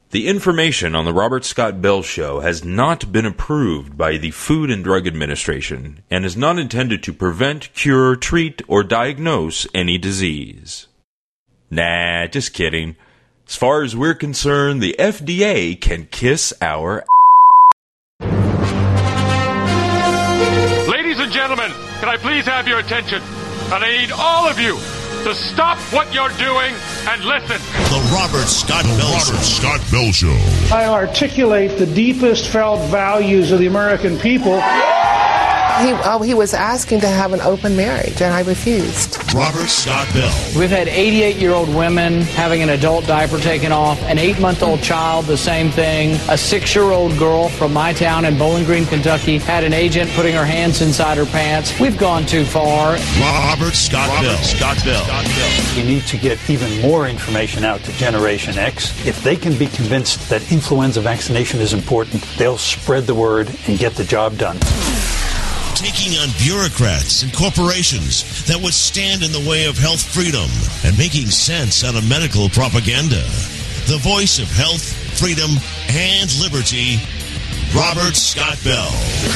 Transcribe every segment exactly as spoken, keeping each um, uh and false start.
The information on the Robert Scott Bell Show has not been approved by the Food and Drug Administration and is not intended to prevent, cure, treat, or diagnose any disease. Nah, just kidding. As far as we're concerned, the F D A can kiss our Ladies and gentlemen, can I please have your attention? And I need all of you to stop what you're doing and listen. The Robert Scott Bell Show. Robert Scott Bell Show. I articulate the deepest felt values of the American people. He, oh, he was asking to have an open marriage, and I refused. Robert Scott Bell. We've had eighty-eight-year-old women having an adult diaper taken off, an eight-month-old child, the same thing. A six-year-old girl from my town in Bowling Green, Kentucky, had an agent putting her hands inside her pants. We've gone too far. Robert Scott Robert Bell. Scott Bell. Scott Bell. You need to get even more information out to Generation X. If they can be convinced that influenza vaccination is important, they'll spread the word and get the job done. Taking on bureaucrats and corporations that would stand in the way of health freedom and making sense out of medical propaganda. The voice of health, freedom, and liberty, Robert Scott Bell.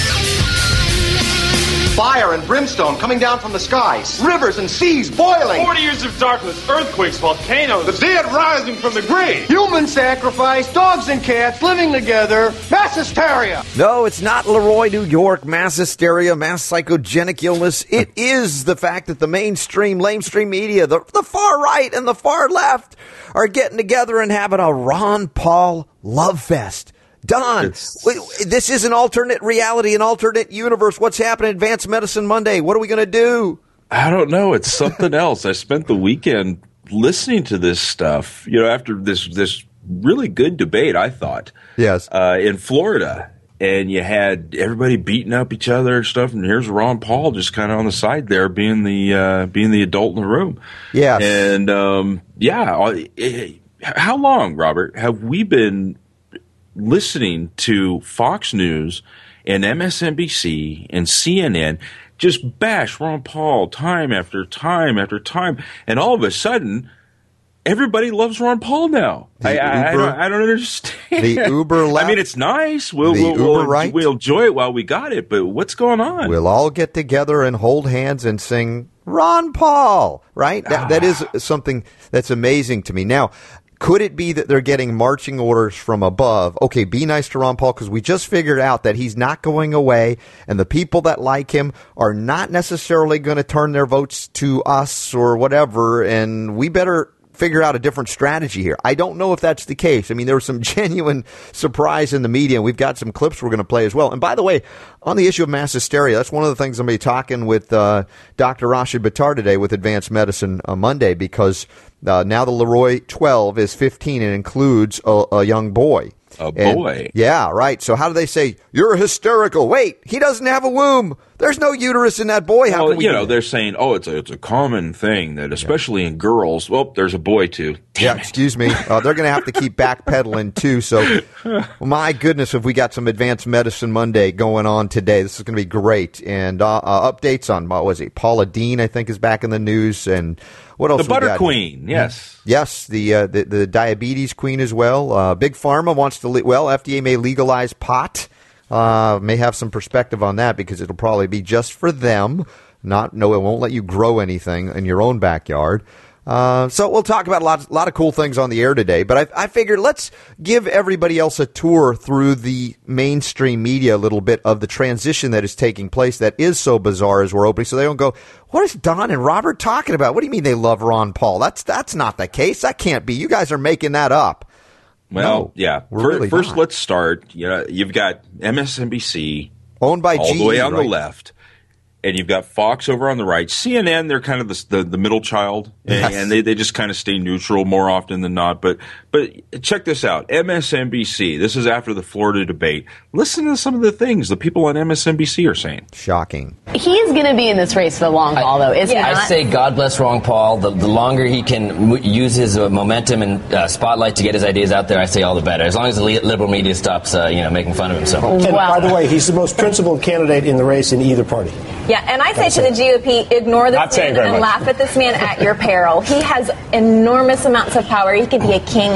Fire and brimstone coming down from the skies. Rivers and seas boiling. Forty years of darkness, earthquakes, volcanoes. The dead rising from the grave. Human sacrifice, dogs and cats living together. Mass hysteria. No, it's not Leroy, New York, mass hysteria, mass psychogenic illness. It is the fact that the mainstream, lamestream media, the, the far right and the far left are getting together and having a Ron Paul love fest. Don, it's, this is an alternate reality, an alternate universe. What's happening at Advanced Medicine Monday? What are we going to do? I don't know. It's something else. I spent the weekend listening to this stuff, you know, after this this really good debate, I thought. Yes. Uh, in Florida. And you had everybody beating up each other and stuff. And here's Ron Paul just kind of on the side there being the uh, being the adult in the room. Yes. And, um, yeah, it, how long, Robert, have we been listening to Fox News and M S N B C and C N N just bash Ron Paul time after time after time, and all of a sudden, everybody loves Ron Paul now. I, I, I, don't, I don't understand. The Uber left. I mean, it's nice. We'll, we'll, Uber we'll, right. we'll enjoy it while we got it, but what's going on? We'll all get together and hold hands and sing Ron Paul, right? That, ah. that is something that's amazing to me. Now, could it be that they're getting marching orders from above? Okay, be nice to Ron Paul, because we just figured out that he's not going away, and the people that like him are not necessarily going to turn their votes to us or whatever, and we better figure out a different strategy here. I don't know if that's the case. I mean, there was some genuine surprise in the media, and we've got some clips we're going to play as well. And by the way, on the issue of mass hysteria, that's one of the things I'm going to be talking with uh, Doctor Rashid Buttar today with Advanced Medicine uh, Monday, because uh, now the Leroy twelve is fifteen and includes a, a young boy. A boy. And, yeah, right. So how do they say, you're hysterical? Wait, he doesn't have a womb. There's no uterus in that boy. How well, can we you know, they're saying, oh, it's a, it's a common thing that especially yeah. in girls, well, there's a boy too. Damn yeah, it. excuse me. Uh, they're going to have to keep backpedaling too. So, well, my goodness, if we got some Advanced Medicine Monday going on today, this is going to be great. And uh, uh, updates on, what was it, Paula Deen, I think, is back in the news. And what else? The Butter got? Queen, yes. Yes, the, uh, the the diabetes queen as well. Uh, Big Pharma wants to, le- well, F D A may legalize pot. Uh, may have some perspective on that, because it'll probably be just for them. Not, no, it won't let you grow anything in your own backyard. Uh, so we'll talk about a lot, lot of cool things on the air today. But I, I figured let's give everybody else a tour through the mainstream media a little bit of the transition that is taking place that is so bizarre as we're opening, so they don't go, what is Don and Robert talking about? What do you mean they love Ron Paul? That's that's not the case. That can't be. You guys are making that up. Well, no, yeah. We're First, really first not. let's start. You know, you've got M S N B C owned by all G E, the way on right? the left, and you've got Fox over on the right. C N N, they're kind of the the, the middle child, and, Yes. and they, they just kind of stay neutral more often than not. But but check this out, M S N B C. This is after the Florida debate. Listen to some of the things the people on M S N B C are saying. Shocking. He's going to be in this race for the long haul, though, isn't he? I say God bless Ron Paul. The, the longer he can m- use his uh, momentum and uh, spotlight to get his ideas out there, I say all the better. As long as the li- liberal media stops, uh, you know, making fun of him. So. And Well- by the way, he's the most principled candidate in the race in either party. Yeah, and I say That's to it. the G O P, ignore Not this saying man very and much. laugh at this man at your peril. He has enormous amounts of power. He could be a king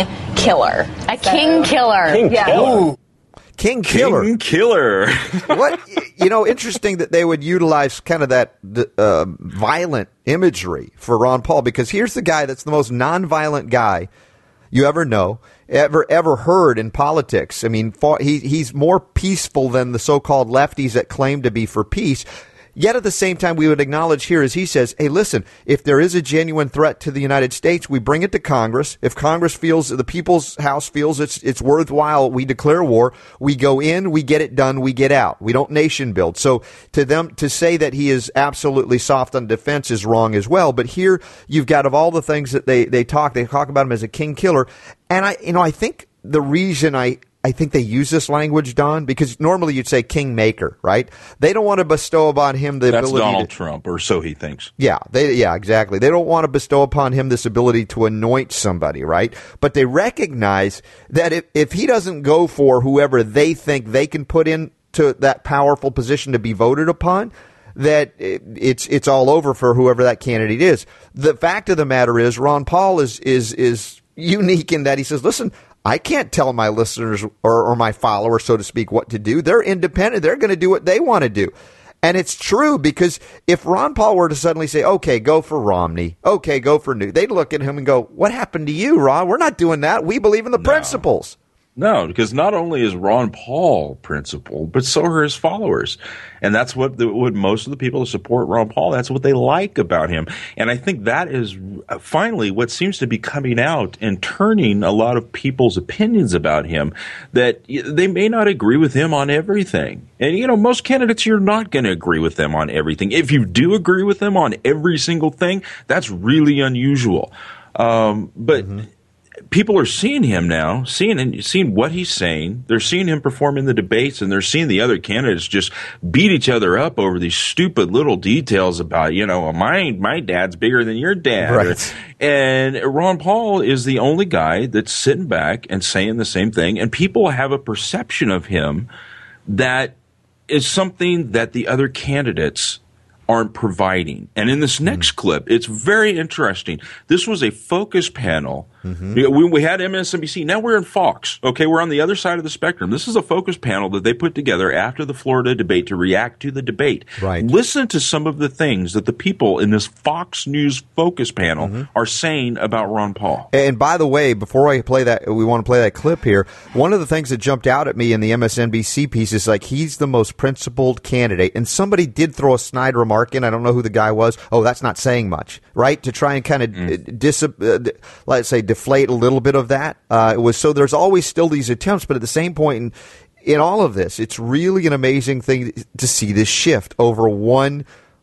killer. A king killer. King Yeah. killer. King Killer. King Killer. What, you know, interesting that they would utilize kind of that uh, violent imagery for Ron Paul, because here's the guy that's the most nonviolent guy you ever know, ever ever heard in politics. I mean, he he's more peaceful than the so-called lefties that claim to be for peace. Yet at the same time, we would acknowledge here, as he says, hey, listen, if there is a genuine threat to the United States, we bring it to Congress. If Congress feels, the People's House feels it's it's worthwhile, we declare war. We go in, we get it done, we get out. We don't nation build. So to them, to say that he is absolutely soft on defense is wrong as well. But here you've got, of all the things that they, they talk, they talk about him as a king killer. And I, you know, I think the reason I, I think they use this language, Don, because normally you'd say kingmaker, right? They don't want to bestow upon him the That's ability Donald to, Trump, or so he thinks. Yeah, they, yeah, exactly. They don't want to bestow upon him this ability to anoint somebody, right? But they recognize that if, if he doesn't go for whoever they think they can put into that powerful position to be voted upon, that it, it's it's all over for whoever that candidate is. The fact of the matter is, Ron Paul is is is unique in that he says, listen, I can't tell my listeners or, or my followers, so to speak, what to do. They're independent. They're going to do what they want to do. And it's true, because if Ron Paul were to suddenly say, okay, go for Romney, okay, go for Newt, they'd look at him and go, what happened to you, Ron? We're not doing that. We believe in the no. principles. No, because not only is Ron Paul principled, but so are his followers. And that's what, the, what most of the people who support Ron Paul, that's what they like about him. And I think that is finally what seems to be coming out and turning a lot of people's opinions about him, that they may not agree with him on everything. And, you know, most candidates, you're not going to agree with them on everything. If you do agree with them on every single thing, that's really unusual. Um, but... Mm-hmm. People are seeing him now, seeing and seeing what he's saying. They're seeing him perform in the debates, and they're seeing the other candidates just beat each other up over these stupid little details about, you know, my my dad's bigger than your dad. Right. And Ron Paul is the only guy that's sitting back and saying the same thing, and people have a perception of him that is something that the other candidates aren't providing. And in this next mm-hmm. clip, it's very interesting. This was a focus panel. Mm-hmm. We, we had M S N B C. Now we're in Fox. Okay, we're on the other side of the spectrum. This is a focus panel that they put together after the Florida debate to react to the debate. Right. Listen to some of the things that the people in this Fox News focus panel mm-hmm. are saying about Ron Paul. And by the way, before I play that, we want to play that clip here. One of the things that jumped out at me in the M S N B C piece is like, he's the most principled candidate. And somebody did throw a snide remark in. I don't know who the guy was. Oh, that's not saying much, right? To try and kind of mm. dis, uh, let's say, deflate a little bit of that. Uh, it was so there's always still these attempts, but at the same point in, in all of this, it's really an amazing thing to see this shift over one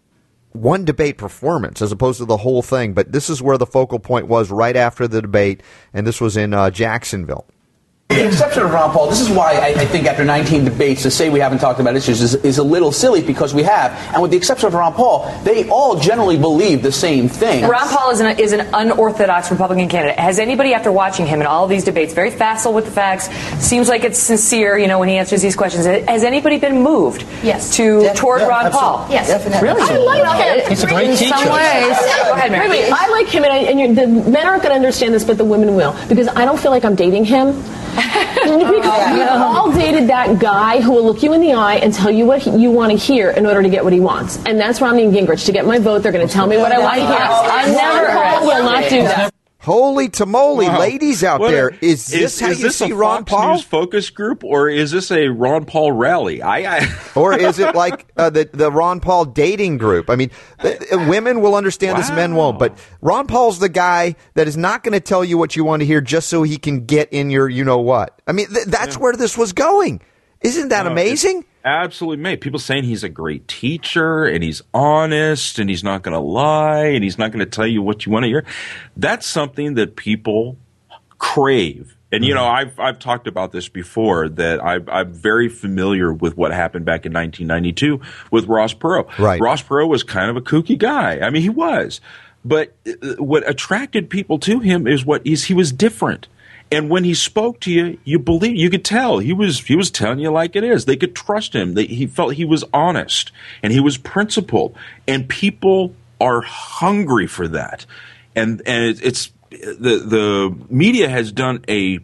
one debate performance as opposed to the whole thing. But this is where the focal point was right after the debate, and this was in uh, Jacksonville. With the exception of Ron Paul, this is why I, I think after nineteen debates to say we haven't talked about issues is, is a little silly, because we have. And with the exception of Ron Paul, they all generally believe the same thing. Ron Paul is an, is an unorthodox Republican candidate. Has anybody, after watching him in all these debates, very facile with the facts, seems like it's sincere, you know, when he answers these questions, has anybody been moved yes. to Def- toward yeah, Ron absolutely. Paul? Yes, definitely. Really? I like him. He's a great in teacher. some ways. Go ahead, Mary. Wait, wait, I like him, and, I, and you're, the men aren't going to understand this, but the women will, because I don't feel like I'm dating him. Because we've all dated that guy who will look you in the eye and tell you what he, you want to hear in order to get what he wants. And that's Romney and Gingrich. To get my vote, they're going to tell me what I want to hear. I never Paul will not do that. Holy tamale, wow. ladies out what there. A, is this is, how is you this see a Ron Fox Paul? News focus group, or is this a Ron Paul rally? I, I Or is it like uh, the, the Ron Paul dating group? I mean, uh, women will understand wow. this, men won't. But Ron Paul's the guy that is not going to tell you what you want to hear just so he can get in your you-know-what. I mean, th- that's yeah. where this was going. Isn't that no, amazing? Absolutely mate. People saying he's a great teacher and he's honest and he's not going to lie and he's not going to tell you what you want to hear. That's something that people crave. And, you know, I've I've talked about this before, that I've, I'm very familiar with what happened back in nineteen ninety-two with Ross Perot. Right. Ross Perot was kind of a kooky guy. I mean, he was. But what attracted people to him is what is he was different. And when he spoke to you, you believe you could tell he was he was telling you like it is. They could trust him. They, he felt he was honest and he was principled. And people are hungry for that. And and it, it's the the media has done a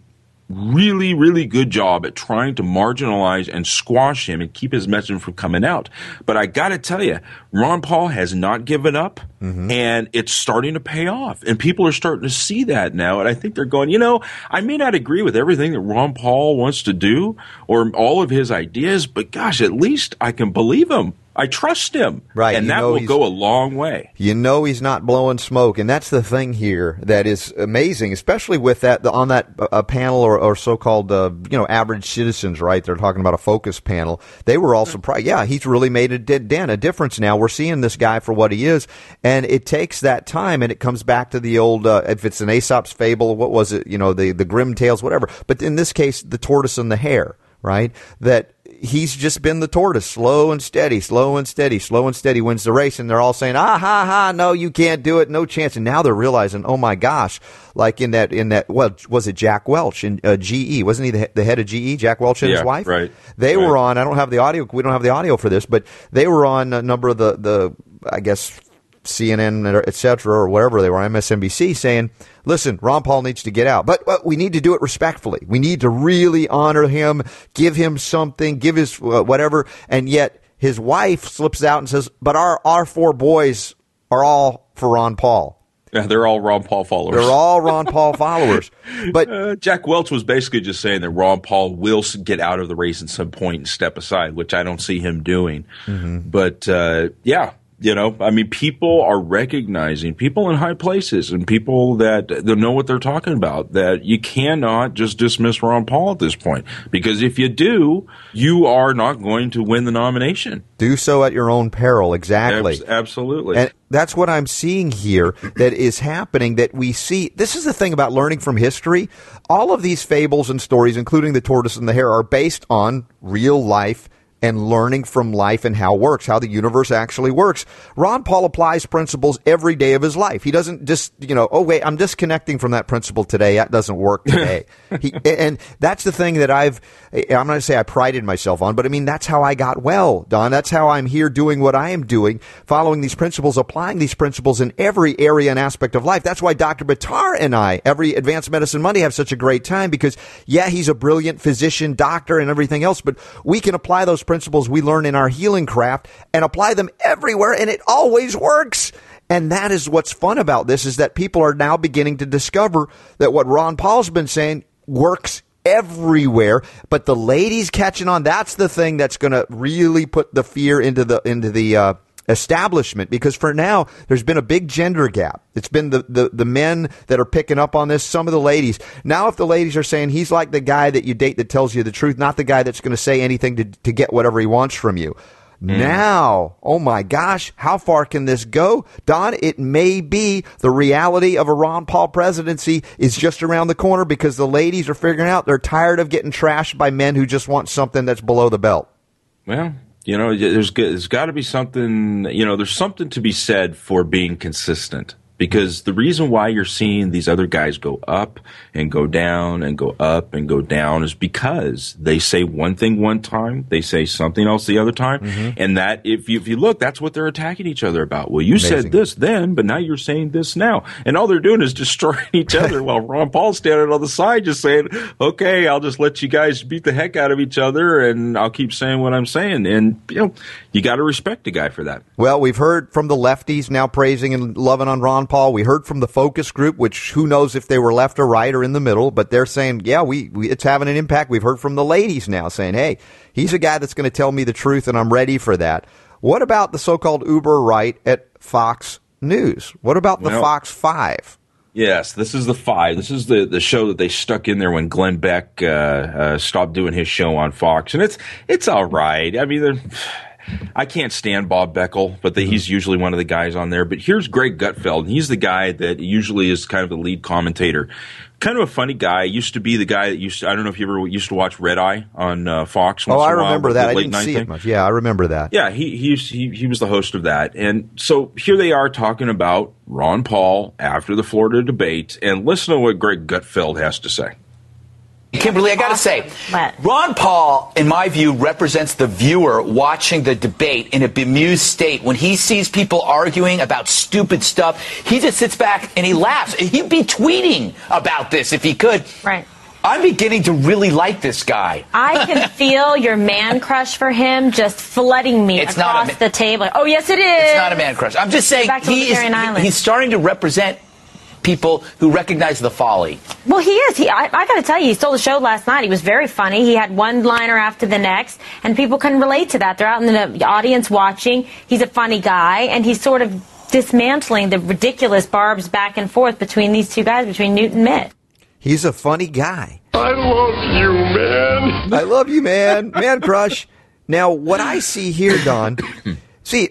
really, really good job at trying to marginalize and squash him and keep his message from coming out. But I got to tell you, Ron Paul has not given up, mm-hmm. and it's starting to pay off. And people are starting to see that now. And I think they're going, you know, I may not agree with everything that Ron Paul wants to do or all of his ideas, but gosh, at least I can believe him. I trust him. Right. And you that know will go a long way. You know he's not blowing smoke. And that's the thing here that is amazing, especially with that on that uh, panel or, or so-called, uh, you know, average citizens, right? They're talking about a focus panel. They were all surprised. Yeah, he's really made a dent, a difference now. We're seeing this guy for what he is. And it takes that time, and it comes back to the old, uh, if it's an Aesop's fable, what was it? You know, the, the Grimm tales, whatever. But in this case, the tortoise and the hare, right? That he's just been the tortoise, slow and steady, slow and steady, slow and steady wins the race. And they're all saying, ah, ha, ha, no, you can't do it, no chance. And now they're realizing, oh, my gosh, like in that, in that, well, was it Jack Welch in uh, G E? Wasn't he the, the head of G E, Jack Welch and yeah, his wife? Right. They right. were on, I don't have the audio, we don't have the audio for this, but they were on a number of the, the I guess, C N N, et cetera, or whatever they were, M S N B C, saying, listen, Ron Paul needs to get out. But, but we need to do it respectfully. We need to really honor him, give him something, give his uh, whatever. And yet his wife slips out and says, but our, our four boys are all for Ron Paul. Yeah, they're all Ron Paul followers. They're all Ron Paul followers. But uh, Jack Welch was basically just saying that Ron Paul will get out of the race at some point and step aside, which I don't see him doing. Mm-hmm. But, uh, yeah. You know, I mean, people are recognizing, people in high places and people that, that know what they're talking about, that you cannot just dismiss Ron Paul at this point. Because if you do, you are not going to win the nomination. Do so at your own peril, exactly. Abs- absolutely. And that's what I'm seeing here that is happening, that we see. This is the thing about learning from history. All of these fables and stories, including the tortoise and the hare, are based on real life and learning from life and how it works, how the universe actually works. Ron Paul applies principles every day of his life. He doesn't just, you know, oh, wait, I'm disconnecting from that principle today. That doesn't work today. he, and that's the thing that I've, I'm not going to say I prided myself on, but I mean, that's how I got well, Don. That's how I'm here doing what I am doing, following these principles, applying these principles in every area and aspect of life. That's why Doctor Buttar and I, every Advanced Medicine Monday, have such a great time because, yeah, he's a brilliant physician, doctor, and everything else, but we can apply those principles we learn in our healing craft and apply them everywhere, and it always works. And that is what's fun about this, is that people are now beginning to discover that what Ron Paul's been saying works everywhere. But the ladies catching on, that's the thing that's going to really put the fear into the into the uh, establishment, because for now there's been a big gender gap. It's been the, the, the men that are picking up on this, some of the ladies. Now if the ladies are saying he's like the guy that you date that tells you the truth, not the guy that's going to say anything to, to get whatever he wants from you. Mm. Now, oh my gosh, how far can this go? Don, it may be the reality of a Ron Paul presidency is just around the corner, because the ladies are figuring out they're tired of getting trashed by men who just want something that's below the belt. Well, you know, there's, there's got to be something, you know, there's something to be said for being consistent. Because the reason why you're seeing these other guys go up and go down and go up and go down is because they say one thing one time, they say something else the other time, mm-hmm. and that, if you, if you look, that's what they're attacking each other about. Well, you Amazing. said this then, but now you're saying this now. And all they're doing is destroying each other while Ron Paul's standing on the side just saying, okay, I'll just let you guys beat the heck out of each other and I'll keep saying what I'm saying. And, you know, you got to respect a guy for that. Well, we've heard from the lefties now praising and loving on Ron Paul. We heard from the focus group, which who knows if they were left or right or in the middle, but they're saying, yeah, we, we it's having an impact. We've heard from the ladies now saying, hey, he's a guy that's going to tell me the truth, and I'm ready for that. What about the so-called uber right at Fox News? What about the well, Fox Five? Yes, this is the Five. This is the, the show that they stuck in there when Glenn Beck uh, uh, stopped doing his show on Fox, and it's it's all right. I mean, they're I can't stand Bob Beckel, but the, he's usually one of the guys on there. But here's Greg Gutfeld. He's the guy that usually is kind of the lead commentator. Kind of a funny guy. Used to be the guy that used to, I don't know if you ever used to watch Red Eye on uh, Fox. Oh, I remember that. I didn't see it much. Yeah, I remember that. Yeah, he, he, he, he was the host of that. And so here they are talking about Ron Paul after the Florida debate. And listen to what Greg Gutfeld has to say. Kimberly, I got to say, Ron Paul, in my view, represents the viewer watching the debate in a bemused state. When he sees people arguing about stupid stuff, he just sits back and he laughs. He'd be tweeting about this if he could. Right. I'm beginning to really like this guy. I can feel your man crush for him just flooding me It's not a across ma- the table. Oh, yes, it is. It's not a man crush. I'm just saying Back to he is, Libertarian Island. he's starting to represent people who recognize the folly. Well, he is. He, I, I got to tell you, he stole the show last night. He was very funny. He had one liner after the next, and people can relate to that. They're out in the audience watching. He's a funny guy, and he's sort of dismantling the ridiculous barbs back and forth between these two guys, between Newt and Mitt. He's a funny guy. I love you, man. I love you, man. Man crush. Now, what I see here, Don, see,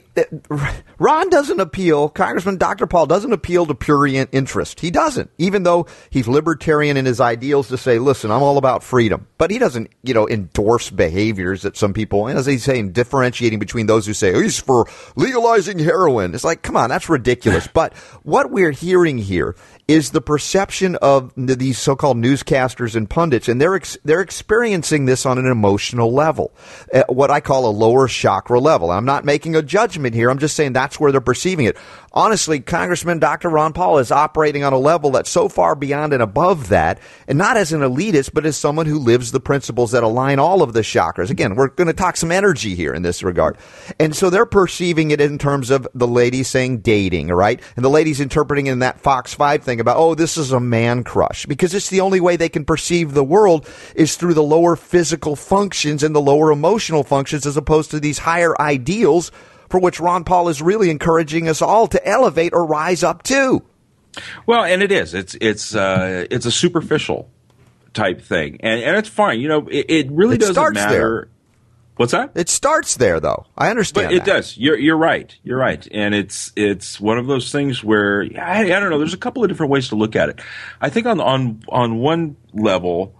Ron doesn't appeal, Congressman Doctor Paul doesn't appeal to prurient interest. He doesn't, even though he's libertarian in his ideals to say, listen, I'm all about freedom. But he doesn't, you know, endorse behaviors that some people, as he's saying, differentiating between those who say, oh, he's for legalizing heroin. It's like, come on, that's ridiculous. But what we're hearing here is the perception of these so-called newscasters and pundits, and they're ex- they're experiencing this on an emotional level, uh, what I call a lower chakra level. I'm not making a judgment here. I'm just saying that's where they're perceiving it. Honestly, Congressman Doctor Ron Paul is operating on a level that's so far beyond and above that, and not as an elitist, but as someone who lives the principles that align all of the chakras. Again, we're going to talk some energy here in this regard. And so they're perceiving it in terms of the ladies saying dating, all right? And the ladies interpreting in that Fox five thing about, oh, this is a man crush, because it's the only way they can perceive the world is through the lower physical functions and the lower emotional functions, as opposed to these higher ideals for which Ron Paul is really encouraging us all to elevate or rise up to. Well, and it is. It's it's uh, it's a superficial type thing, and and it's fine. You know, it, it really It doesn't starts matter. there. What's that? It starts there, though. I understand But it that. does. You're you're right. You're right, and it's it's one of those things where I, I don't know. There's a couple of different ways to look at it. I think on on on one level,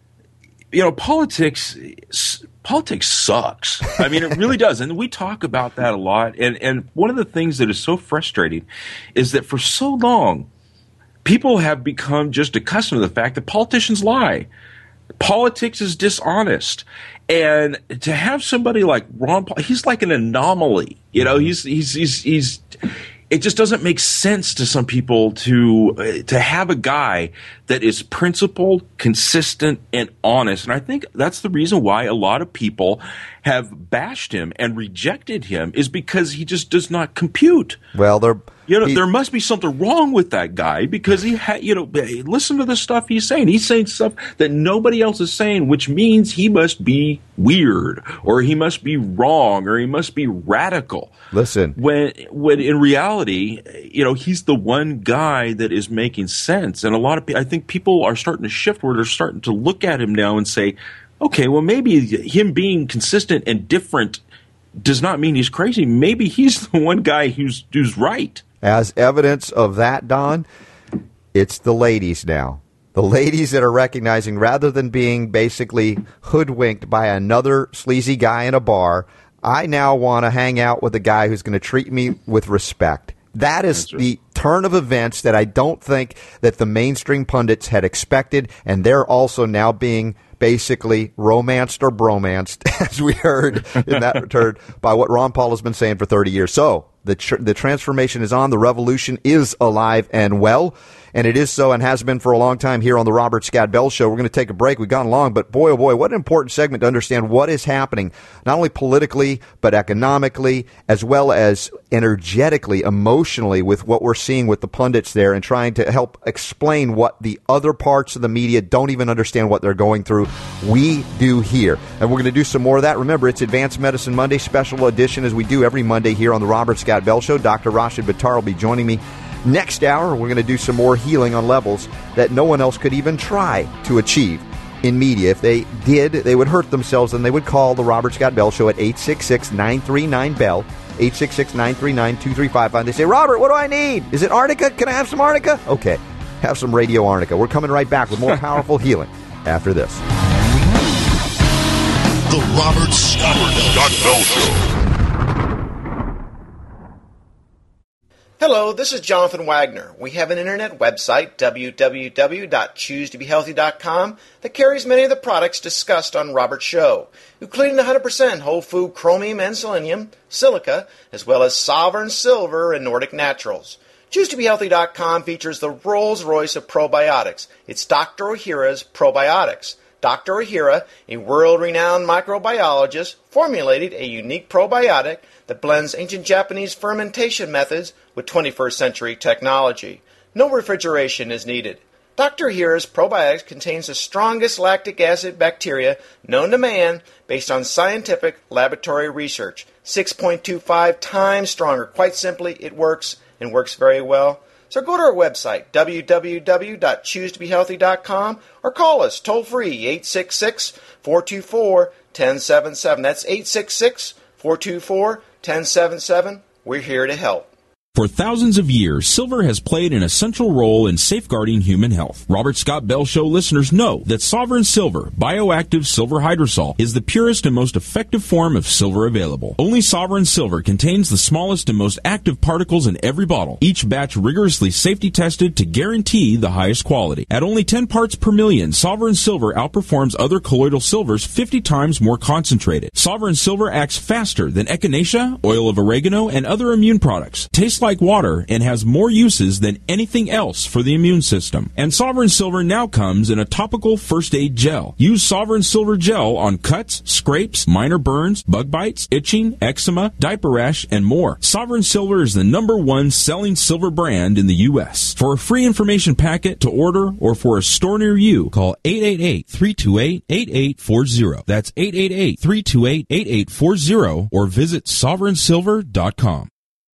you know, politics politics sucks. I mean, it really does, and we talk about that a lot. And and one of the things that is so frustrating is that for so long, people have become just accustomed to the fact that politicians lie. Politics is dishonest. And to have somebody like Ron Paul, he's like an anomaly. You know, he's he's he's he's. It just doesn't make sense to some people to uh, to have a guy that is principled, consistent, and honest. And I think that's the reason why a lot of people have bashed him and rejected him, is because he just does not compute. Well, they're You know, he- there must be something wrong with that guy, because he had, you know, listen to the stuff he's saying. He's saying stuff that nobody else is saying, which means he must be weird, or he must be wrong, or he must be radical. Listen. When, when in reality, you know, he's the one guy that is making sense. And a lot of people, I think people are starting to shift where they're starting to look at him now and say, okay, well, maybe him being consistent and different does not mean he's crazy. Maybe he's the one guy who's who's right. As evidence of that, Don, it's the ladies now. The ladies that are recognizing, rather than being basically hoodwinked by another sleazy guy in a bar, I now want to hang out with a guy who's going to treat me with respect. That is the turn of events that I don't think that the mainstream pundits had expected, and they're also now being basically romanced or bromanced, as we heard in that return, by what Ron Paul has been saying for thirty years. So the tr- the transformation is on. The revolution is alive and well, and it is so and has been for a long time here on the Robert Scott Bell Show. We're going to take a break. We've gone long, but boy, oh boy, what an important segment to understand what is happening, not only politically, but economically, as well as energetically, emotionally, with what we're seeing with the pundits there, and trying to help explain what the other parts of the media don't even understand what they're going through. We do here. And we're going to do some more of that. Remember, it's Advanced Medicine Monday, special edition, as we do every Monday here on the Robert Scott Bell Show. Doctor Rashid Buttar will be joining me next hour. We're going to do some more healing on levels that no one else could even try to achieve in media. If they did, they would hurt themselves, and they would call the Robert Scott Bell Show at eight six six, nine three nine, B E L L, eight six six, nine three nine, two three five five. They say, Robert, what do I need? Is it arnica? Can I have some arnica? Okay, have some radio arnica. We're coming right back with more powerful healing after this. The Robert Scott Bell Show. Hello, this is Jonathan Wagner. We have an internet website, w w w dot choose to be healthy dot com, that carries many of the products discussed on Robert's show, including the one hundred percent whole food chromium and selenium, silica, as well as sovereign silver and Nordic naturals. choose to be healthy dot com features the Rolls-Royce of probiotics. It's Doctor Ohhira's Probiotics. Doctor Ohhira, a world-renowned microbiologist, formulated a unique probiotic that blends ancient Japanese fermentation methods with twenty-first century technology. No refrigeration is needed. Doctor Ohhira's Probiotics contains the strongest lactic acid bacteria known to man based on scientific laboratory research. six point two five times stronger. Quite simply, it works and works very well. So go to our website, w w w dot choose to be healthy dot com, or call us toll-free, eight six six, four two four, one oh seven seven. That's eight six six, four two four, one oh seven seven. We're here to help. For thousands of years, silver has played an essential role in safeguarding human health. Robert Scott Bell Show listeners know that Sovereign Silver, bioactive silver hydrosol, is the purest and most effective form of silver available. Only Sovereign Silver contains the smallest and most active particles in every bottle, each batch rigorously safety tested to guarantee the highest quality. At only ten parts per million, Sovereign Silver outperforms other colloidal silvers fifty times more concentrated. Sovereign Silver acts faster than echinacea, oil of oregano, and other immune products. Tastes like water and has more uses than anything else for the immune system. And Sovereign Silver now comes in a topical first aid gel. Use Sovereign Silver gel on cuts, scrapes, minor burns, bug bites, itching, eczema, diaper rash, and more. Sovereign Silver is the number one selling silver brand in the U S. For a free information packet to order or for a store near you, call eight eight eight, three two eight, eight eight four zero. That's eight eight eight, three two eight, eight eight four zero or visit sovereign silver dot com.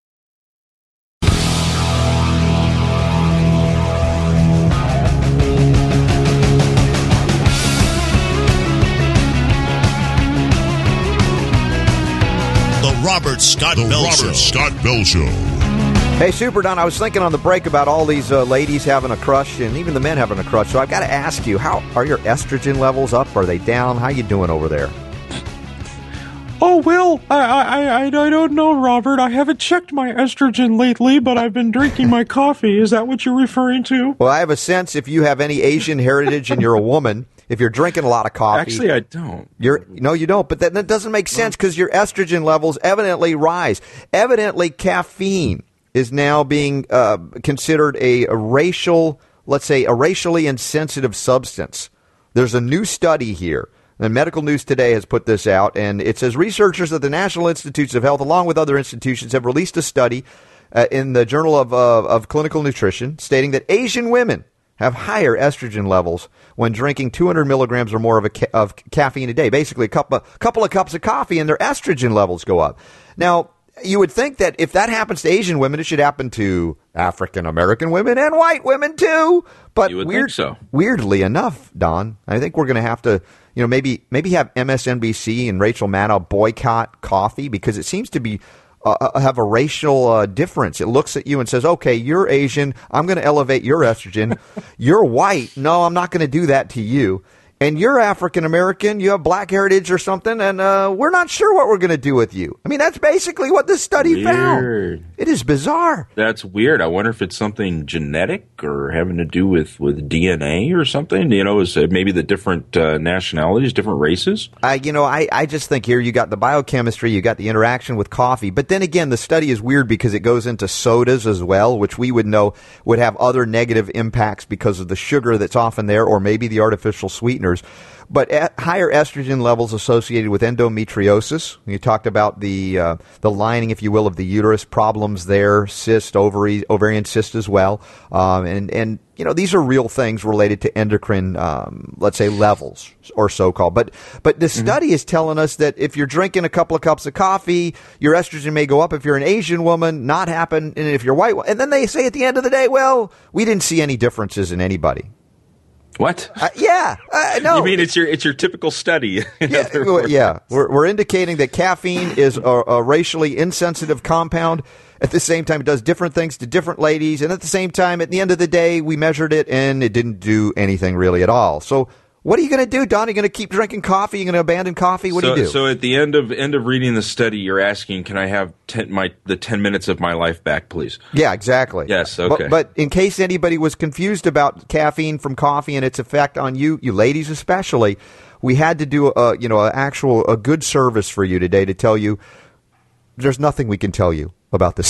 Robert Scott the Bell Robert Show. Scott Bell Show. Hey, Super Don, I was thinking on the break about all these uh, ladies having a crush and even the men having a crush. So I've got to ask you, how are your estrogen levels up? Are they down? How you doing over there? Oh, well, I, I, I, I don't know, Robert. I haven't checked my estrogen lately, but I've been drinking my coffee. Is that what you're referring to? Well, I have a sense if you have any Asian heritage and you're a woman, if you're drinking a lot of coffee. Actually, I don't. You're no, you don't. But that, that doesn't make sense because your estrogen levels evidently rise. Evidently, caffeine is now being uh, considered a, a racial, let's say, a racially insensitive substance. There's a new study here. The Medical News Today has put this out, and it says researchers at the National Institutes of Health, along with other institutions, have released a study uh, in the Journal of, uh, of Clinical Nutrition stating that Asian women have higher estrogen levels when drinking two hundred milligrams or more of, a ca- of caffeine a day. Basically, a couple, of, couple of cups of coffee and their estrogen levels go up. Now, you would think that if that happens to Asian women, it should happen to African-American women and white women, too. But you would weird, think so. Weirdly enough, Don, I think we're going to have to, you know, maybe maybe have M S N B C and Rachel Maddow boycott coffee because it seems to be Uh, have a racial uh, difference. It looks at you and says, okay, you're Asian. I'm going to elevate your estrogen. You're white. No, I'm not going to do that to you. And you're African American. You have black heritage or something. And uh, we're not sure what we're going to do with you. I mean, that's basically what this study Weird. found. It is bizarre. That's weird. I wonder if it's something genetic or having to do with, with D N A or something. You know, is it maybe the different uh, nationalities, different races? I, you know, I, I just think here you got the biochemistry, you got the interaction with coffee. But then again, the study is weird because it goes into sodas as well, which we would know would have other negative impacts because of the sugar that's often there or maybe the artificial sweeteners. But at higher estrogen levels associated with endometriosis. You talked about the uh, the lining, if you will, of the uterus, problems there, cyst, ovary, ovarian cyst as well. Um, and, and, you know, these are real things related to endocrine, um, let's say, levels or so-called. But but the study mm-hmm. is telling us that if you're drinking a couple of cups of coffee, your estrogen may go up. If you're an Asian woman, not happen. And if you're white, and then they say at the end of the day, well, we didn't see any differences in anybody. What? Uh, yeah, uh, no. You mean it's your it's your typical study? yeah, yeah. We're we're indicating that caffeine is a, a racially insensitive compound. At the same time, it does different things to different ladies, and at the same time, at the end of the day, we measured it, and it didn't do anything really at all. So, what are you going to do, Don? Are you going to keep drinking coffee? Are you going to abandon coffee? What so, do you do? So, at the end of end of reading the study, you're asking, "Can I have ten, my the ten minutes of my life back, please?" Yeah, exactly. Yes, okay. But, but in case anybody was confused about caffeine from coffee and its effect on you, you ladies especially, we had to do a you know an actual a good service for you today to tell you there's nothing we can tell you. about this.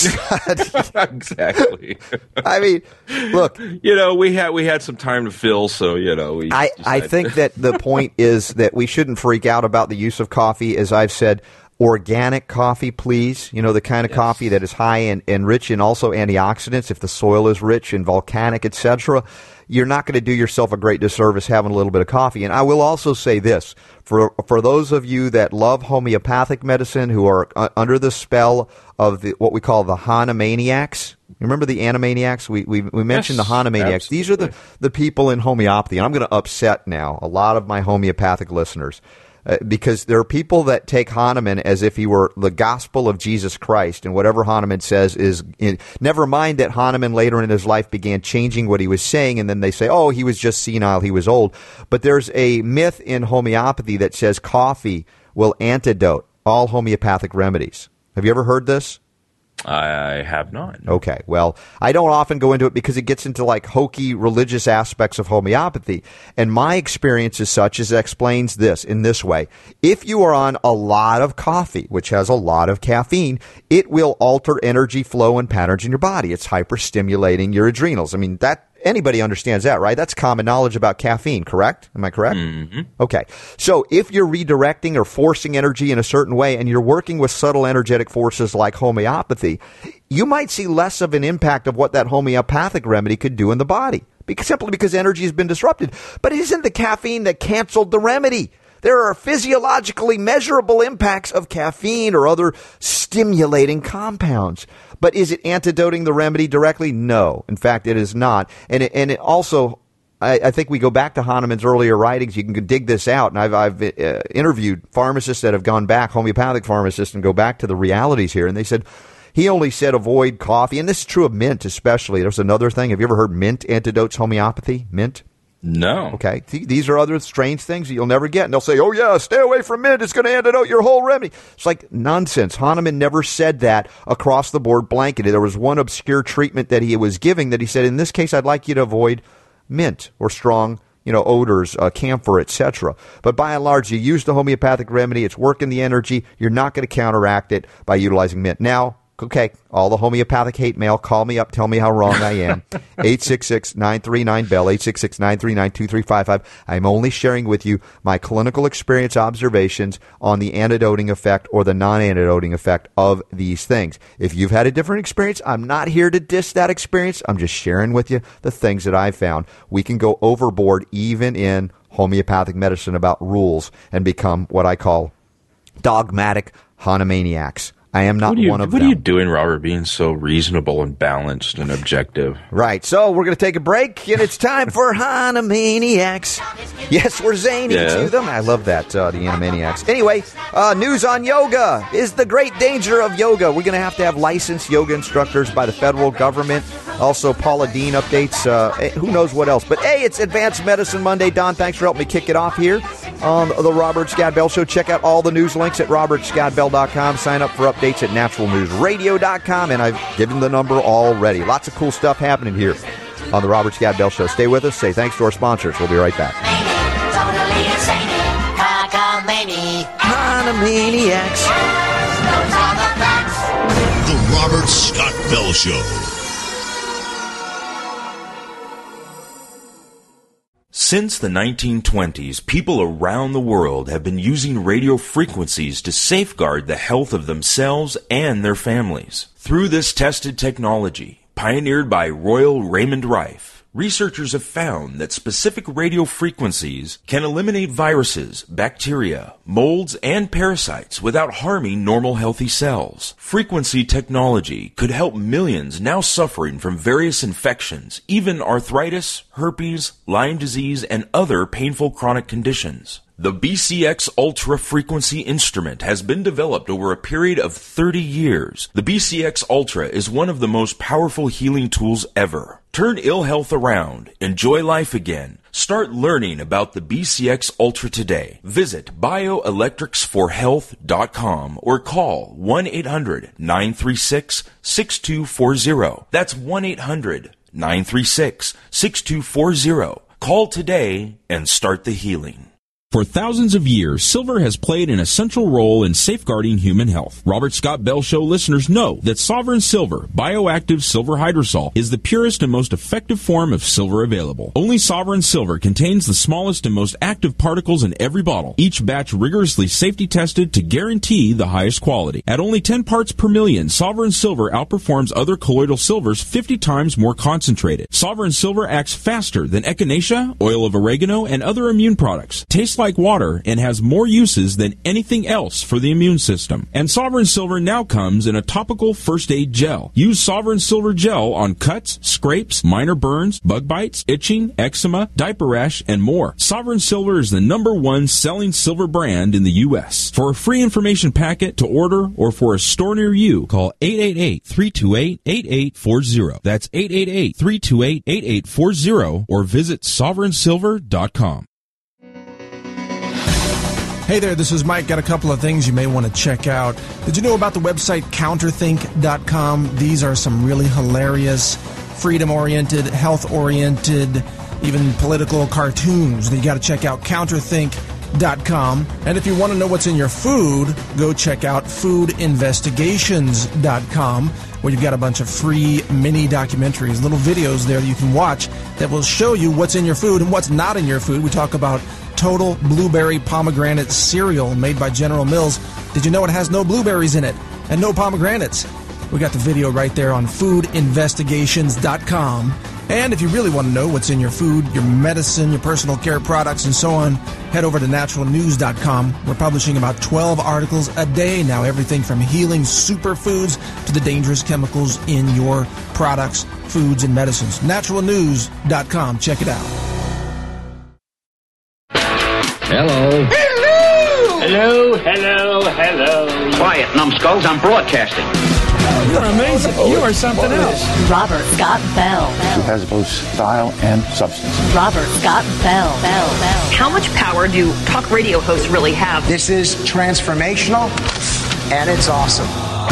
Exactly. I mean, look, you know, we had we had some time to fill, so you know, we. I, I think that the point is that we shouldn't freak out about the use of coffee. As I've said, organic coffee, please. You know, the kind of yes. coffee that is high and, and rich in also antioxidants. If the soil is rich in volcanic, et cetera, you're not going to do yourself a great disservice having a little bit of coffee. And I will also say this, for for those of you that love homeopathic medicine, who are uh, under the spell of the, what we call the Hahnemaniacs. You remember the Animaniacs? We we, we mentioned yes, the Hahnemaniacs. Absolutely. These are the, the people in homeopathy. And I'm going to upset now a lot of my homeopathic listeners. Uh, because there are people that take Hahnemann as if he were the gospel of Jesus Christ, and whatever Hahnemann says is in, never mind that Hahnemann later in his life began changing what he was saying, and then they say, oh, he was just senile, he was old. But there's a myth in homeopathy that says coffee will antidote all homeopathic remedies. Have you ever heard this? I have not. Okay, well, I don't often go into it because it gets into like hokey religious aspects of homeopathy. And my experience is such as it explains this in this way. If you are on a lot of coffee, which has a lot of caffeine, it will alter energy flow and patterns in your body. It's hyperstimulating your adrenals. I mean, that anybody understands that, right? That's common knowledge about caffeine, correct? Am I correct? Mm-hmm. Okay. So if you're redirecting or forcing energy in a certain way and you're working with subtle energetic forces like homeopathy, you might see less of an impact of what that homeopathic remedy could do in the body, because, simply because energy has been disrupted. But it isn't the caffeine that canceled the remedy. There are physiologically measurable impacts of caffeine or other stimulating compounds. But is it antidoting the remedy directly? No. In fact, it is not. And it, and it also, I, I think we go back to Hahnemann's earlier writings. You can dig this out. And I've, I've uh, interviewed pharmacists that have gone back, homeopathic pharmacists, and go back to the realities here. And they said, he only said avoid coffee. And this is true of mint especially. There's another thing. Have you ever heard mint antidotes homeopathy? Mint? No. Okay. These are other strange things that you'll never get. And they'll say, oh, yeah, stay away from mint. It's going to antidote your whole remedy. It's like nonsense. Hahnemann never said that across the board blanketed. There was one obscure treatment that he was giving that he said, in this case, I'd like you to avoid mint or strong, you know, odors, uh, camphor, et cetera. But by and large, you use the homeopathic remedy. It's working the energy. You're not going to counteract it by utilizing mint. Now, okay, all the homeopathic hate mail, call me up, tell me how wrong I am. eight six six, nine three nine, B E L L, eight six six, nine three nine, two three five five. I'm only sharing with you my clinical experience observations on the antidoting effect or the non-antidoting effect of these things. If you've had a different experience, I'm not here to diss that experience. I'm just sharing with you the things that I've found. We can go overboard even in homeopathic medicine about rules and become what I call dogmatic Hahnemaniacs. I am not you, one of what them. What are you doing, Robert, being so reasonable and balanced and objective? Right. So we're going to take a break, and it's time for Hahnemaniacs. Yes, we're zany yes. to them. I love that, uh, the Animaniacs. Anyway, uh, news on yoga. Is the great danger of yoga. We're going to have to have licensed yoga instructors by the federal government. Also, Paula Dean updates. Uh, who knows what else? But, hey, it's Advanced Medicine Monday. Don, thanks for helping me kick it off here on the Robert Scott Bell Show. Check out all the news links at robert scott bell dot com. Sign up for updates at natural news radio dot com, and I've given the number already. Lots of cool stuff happening here on the Robert Scott Bell Show. Stay with us. Say thanks to our sponsors. We'll be right back. Hahnemaniacs. The Robert Scott Bell Show. Since the nineteen twenties, people around the world have been using radio frequencies to safeguard the health of themselves and their families. Through this tested technology, pioneered by Royal Raymond Rife, researchers have found that specific radio frequencies can eliminate viruses, bacteria, molds, and parasites without harming normal healthy cells. Frequency technology could help millions now suffering from various infections, even arthritis, herpes, Lyme disease, and other painful chronic conditions. The B C X Ultra Frequency instrument has been developed over a period of thirty years. The B C X Ultra is one of the most powerful healing tools ever. Turn ill health around. Enjoy life again. Start learning about the B C X Ultra today. Visit bioelectrics for health dot com or call one eight hundred, nine three six, six two four zero. That's one eight hundred, nine three six, six two four zero. Call today and start the healing. For thousands of years, silver has played an essential role in safeguarding human health. Robert Scott Bell Show listeners know that Sovereign Silver, bioactive silver hydrosol, is the purest and most effective form of silver available. Only Sovereign Silver contains the smallest and most active particles in every bottle, each batch rigorously safety tested to guarantee the highest quality. At only ten parts per million, Sovereign Silver outperforms other colloidal silvers fifty times more concentrated. Sovereign Silver acts faster than echinacea, oil of oregano, and other immune products. Tastes like water and has more uses than anything else for the immune system. And Sovereign Silver now comes in a topical first aid gel. Use Sovereign Silver gel on cuts, scrapes, minor burns, bug bites, itching, eczema, diaper rash, and more. Sovereign Silver is the number one selling silver brand in the U S. For a free information packet to order or for a store near you, call eight eight eight, three two eight, eight eight four zero. That's eight eight eight, three two eight, eight eight four zero or visit sovereign silver dot com. Hey there, this is Mike. Got a couple of things you may want to check out. Did you know about the website counterthink dot com? These are some really hilarious, freedom-oriented, health-oriented, even political cartoons that you got to check out, counterthink dot com. And if you want to know what's in your food, go check out food investigations dot com, where you've got a bunch of free mini documentaries, little videos there that you can watch that will show you what's in your food and what's not in your food. We talk about Total Blueberry Pomegranate Cereal made by General Mills. Did you know it has no blueberries in it and no pomegranates? We got the video right there on food investigations dot com. And if you really want to know what's in your food, your medicine, your personal care products, and so on, head over to natural news dot com. We're publishing about twelve articles a day now, everything from healing superfoods to the dangerous chemicals in your products, foods, and medicines. natural news dot com. Check it out. Hello. Hello! Hello, hello, hello. Quiet, numbskulls, I'm broadcasting. You're amazing. You are something else. Robert Scott Bell. Who has both style and substance. Robert Scott Bell. Bell. Bell. How much power do talk radio hosts really have? This is transformational, and it's awesome.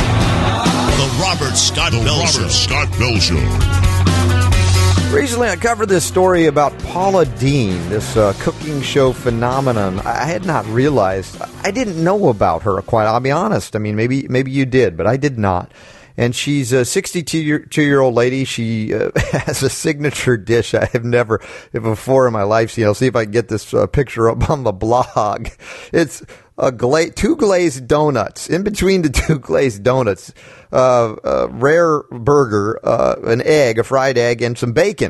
The Robert Scott the Bell Robert Show. Scott Bell Show. Recently, I covered this story about Paula Deen, this uh, cooking show phenomenon. I had not realized, I didn't know about her, quite, I'll be honest. I mean, maybe maybe you did, but I did not. And she's a sixty-two-year-old lady. She uh, has a signature dish I have never before in my life seen. I'll see if I can get this uh, picture up on the blog. It's a gla- two glazed donuts. In between the two glazed donuts, uh, a rare burger, uh, an egg, a fried egg, and some bacon.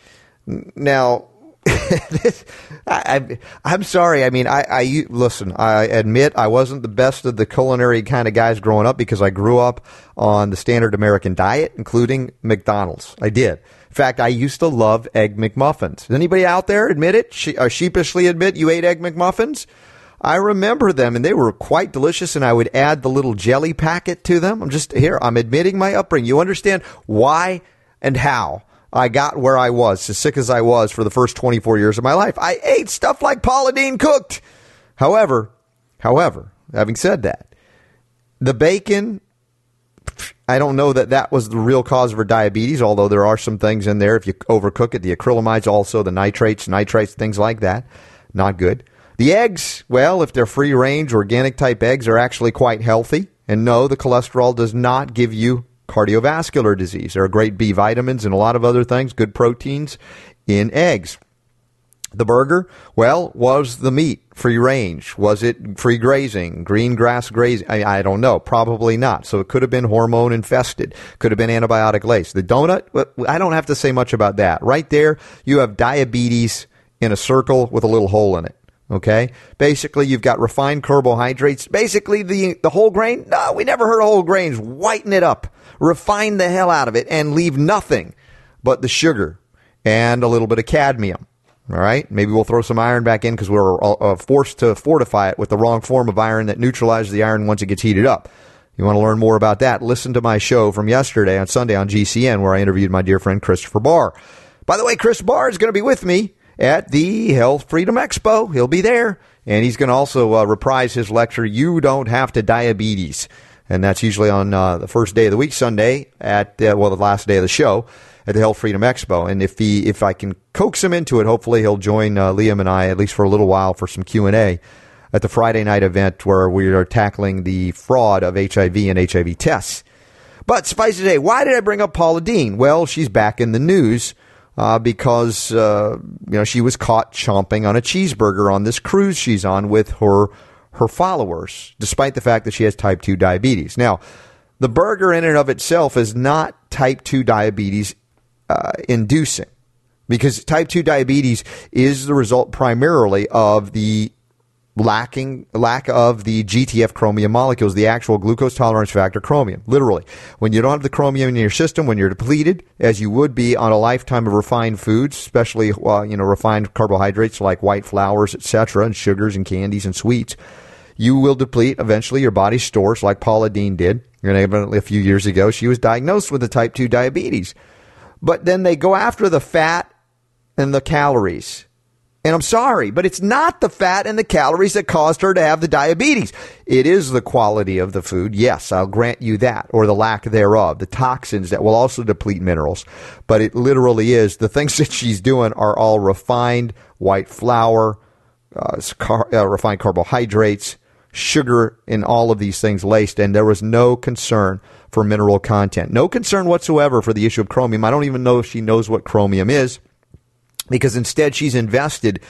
Now, this, I, I, I'm sorry. I mean, I, I listen. I admit I wasn't the best of the culinary kind of guys growing up because I grew up on the standard American diet, including McDonald's. I did. In fact, I used to love Egg McMuffins. Does anybody out there admit it? She, uh, sheepishly admit you ate Egg McMuffins? I remember them, and they were quite delicious, and I would add the little jelly packet to them. I'm just here. I'm admitting my upbringing. You understand why and how I got where I was, as sick as I was for the first twenty-four years of my life. I ate stuff like Paula Deen cooked. However, however, having said that, the bacon, I don't know that that was the real cause of her diabetes, although there are some things in there if you overcook it. The acrylamides also, the nitrates, nitrates, things like that. Not good. The eggs, well, if they're free-range, organic-type eggs are actually quite healthy. And no, the cholesterol does not give you cardiovascular disease. There are great B vitamins and a lot of other things, good proteins in eggs. The burger, well, was the meat free range? Was it free grazing, green grass grazing? I, I don't know. Probably not. So it could have been hormone infested. Could have been antibiotic laced. The donut, I don't have to say much about that. Right there, you have diabetes in a circle with a little hole in it. Okay? Basically, you've got refined carbohydrates. Basically, the, the whole grain, no, we never heard of whole grains. Whiten it up. Refine the hell out of it and leave nothing but the sugar and a little bit of cadmium. All right? Maybe we'll throw some iron back in because we're uh, forced to fortify it with the wrong form of iron that neutralizes the iron once it gets heated up. You want to learn more about that? Listen to my show from yesterday on Sunday on G C N where I interviewed my dear friend Christopher Barr. By the way, Chris Barr is going to be with me at the Health Freedom Expo. He'll be there. And he's going to also uh, reprise his lecture, You Don't Have to Diabetes. And that's usually on uh, the first day of the week, Sunday, at, uh, well, the last day of the show at the Health Freedom Expo. And if he, if I can coax him into it, hopefully he'll join uh, Liam and I, at least for a little while, for some Q and A at the Friday night event where we are tackling the fraud of H I V and H I V tests. But suffice to say, why did I bring up Paula Deen? Well, she's back in the news uh, because uh, you know she was caught chomping on a cheeseburger on this cruise she's on with her her followers, despite the fact that she has type two diabetes. Now, the burger in and of itself is not type two diabetes uh, inducing, because type two diabetes is the result primarily of the lacking lack of the G T F chromium molecules, the actual glucose tolerance factor chromium. Literally, when you don't have the chromium in your system, when you're depleted, as you would be on a lifetime of refined foods, especially uh, you know refined carbohydrates like white flours, et cetera, and sugars and candies and sweets, you will deplete. Eventually, your body stores, like Paula Deen did. And evidently, a few years ago, she was diagnosed with the type two diabetes. But then they go after the fat and the calories. And I'm sorry, but it's not the fat and the calories that caused her to have the diabetes. It is the quality of the food. Yes, I'll grant you that, or the lack thereof, the toxins that will also deplete minerals. But it literally is. The things that she's doing are all refined white flour, uh, car, uh, refined carbohydrates, sugar, and all of these things laced. And there was no concern for mineral content. No concern whatsoever for the issue of chromium. I don't even know if she knows what chromium is, because instead she's invested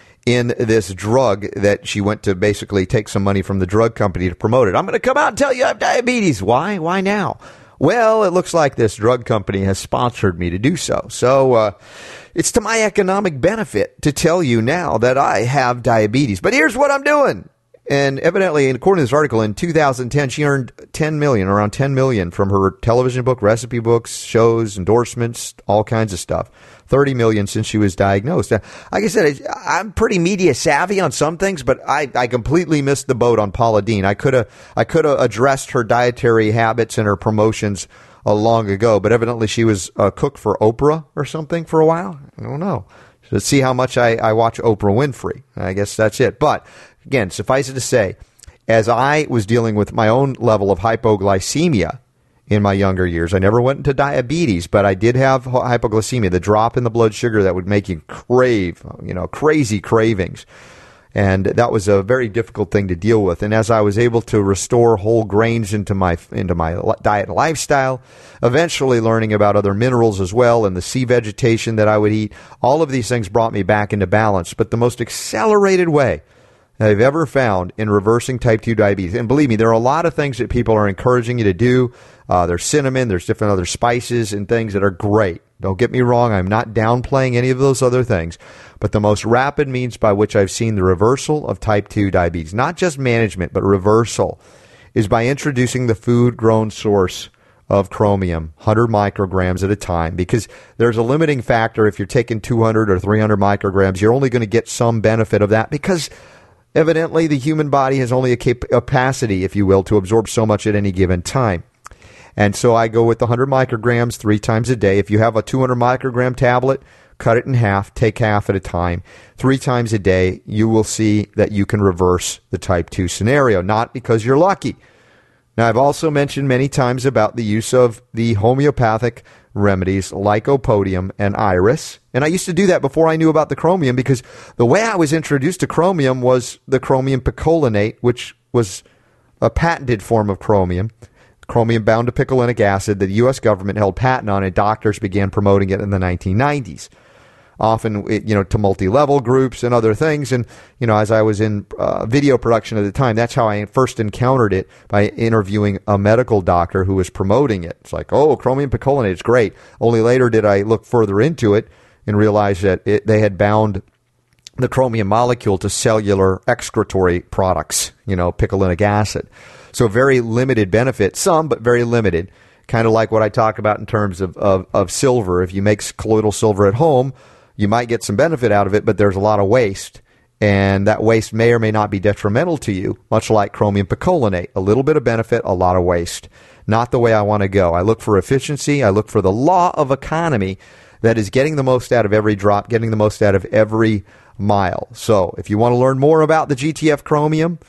in this drug that she went to basically take some money from the drug company to promote it. I'm going to come out and tell you I have diabetes. Why? Why now? Well, it looks like this drug company has sponsored me to do so. So uh, it's to my economic benefit to tell you now that I have diabetes. But here's what I'm doing. And evidently, according to this article, in two thousand ten, she earned ten million dollars, around ten million dollars from her television book, recipe books, shows, endorsements, all kinds of stuff. thirty million dollars since she was diagnosed. Now, like I said, I'm pretty media savvy on some things, but I, I completely missed the boat on Paula Deen. I could have I could have addressed her dietary habits and her promotions uh, long ago, but evidently she was a cook for Oprah or something for a while. I don't know. Let's see how much I, I watch Oprah Winfrey. I guess that's it. But again, suffice it to say, as I was dealing with my own level of hypoglycemia in my younger years, I never went into diabetes, but I did have hypoglycemia, the drop in the blood sugar that would make you crave, you know, crazy cravings. And that was a very difficult thing to deal with. And as I was able to restore whole grains into my into my diet and lifestyle, eventually learning about other minerals as well and the sea vegetation that I would eat, all of these things brought me back into balance. But the most accelerated way that I've ever found in reversing type two diabetes, and believe me, there are a lot of things that people are encouraging you to do. Uh, there's cinnamon, there's different other spices and things that are great. Don't get me wrong, I'm not downplaying any of those other things. But the most rapid means by which I've seen the reversal of type two diabetes, not just management, but reversal, is by introducing the food-grown source of chromium, one hundred micrograms at a time, because there's a limiting factor. If you're taking two hundred or three hundred micrograms, you're only going to get some benefit of that, because evidently the human body has only a capacity, if you will, to absorb so much at any given time. And so I go with the one hundred micrograms three times a day. If you have a two hundred microgram tablet, cut it in half, take half at a time. Three times a day, you will see that you can reverse the type two scenario, not because you're lucky. Now, I've also mentioned many times about the use of the homeopathic remedies, Lycopodium and Iris. And I used to do that before I knew about the chromium, because the way I was introduced to chromium was the chromium picolinate, which was a patented form of chromium. Chromium bound to picolinic acid that the U S government held patent on, and doctors began promoting it in the nineteen nineties. Often, you know, to multi-level groups and other things. And, you know, as I was in uh, video production at the time, that's how I first encountered it, by interviewing a medical doctor who was promoting it. It's like, oh, chromium picolinate, it's great. Only later did I look further into it and realize that it, they had bound the chromium molecule to cellular excretory products, you know, picolinic acid. So very limited benefit, some, but very limited. Kind of like what I talk about in terms of, of, of silver. If you make colloidal silver at home, you might get some benefit out of it, but there's a lot of waste. And that waste may or may not be detrimental to you, much like chromium picolinate. A little bit of benefit, a lot of waste. Not the way I want to go. I look for efficiency. I look for the law of economy that is getting the most out of every drop, getting the most out of every mile. So if you want to learn more about the G T F chromium,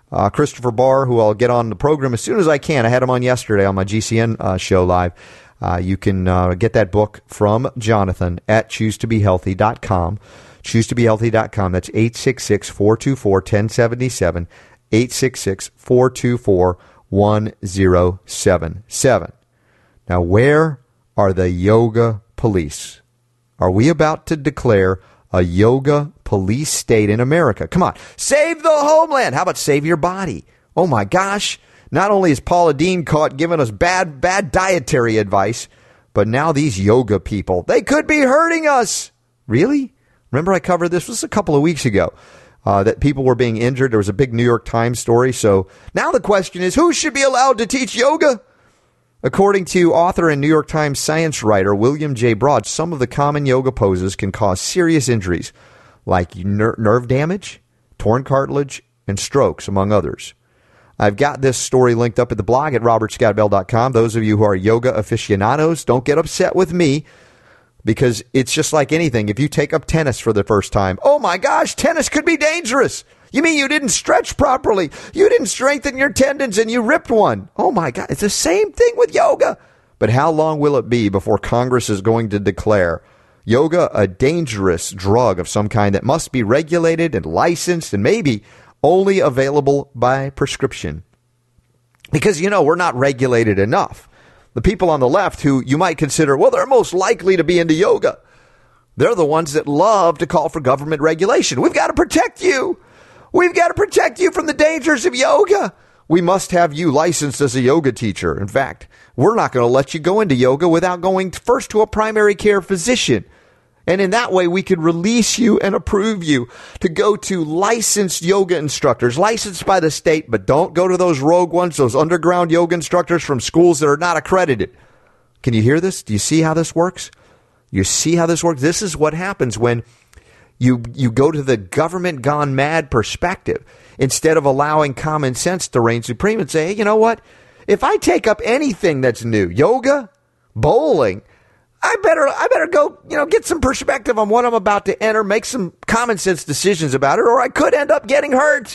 Uh, Christopher Barr, who I'll get on the program as soon as I can. I had him on yesterday on my G C N uh, show live. Uh, you can uh, get that book from Jonathan at choose to be healthy dot com. choose to be healthy dot com. That's eight six six, four two four, one zero seven seven. eight six six, four two four, one zero seven seven. Now, where are the yoga police? Are we about to declare a yoga police state in America? Come on. Save the homeland. How about save your body? Oh, my gosh. Not only is Paula Deen caught giving us bad, bad dietary advice, but now these yoga people, they could be hurting us. Really? Remember I covered this? This was a couple of weeks ago. Uh, that people were being injured. There was a big New York Times story. So now the question is, who should be allowed to teach yoga? According to author and New York Times science writer William J. Broad, some of the common yoga poses can cause serious injuries like ner- nerve damage, torn cartilage, and strokes, among others. I've got this story linked up at the blog at robert scott bell dot com. Those of you who are yoga aficionados, don't get upset with me, because it's just like anything. If you take up tennis for the first time, oh my gosh, tennis could be dangerous. You mean you didn't stretch properly? You didn't strengthen your tendons and you ripped one. Oh my God, it's the same thing with yoga. But how long will it be before Congress is going to declare yoga a dangerous drug of some kind that must be regulated and licensed and maybe only available by prescription? Because, you know, we're not regulated enough. The people on the left who you might consider, well, they're most likely to be into yoga, they're the ones that love to call for government regulation. We've got to protect you. We've got to protect you from the dangers of yoga. We must have you licensed as a yoga teacher. In fact, we're not going to let you go into yoga without going first to a primary care physician. And in that way, we could release you and approve you to go to licensed yoga instructors, licensed by the state, but don't go to those rogue ones, those underground yoga instructors from schools that are not accredited. Can you hear this? Do you see how this works? You see how this works? This is what happens when you you go to the government gone mad perspective instead of allowing common sense to reign supreme and say, hey, you know what? If I take up anything that's new, yoga, bowling, I better I better go, you know, get some perspective on what I'm about to enter, make some common sense decisions about it, or I could end up getting hurt.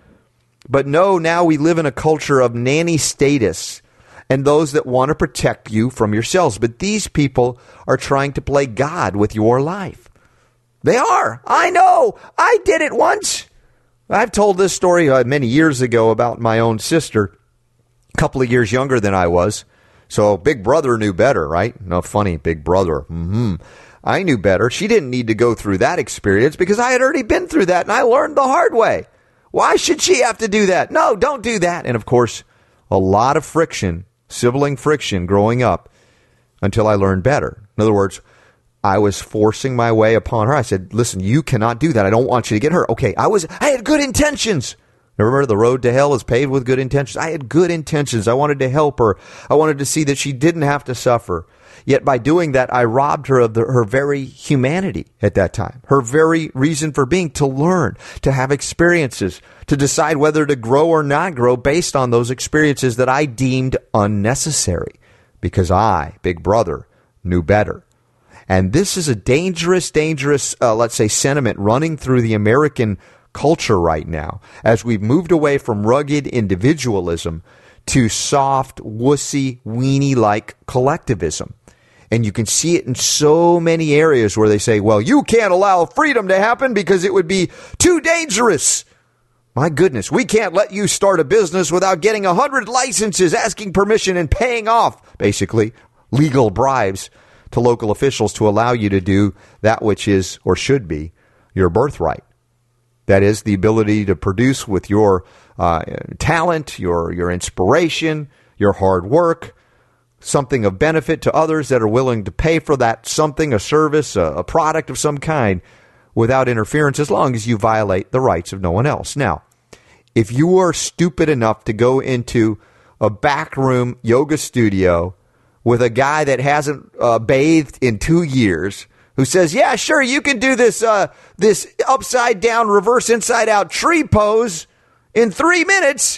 But no, now we live in a culture of nanny status and those that want to protect you from yourselves. But these people are trying to play God with your life. They are. I know. I did it once. I've told this story uh, many years ago about my own sister, a couple of years younger than I was. So Big Brother knew better, right? No, funny, Big Brother. Mm-hmm. I knew better. She didn't need to go through that experience because I had already been through that and I learned the hard way. Why should she have to do that? No, don't do that. And of course, a lot of friction, sibling friction growing up until I learned better. In other words, I was forcing my way upon her. I said, listen, you cannot do that. I don't want you to get hurt. Okay, I was, I had good intentions. Remember, the road to hell is paved with good intentions. I had good intentions. I wanted to help her. I wanted to see that she didn't have to suffer. Yet by doing that, I robbed her of the, her very humanity at that time, her very reason for being, to learn, to have experiences, to decide whether to grow or not grow based on those experiences that I deemed unnecessary because I, Big Brother, knew better. And this is a dangerous, dangerous, uh, let's say, sentiment running through the American culture right now as we've moved away from rugged individualism to soft, wussy, weenie-like collectivism. And you can see it in so many areas where they say, well, you can't allow freedom to happen because it would be too dangerous. My goodness, we can't let you start a business without getting a hundred licenses, asking permission, and paying off, basically, legal bribes to local officials to allow you to do that which is or should be your birthright. That is the ability to produce with your uh, talent, your your inspiration, your hard work, something of benefit to others that are willing to pay for that something, a service, a, a product of some kind, without interference, as long as you violate the rights of no one else. Now, if you are stupid enough to go into a backroom yoga studio with a guy that hasn't uh, bathed in two years, who says, yeah, sure, you can do this uh, this upside down, reverse inside out tree pose in three minutes.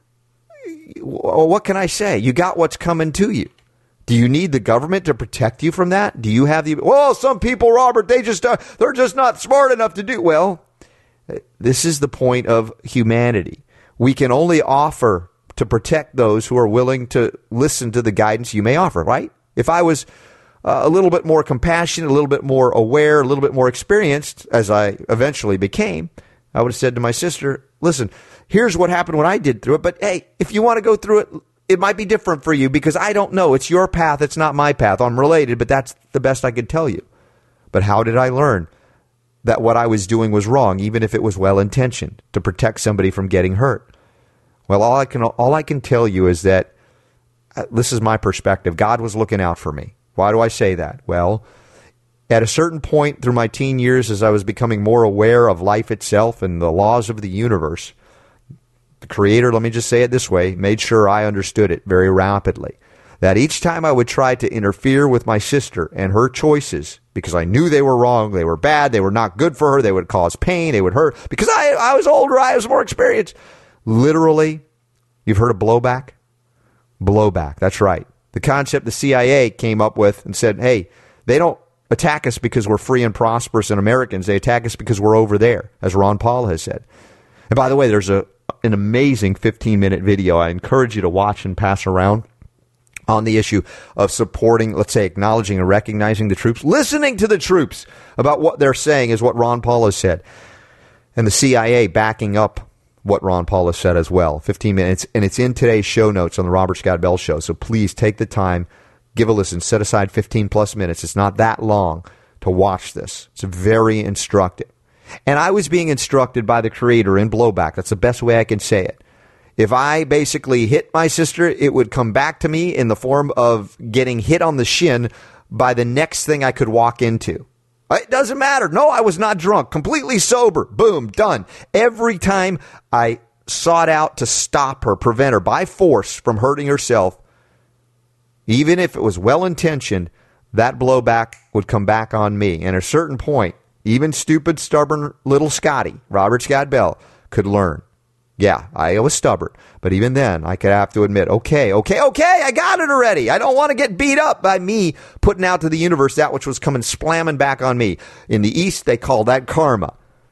Well, what can I say? You got what's coming to you. Do you need the government to protect you from that? Do you have the, well, some people, Robert, they just, uh, they're just not smart enough to do. Well, this is the point of humanity. We can only offer to protect those who are willing to listen to the guidance you may offer, right? If I was uh, a little bit more compassionate, a little bit more aware, a little bit more experienced, as I eventually became, I would have said to my sister, listen, here's what happened when I did through it, but hey, if you want to go through it, it might be different for you because I don't know. It's your path. It's not my path. I'm related, but that's the best I could tell you. But how did I learn that what I was doing was wrong, even if it was well-intentioned, to protect somebody from getting hurt? Well, all I can all I can tell you is that uh, this is my perspective. God was looking out for me. Why do I say that? Well, at a certain point through my teen years, as I was becoming more aware of life itself and the laws of the universe, the Creator, let me just say it this way, made sure I understood it very rapidly. That each time I would try to interfere with my sister and her choices, because I knew they were wrong, they were bad, they were not good for her, they would cause pain, they would hurt, because I, I was older, I was more experienced. Literally, you've heard of blowback? Blowback, that's right. The concept the C I A came up with and said, hey, they don't attack us because we're free and prosperous and Americans. They attack us because we're over there, as Ron Paul has said. And by the way, there's a an amazing fifteen-minute video I encourage you to watch and pass around on the issue of supporting, let's say, acknowledging and recognizing the troops, listening to the troops about what they're saying is what Ron Paul has said. And the C I A backing up what Ron Paul has said as well. fifteen minutes, and it's in today's show notes on the Robert Scott Bell Show. So please take the time, give a listen, set aside fifteen plus minutes. It's not that long to watch this. It's very instructive. And I was being instructed by the Creator in blowback. That's the best way I can say it. If I basically hit my sister, it would come back to me in the form of getting hit on the shin by the next thing I could walk into. It doesn't matter. No, I was not drunk. Completely sober. Boom, done. Every time I sought out to stop her, prevent her by force from hurting herself, even if it was well-intentioned, that blowback would come back on me. And at a certain point, even stupid, stubborn little Scotty, Robert Scott Bell, could learn. Yeah, I was stubborn. But even then, I could have to admit, okay, okay, okay, I got it already. I don't want to get beat up by me putting out to the universe that which was coming slamming back on me. In the East, they call that karma.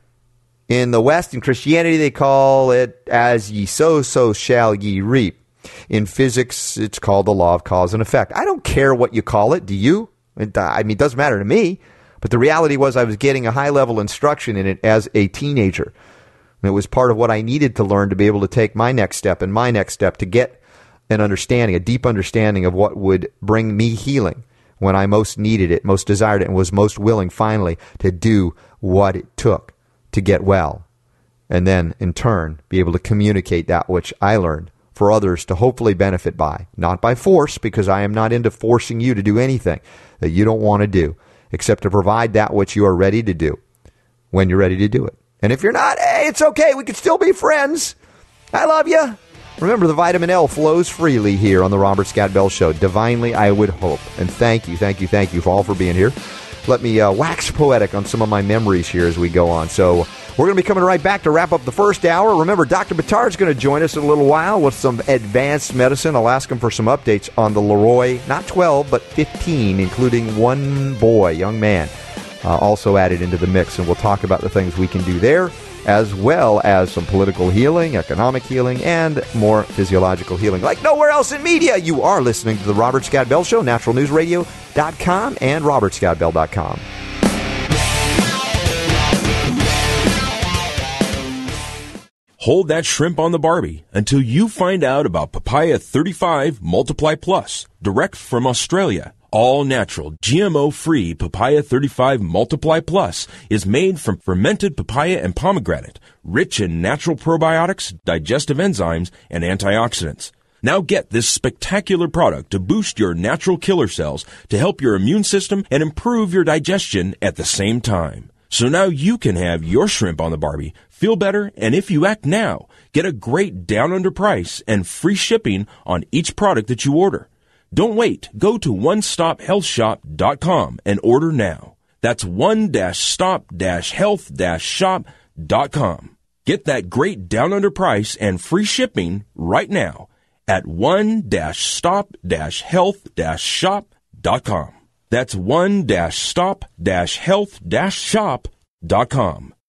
In the West, in Christianity, they call it as ye sow, so shall ye reap. In physics, it's called the law of cause and effect. I don't care what you call it. Do you? It, I mean, it doesn't matter to me. But the reality was I was getting a high-level instruction in it as a teenager. And it was part of what I needed to learn to be able to take my next step and my next step to get an understanding, a deep understanding of what would bring me healing when I most needed it, most desired it, and was most willing finally to do what it took to get well. And then, in turn, be able to communicate that which I learned for others to hopefully benefit by. Not by force, because I am not into forcing you to do anything that you don't want to do, except to provide that which you are ready to do when you're ready to do it. And if you're not, hey, it's okay. We can still be friends. I love you. Remember, the vitamin L flows freely here on the Robert Scott Bell Show. Divinely, I would hope. And thank you, thank you, thank you for all for being here. Let me uh, wax poetic on some of my memories here as we go on. So we're going to be coming right back to wrap up the first hour. Remember, Doctor Bitar is going to join us in a little while with some advanced medicine. I'll ask him for some updates on the Leroy, not twelve, but fifteen, including one boy, young man, uh, also added into the mix. And we'll talk about the things we can do there, as well as some political healing, economic healing, and more physiological healing. Like nowhere else in media, you are listening to the Robert Scott Bell Show, natural news radio dot com and robert scott bell dot com. Hold that shrimp on the Barbie until you find out about Papaya thirty-five Multiply Plus, direct from Australia. All natural, G M O-free Papaya thirty-five Multiply Plus is made from fermented papaya and pomegranate, rich in natural probiotics, digestive enzymes, and antioxidants. Now get this spectacular product to boost your natural killer cells to help your immune system and improve your digestion at the same time. So now you can have your shrimp on the Barbie, feel better, and if you act now, get a great down under price and free shipping on each product that you order. Don't wait. Go to one stop health shop dot com and order now. That's one stop health shop dot com. Get that great down under price and free shipping right now at one stop health shop dot com. That's one stop health shop dot com.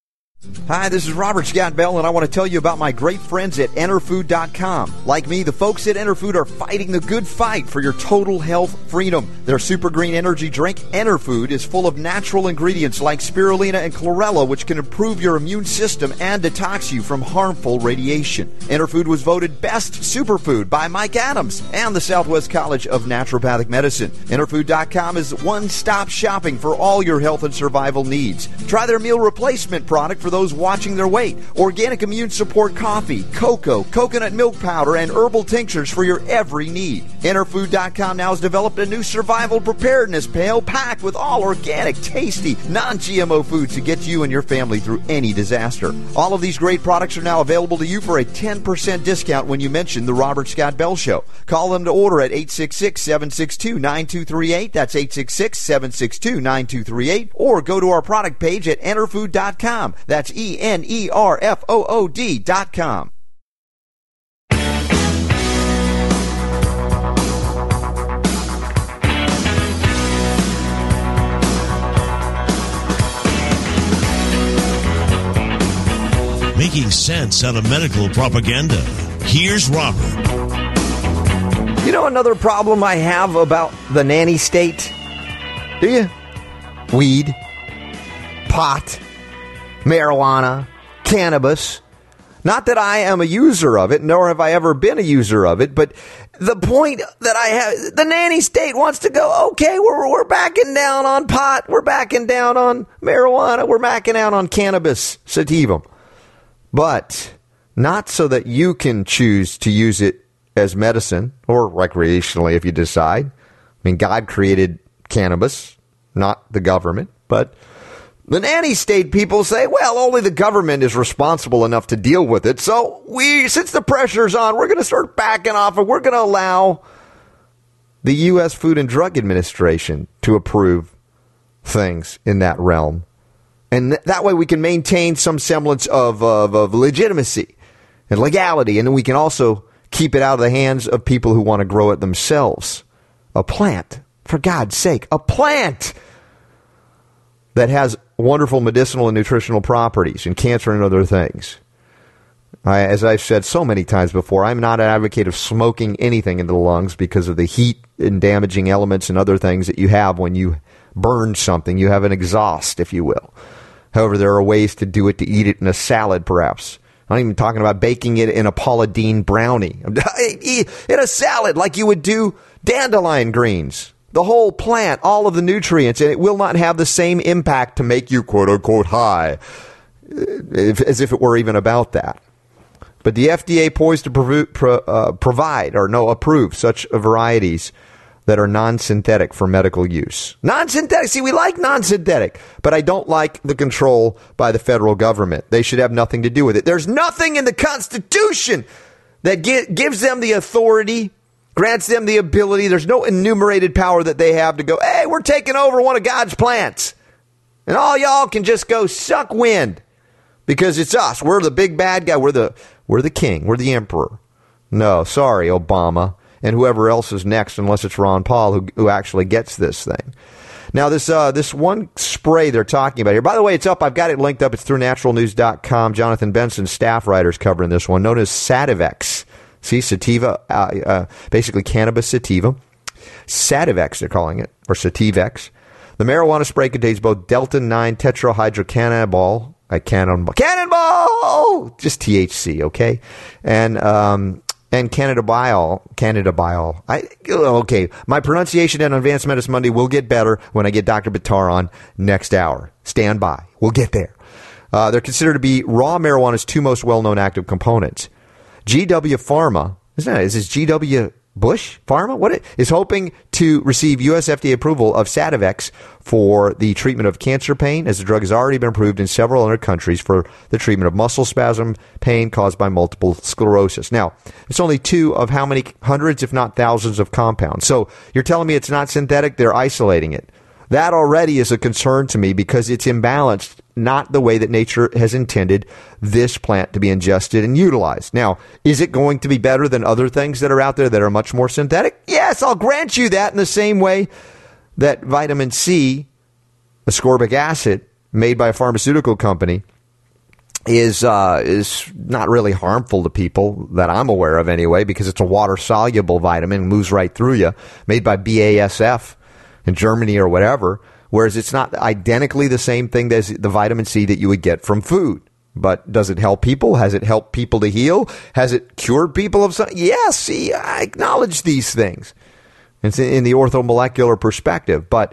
Hi, this is Robert Scott Bell, and I want to tell you about my great friends at enter food dot com. Like me, the folks at EnterFood are fighting the good fight for your total health freedom. Their super green energy drink, EnterFood, is full of natural ingredients like spirulina and chlorella, which can improve your immune system and detox you from harmful radiation. EnterFood was voted best superfood by Mike Adams and the Southwest College of Naturopathic Medicine. enter food dot com is one-stop shopping for all your health and survival needs. Try their meal replacement product for those watching their weight, organic immune support coffee, cocoa, coconut milk powder, and herbal tinctures for your every need. enter food dot com now has developed a new survival preparedness pail packed with all organic, tasty, non-G M O foods to get you and your family through any disaster. All of these great products are now available to you for a ten percent discount when you mention the Robert Scott Bell Show. Call them to order at eight six six, seven six two, nine two three eight. That's eight six six, seven six two, nine two three eight. Or go to our product page at enter food dot com. That's E N E R F O O D dot com. Making sense out of medical propaganda. Here's Robert. You know another problem I have about the nanny state? Do you? Weed, pot, marijuana, cannabis. Not that I am a user of it, nor have I ever been a user of it, but the point that I have, the nanny state wants to go, okay, we're, we're backing down on pot, we're backing down on marijuana, we're backing down on cannabis sativa. But not so that you can choose to use it as medicine or recreationally if you decide. I mean, God created cannabis, not the government, but the nanny state people say, well, only the government is responsible enough to deal with it. So we, since the pressure's on, we're going to start backing off and we're going to allow the U S Food and Drug Administration to approve things in that realm. And th- that way we can maintain some semblance of, of, of legitimacy and legality. And then we can also keep it out of the hands of people who want to grow it themselves. A plant, for God's sake, a plant that has wonderful medicinal and nutritional properties and cancer and other things. I, as I've said so many times before, I'm not an advocate of smoking anything into the lungs because of the heat and damaging elements and other things that you have when you burn something. You have an exhaust, if you will. However, there are ways to do it, to eat it in a salad, perhaps. I'm not even talking about baking it in a Paula Deen brownie. In a salad, like you would do dandelion greens. The whole plant, all of the nutrients, and it will not have the same impact to make you quote-unquote high, if, as if it were even about that. But the F D A poised to prov- pro, uh, provide, or no, approve such varieties that are non-synthetic for medical use. Non-synthetic. See, we like non-synthetic, but I don't like the control by the federal government. They should have nothing to do with it. There's nothing in the Constitution that gi- gives them the authority, grants them the ability. There's no enumerated power that they have to go, hey, we're taking over one of God's plants. And all y'all can just go suck wind because it's us. We're the big bad guy. We're the, we're the king. We're the emperor. No, sorry, Obama. And whoever else is next, unless it's Ron Paul, who, who actually gets this thing. Now, this uh, this one spray they're talking about here, by the way, it's up. I've got it linked up. It's through natural news dot com. Jonathan Benson, staff writer's covering this one, known as Sativex. See, sativa, uh, uh, basically cannabis sativa. Sativex, they're calling it, or Sativex. The marijuana spray contains both Delta nine tetrahydrocannabinol, uh, cannonball, cannonball, just T H C, okay, and um. And cannabidiol, cannabidiol. I okay. My pronunciation on Advanced Medicine Monday will get better when I get Doctor Bitar on next hour. Stand by. We'll get there. Uh, they're considered to be raw marijuana's two most well-known active components. G W Pharma, isn't that? Is this G W Bush Pharma? What it, is hoping to receive U S F D A approval of Sativex for the treatment of cancer pain, as the drug has already been approved in several other countries for the treatment of muscle spasm pain caused by multiple sclerosis. Now, it's only two of how many hundreds, if not thousands, of compounds. So you're telling me it's not synthetic? They're isolating it. That already is a concern to me because it's imbalanced, not the way that nature has intended this plant to be ingested and utilized. Now, is it going to be better than other things that are out there that are much more synthetic? Yes, I'll grant you that, in the same way that vitamin C, ascorbic acid, made by a pharmaceutical company, is uh, is not really harmful to people that I'm aware of anyway, because it's a water-soluble vitamin, moves right through you, made by B A S F in Germany or whatever, whereas it's not identically the same thing as the vitamin C that you would get from food. But does it help people? Has it helped people to heal? Has it cured people of something? Yes, see, I acknowledge these things. It's in the orthomolecular perspective. But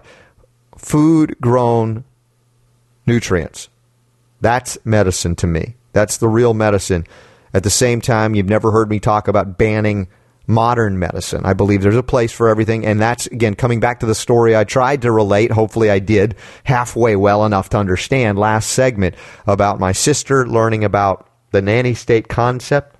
food-grown nutrients, that's medicine to me. That's the real medicine. At the same time, you've never heard me talk about banning modern medicine. I believe there's a place for everything. And that's, again, coming back to the story I tried to relate. Hopefully I did halfway well enough to understand last segment about my sister learning about the nanny state concept,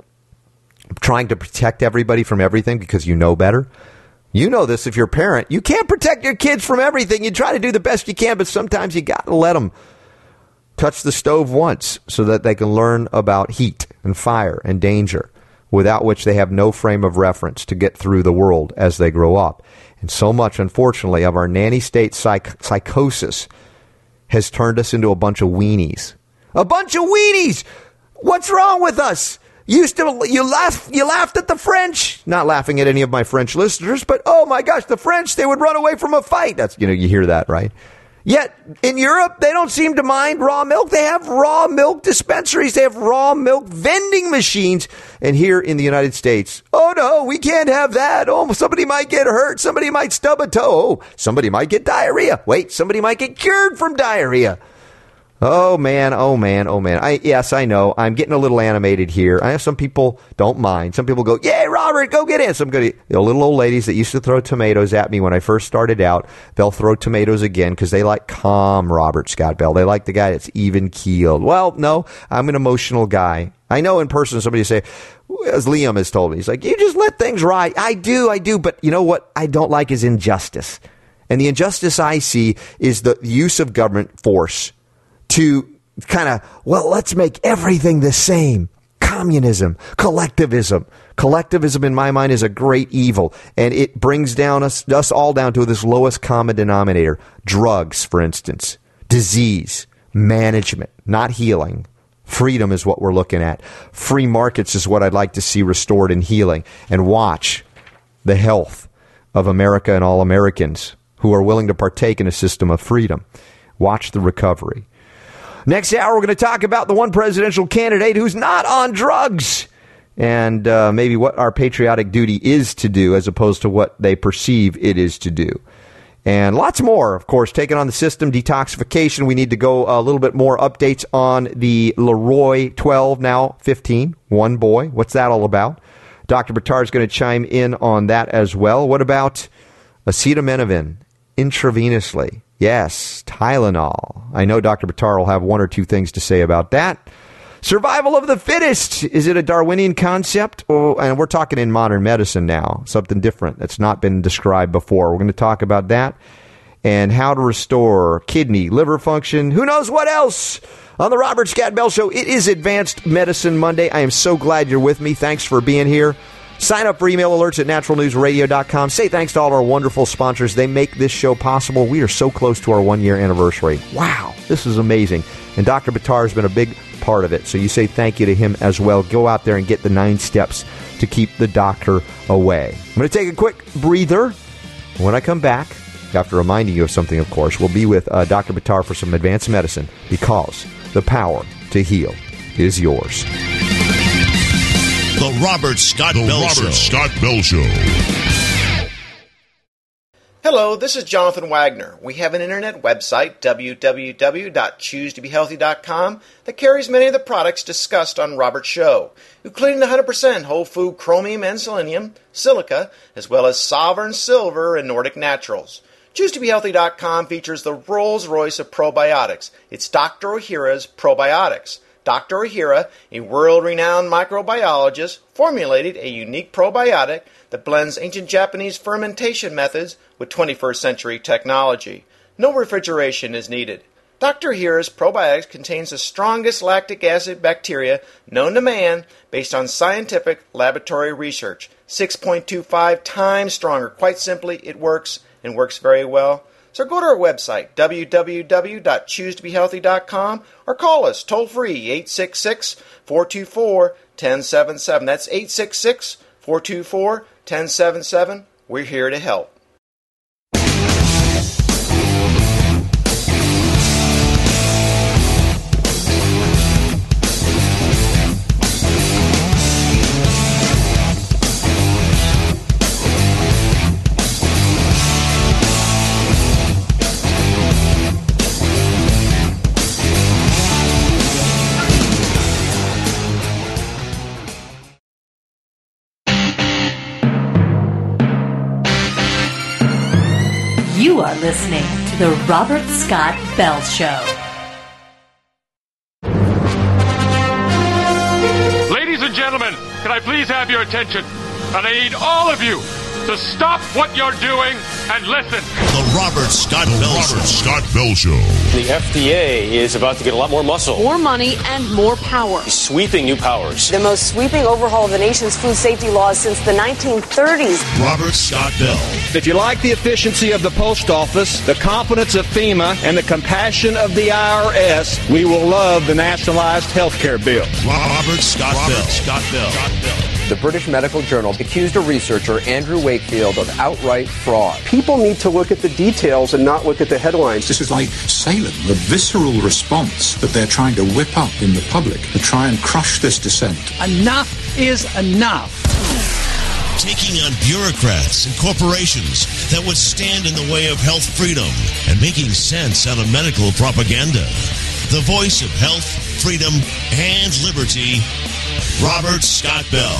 trying to protect everybody from everything because you know better. You know this if you're a parent. You can't protect your kids from everything. You try to do the best you can, but sometimes you got to let them touch the stove once so that they can learn about heat and fire and danger, without which they have no frame of reference to get through the world as they grow up. And so much, unfortunately, of our nanny state psych- psychosis has turned us into a bunch of weenies. A bunch of weenies! What's wrong with us? Used to you laugh you laughed at the French. Not laughing at any of my French listeners, but oh my gosh, the French, they would run away from a fight. That's, you know, you hear that, right? Yet, in Europe, they don't seem to mind raw milk. They have raw milk dispensaries. They have raw milk vending machines. And here in the United States, oh, no, we can't have that. Oh, somebody might get hurt. Somebody might stub a toe. Oh, somebody might get diarrhea. Wait, somebody might get cured from diarrhea. Oh, man, oh, man, oh, man. I Yes, I know. I'm getting a little animated here. I have some people don't mind. Some people go, yay, Robert, go get in. Some good, you know, little old ladies that used to throw tomatoes at me when I first started out, they'll throw tomatoes again because they like calm Robert Scott Bell. They like the guy that's even-keeled. Well, no, I'm an emotional guy. I know in person somebody say, as Liam has told me, he's like, you just let things ride. I do, I do. But you know what I don't like is injustice. And the injustice I see is the use of government force to kind of, well, let's make everything the same. Communism, collectivism. Collectivism, in my mind, is a great evil, and it brings down us, us all down to this lowest common denominator. Drugs, for instance. Disease. Management. Not healing. Freedom is what we're looking at. Free markets is what I'd like to see restored in healing. And watch the health of America and all Americans who are willing to partake in a system of freedom. Watch the recovery. Next hour, we're going to talk about the one presidential candidate who's not on drugs, and uh, maybe what our patriotic duty is to do as opposed to what they perceive it is to do. And lots more, of course, taking on the system, detoxification. We need to go a little bit more updates on the Leroy twelve, now fifteen, one boy. What's that all about? Doctor Buttar is going to chime in on that as well. What about acetaminophen intravenously? Yes, Tylenol. I know Doctor Buttar will have one or two things to say about that. Survival of the fittest. Is it a Darwinian concept? Oh, and we're talking in modern medicine now, something different that's not been described before. We're going to talk about that and how to restore kidney, liver function, who knows what else on the Robert Scott Bell Show. It is Advanced Medicine Monday. I am so glad you're with me. Thanks for being here. Sign up for email alerts at natural news radio dot com. Say thanks to all of our wonderful sponsors. They make this show possible. We are so close to our one-year anniversary. Wow, this is amazing. And Doctor Buttar has been a big part of it. So you say thank you to him as well. Go out there and get the nine steps to keep the doctor away. I'm going to take a quick breather. When I come back, after reminding you of something, of course, we'll be with uh, Doctor Buttar for some advanced medicine, because the power to heal is yours. The Robert Scott the Bell Robert Show. Scott Bell Show. Hello, this is Jonathan Wagner. We have an internet website, w w w dot choose to be healthy dot com, that carries many of the products discussed on Robert's show, including the one hundred percent whole food chromium and selenium, silica, as well as Sovereign Silver and Nordic Naturals. choose to be healthy dot com features the Rolls-Royce of probiotics. It's Doctor Ohhira's Probiotics. Doctor Ohhira, a world-renowned microbiologist, formulated a unique probiotic that blends ancient Japanese fermentation methods with twenty-first century technology. No refrigeration is needed. Doctor Ohhira's probiotics contains the strongest lactic acid bacteria known to man based on scientific laboratory research. six point two five times stronger. Quite simply, it works and works very well. So go to our website, w w w dot choose to be healthy dot com, or call us toll-free, eight six six, four two four, one oh seven seven. That's eight six six, four two four, one oh seven seven. We're here to help. You are listening to The Robert Scott Bell Show. Ladies and gentlemen, can I please have your attention? And I need all of you to stop what you're doing and listen. The Robert Scott Bell Show. Robert Scott Bell Show. The F D A is about to get a lot more muscle. More money and more power. Sweeping new powers. The most sweeping overhaul of the nation's food safety laws since the nineteen thirties. Robert Scott Bell. If you like the efficiency of the post office, the confidence of FEMA, and the compassion of the I R S, we will love the nationalized health care bill. Robert Scott Robert Bell. Scott Bell. Scott Bell. The British Medical Journal accused a researcher, Andrew Wakefield, of outright fraud. People need to look at the details and not look at the headlines. This is like Salem, the visceral response that they're trying to whip up in the public to try and crush this dissent. Enough is enough. Taking on bureaucrats and corporations that would stand in the way of health freedom and making sense out of medical propaganda. The voice of health, freedom, and liberty, Robert Scott Bell.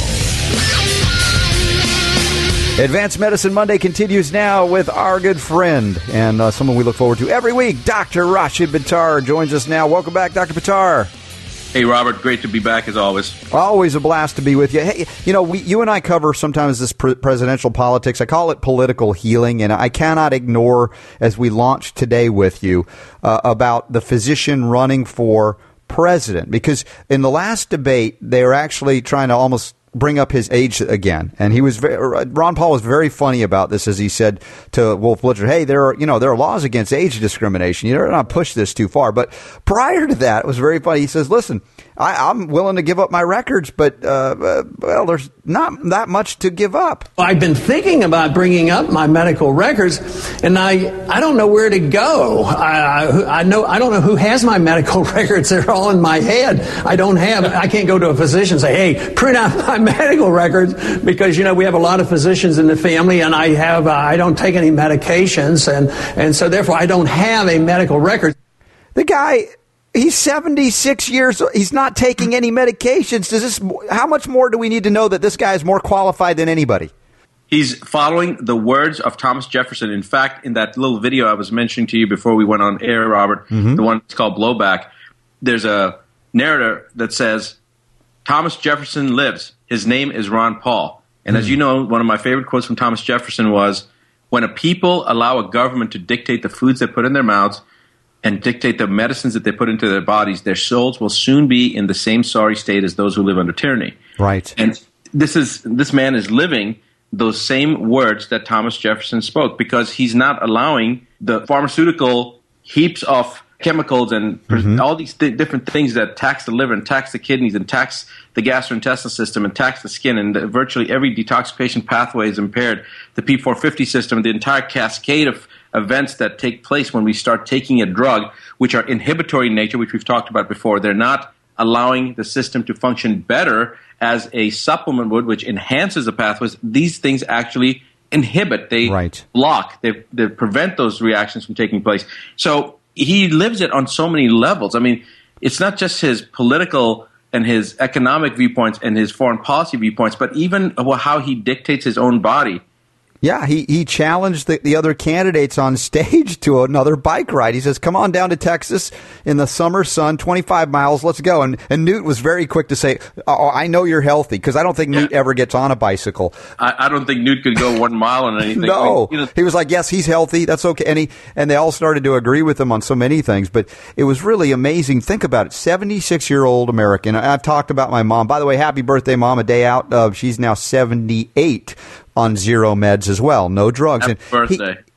Advanced Medicine Monday continues now with our good friend and uh, someone we look forward to every week. Doctor Rashid Buttar joins us now. Welcome back, Doctor Buttar. Hey, Robert. Great to be back as always. Always a blast to be with you. Hey, you know, we, you and I cover sometimes this pre- presidential politics. I call it political healing, and I cannot ignore, as we launch today with you, uh, about the physician running for president, because in the last debate they were actually trying to almost bring up his age again, and he was very, Ron Paul was very funny about this, as he said to Wolf Blitzer, "Hey, there are you know there are laws against age discrimination. You know, not push this too far." But prior to that, it was very funny. He says, "Listen, I, I'm willing to give up my records, but uh, uh, well, there's not that much to give up." I've been thinking about bringing up my medical records, and I I don't know where to go. I, I, I know I don't know who has my medical records. They're all in my head. I don't have. I can't go to a physician and say, "Hey, print out my medical records," because you know we have a lot of physicians in the family, and I have uh, I don't take any medications, and and so therefore I don't have a medical record. The guy. He's seventy-six years old. He's not taking any medications. Does this? How much more do we need to know that this guy is more qualified than anybody? He's following the words of Thomas Jefferson. In fact, in that little video I was mentioning to you before we went on air, Robert, mm-hmm. the one that's called Blowback, there's a narrator that says, Thomas Jefferson lives. His name is Ron Paul. And mm-hmm. as you know, one of my favorite quotes from Thomas Jefferson was, when a people allow a government to dictate the foods they put in their mouths, and dictate the medicines that they put into their bodies, their souls will soon be in the same sorry state as those who live under tyranny. Right. And this is this man is living those same words that Thomas Jefferson spoke, because he's not allowing the pharmaceutical heaps of chemicals and mm-hmm. all these th- different things that tax the liver and tax the kidneys and tax the gastrointestinal system and tax the skin, and the, virtually every detoxification pathway is impaired. The P four fifty system, the entire cascade of events that take place when we start taking a drug, which are inhibitory in nature, which we've talked about before. They're not allowing the system to function better as a supplement would, which enhances the pathways. These things actually inhibit, they right. block, they, they prevent those reactions from taking place. So he lives it on so many levels. I mean, it's not just his political and his economic viewpoints and his foreign policy viewpoints, but even how he dictates his own body. Yeah, he, he challenged the, the other candidates on stage to another bike ride. He says, come on down to Texas in the summer sun, twenty-five miles, let's go. And, and Newt was very quick to say, oh, I know you're healthy, because I don't think Newt yeah. ever gets on a bicycle. I, I don't think Newt could go one mile on anything. No. I mean, you know, he was like, yes, he's healthy, that's okay. And, he, and they all started to agree with him on so many things. But it was really amazing. Think about it, seventy-six-year-old American. I've talked about my mom. By the way, happy birthday, Mom, a day out. Uh, she's now seventy-eight. On zero meds as well, no drugs. Happy and birthday.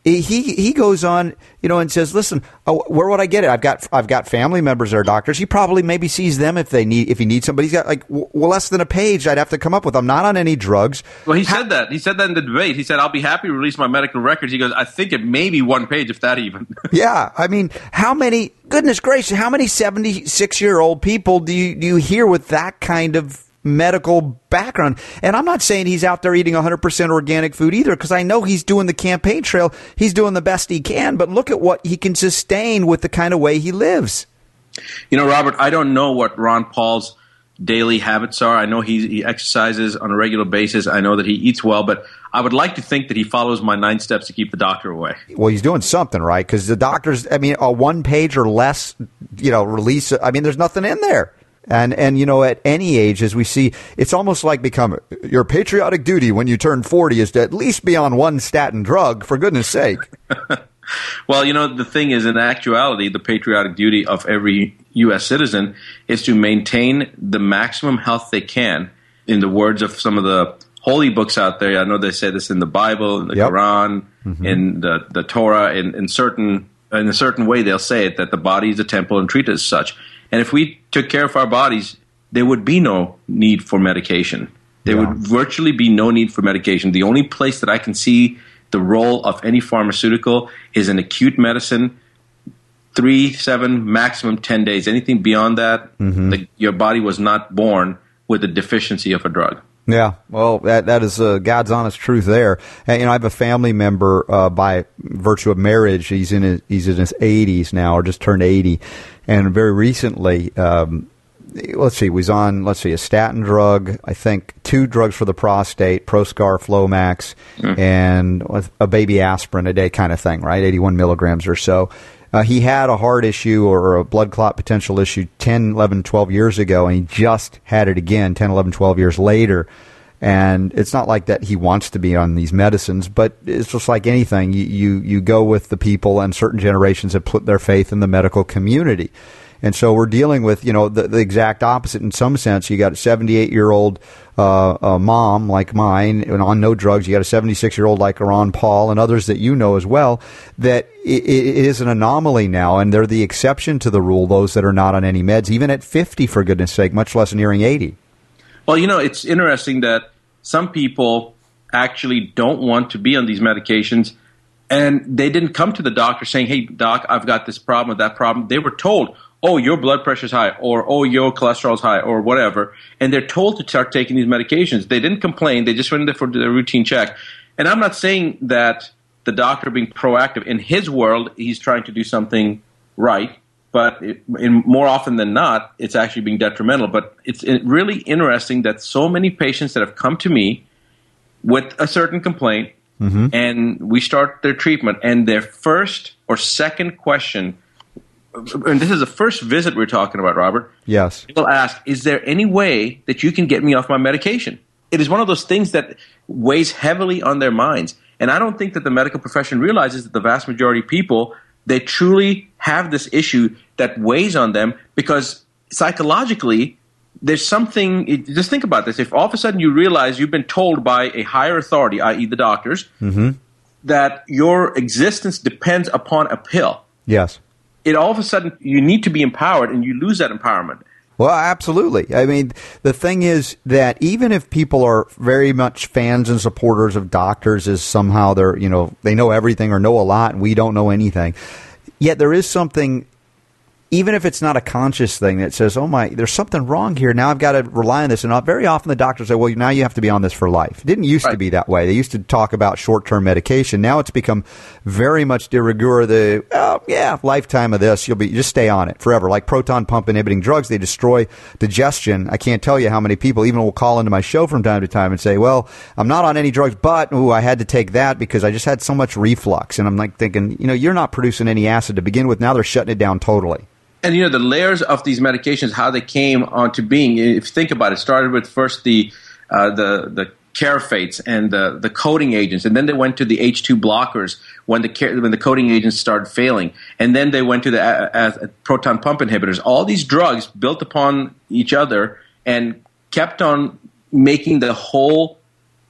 he he goes on, you know, and says, "Listen, oh, where would I get it? I've got I've got family members that are doctors. He probably maybe sees them if they need if he needs somebody. He's got like w- less than a page. I'd have to come up with. I'm not on any drugs." Well, he ha- said that. He said that in the debate. He said, "I'll be happy to release my medical records." He goes, "I think it may be one page, if that even." Yeah, I mean, how many? Goodness gracious, how many seventy-six year old people do you do you hear with that kind of medical background? And I'm not saying he's out there eating one hundred percent organic food either, because I know he's doing the campaign trail. He's doing the best he can, but look at what he can sustain with the kind of way he lives. You know, Robert, I don't know what Ron Paul's daily habits are. I know he, he exercises on a regular basis. I know that he eats well, but I would like to think that he follows my nine steps to keep the doctor away. Well, he's doing something right, because the doctors, I mean, a one page or less, you know, release, I mean, there's nothing in there. And, and you know, at any age, as we see, it's almost like become your patriotic duty when you turn forty is to at least be on one statin drug, for goodness sake. Well, you know, the thing is, in actuality, the patriotic duty of every U S citizen is to maintain the maximum health they can. In the words of some of the holy books out there, I know they say this in the Bible, in the yep. Quran, mm-hmm. in the, the Torah, in, in certain in a certain way they'll say it, that the body is a temple and treat it as such. And if we took care of our bodies, there would be no need for medication. There yeah. would virtually be no need for medication. The only place that I can see the role of any pharmaceutical is in acute medicine, three, seven, maximum ten days. Anything beyond that, mm-hmm. the, your body was not born with a deficiency of a drug. Yeah, well, that that is uh, God's honest truth there. And, you know, I have a family member uh, by virtue of marriage. He's in his, he's in his eighties now, or just turned eighty. And very recently, um, let's see, was on, let's see, a statin drug, I think two drugs for the prostate, Proscar, Flomax, mm. and a baby aspirin a day kind of thing, right? eighty-one milligrams or so. Uh, he had a heart issue or a blood clot potential issue ten, eleven, twelve years ago, and he just had it again ten, eleven, twelve years later. And it's not like that he wants to be on these medicines, but it's just like anything. You, you, you go with the people, and certain generations have put their faith in the medical community. And so we're dealing with, you know, the, the exact opposite in some sense. You got a seventy-eight-year-old uh, uh, mom like mine and on no drugs. You got a seventy-six-year-old like Ron Paul and others that you know as well, that it, it is an anomaly now, and they're the exception to the rule, those that are not on any meds, even at fifty, for goodness sake, much less nearing eighty. Well, you know, it's interesting that some people actually don't want to be on these medications, and they didn't come to the doctor saying, "Hey, doc, I've got this problem or that problem." They were told, "Oh, your blood pressure's high," or "Oh, your cholesterol's high," or whatever, and they're told to start taking these medications. They didn't complain. They just went in there for their routine check. And I'm not saying that the doctor being proactive, in his world, he's trying to do something right, but it, in, more often than not, it's actually being detrimental. But it's really interesting that so many patients that have come to me with a certain complaint, mm-hmm. and we start their treatment, and their first or second question, and this is the first visit we're talking about, Robert. Yes. They'll ask, "Is there any way that you can get me off my medication?" It is one of those things that weighs heavily on their minds. And I don't think that the medical profession realizes that the vast majority of people, they truly have this issue that weighs on them, because psychologically, there's something, just think about this. If all of a sudden you realize you've been told by a higher authority, that is the doctors, mm-hmm. that your existence depends upon a pill. Yes. It all of a sudden, you need to be empowered, and you lose that empowerment. Well, absolutely. I mean, the thing is that even if people are very much fans and supporters of doctors, as somehow they're, you know, they know everything or know a lot and we don't know anything, yet there is something, even if it's not a conscious thing, that says, "Oh my, there's something wrong here. Now I've got to rely on this." And very often the doctors say, "Well, now you have to be on this for life." It didn't used right. to be that way. They used to talk about short-term medication. Now it's become very much de rigueur. The oh yeah, lifetime of this. You'll be just stay on it forever. Like proton pump inhibiting drugs, they destroy digestion. I can't tell you how many people even will call into my show from time to time and say, "Well, I'm not on any drugs, but ooh, I had to take that because I just had so much reflux." And I'm like thinking, you know, you're not producing any acid to begin with. Now they're shutting it down totally. And, you know, the layers of these medications, how they came onto being, if you think about it, started with first the uh, the the Carafates and the, the coating agents, and then they went to the H two blockers when the when the coating agents started failing, and then they went to the uh, uh, proton pump inhibitors. All these drugs built upon each other and kept on making the whole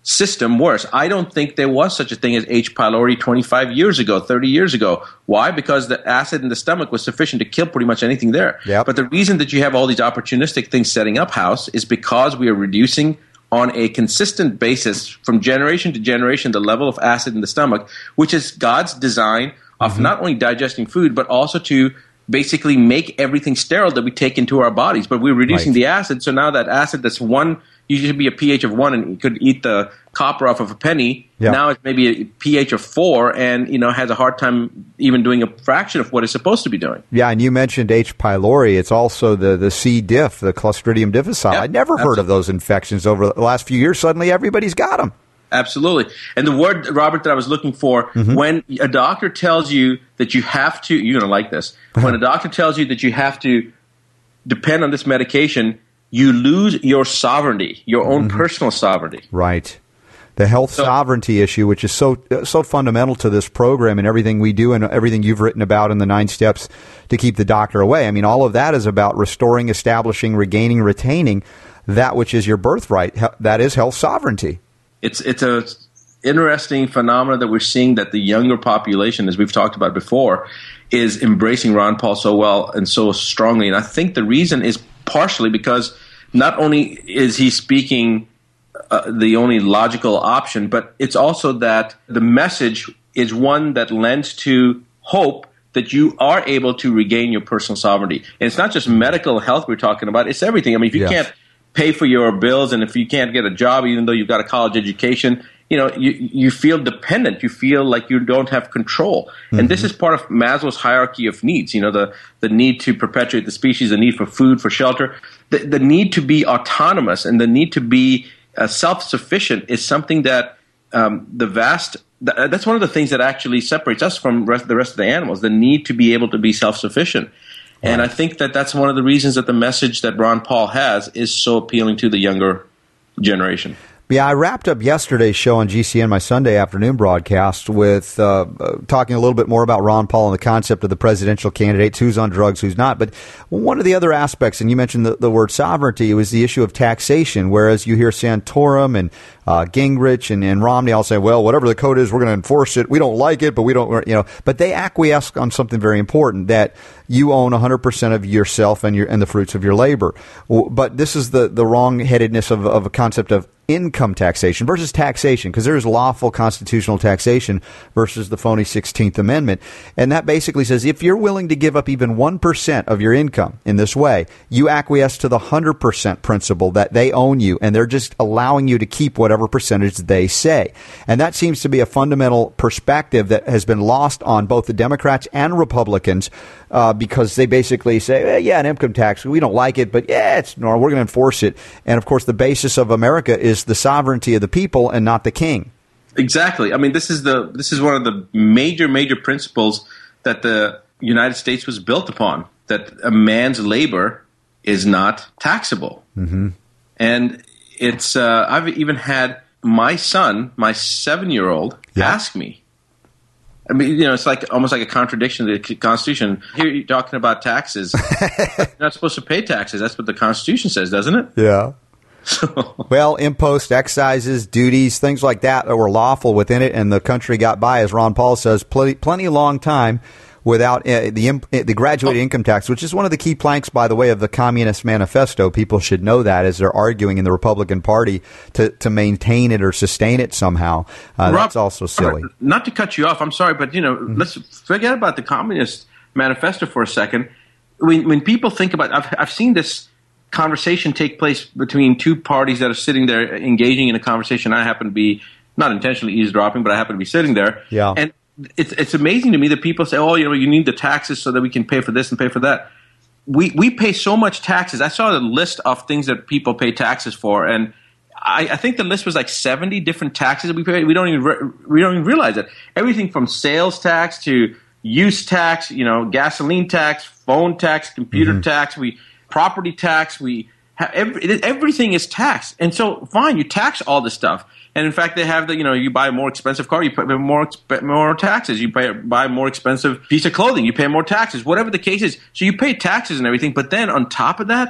system worse. I don't think there was such a thing as H. pylori twenty-five years ago, thirty years ago. Why? Because the acid in the stomach was sufficient to kill pretty much anything there. Yep. But the reason that you have all these opportunistic things setting up house is because we are reducing on a consistent basis from generation to generation the level of acid in the stomach, which is God's design of mm-hmm. not only digesting food, but also to basically make everything sterile that we take into our bodies. But we're reducing right. the acid, so now that acid that's one, you should be a pH of one and you could eat the copper off of a penny. Yep. Now it's maybe a pH of four and, you know, has a hard time even doing a fraction of what it's supposed to be doing. Yeah, and you mentioned H. pylori. It's also the, the C. diff, the Clostridium difficile. Yeah, I'd never absolutely. heard of those infections over the last few years. Suddenly everybody's got them. Absolutely. And the word, Robert, that I was looking for, mm-hmm. when a doctor tells you that you have to, you're going to like this, when a doctor tells you that you have to depend on this medication, you lose your sovereignty, your own mm-hmm. personal sovereignty. Right. The health so, sovereignty issue, which is so so fundamental to this program and everything we do and everything you've written about in the nine steps to keep the doctor away. I mean, all of that is about restoring, establishing, regaining, retaining that which is your birthright. That is health sovereignty. It's it's a interesting phenomenon that we're seeing that the younger population, as we've talked about before, is embracing Ron Paul so well and so strongly. And I think the reason is partially because not only is he speaking uh, the only logical option, but it's also that the message is one that lends to hope that you are able to regain your personal sovereignty. And it's not just medical health we're talking about, it's everything. I mean, if you yes. can't pay for your bills and if you can't get a job even though you've got a college education, you know, you, you feel dependent. You feel like you don't have control. Mm-hmm. And this is part of Maslow's hierarchy of needs, you know, the, the need to perpetuate the species, the need for food, for shelter, the, the need to be autonomous and the need to be uh, self-sufficient is something that um, the vast th- – that's one of the things that actually separates us from rest, the rest of the animals, the need to be able to be self-sufficient. Right. And I think that that's one of the reasons that the message that Ron Paul has is so appealing to the younger generation. Yeah, I wrapped up yesterday's show on G C N, my Sunday afternoon broadcast, with uh, uh, talking a little bit more about Ron Paul and the concept of the presidential candidates, who's on drugs, who's not. But one of the other aspects, and you mentioned the, the word sovereignty, was the issue of taxation, whereas you hear Santorum and uh, Gingrich and, and Romney all say, well, whatever the code is, we're going to enforce it. We don't like it, but we don't, you know. But they acquiesce on something very important, that you own one hundred percent of yourself and your and the fruits of your labor. But this is the, the wrong-headedness of, of a concept of income taxation versus taxation, because there is lawful constitutional taxation versus the phony sixteenth Amendment. And that basically says if you're willing to give up even one percent of your income in this way, you acquiesce to the one hundred percent principle that they own you, and they're just allowing you to keep whatever percentage they say. And that seems to be a fundamental perspective that has been lost on both the Democrats and Republicans, uh, because they basically say, eh, yeah, an income tax, we don't like it, but yeah, it's normal, we're going to enforce it. And, of course, the basis of America is the sovereignty of the people and not the king. Exactly. I mean, this is the this is one of the major, major principles that the United States was built upon, that a man's labor is not taxable. Mm-hmm. And it's uh, I've even had my son, my seven-year-old, yeah. ask me. I mean, you know, it's like almost like a contradiction to the Constitution. Here you're talking about taxes. You're not supposed to pay taxes. That's what the Constitution says, doesn't it? Yeah. Well, impost, excises, duties, things like that that were lawful within it, and the country got by, as Ron Paul says, plenty, plenty long time without uh, the imp- the graduated oh. income tax, which is one of the key planks, by the way, of the Communist Manifesto. People should know that as they're arguing in the Republican Party to, to maintain it or sustain it somehow. Uh, Rob, that's also silly. Not to cut you off, I'm sorry, but you know, mm-hmm. let's forget about the Communist Manifesto for a second. When when people think about, I've I've seen this conversation take place between two parties that are sitting there engaging in a conversation. I happen to be not intentionally eavesdropping, but I happen to be sitting there. Yeah. And it's it's amazing to me that people say, oh, you know, you need the taxes so that we can pay for this and pay for that. We we pay so much taxes. I saw the list of things that people pay taxes for, and I, I think the list was like seventy different taxes that we pay. We don't even re- we don't even realize it. Everything from sales tax to use tax, you know, gasoline tax, phone tax, computer mm-hmm. tax. We property tax, we have every, everything is taxed. And so, fine, you tax all this stuff. And in fact, they have the, you know, you buy a more expensive car, you pay more more taxes. You pay, buy a more expensive piece of clothing, you pay more taxes, whatever the case is. So you pay taxes and everything. But then on top of that,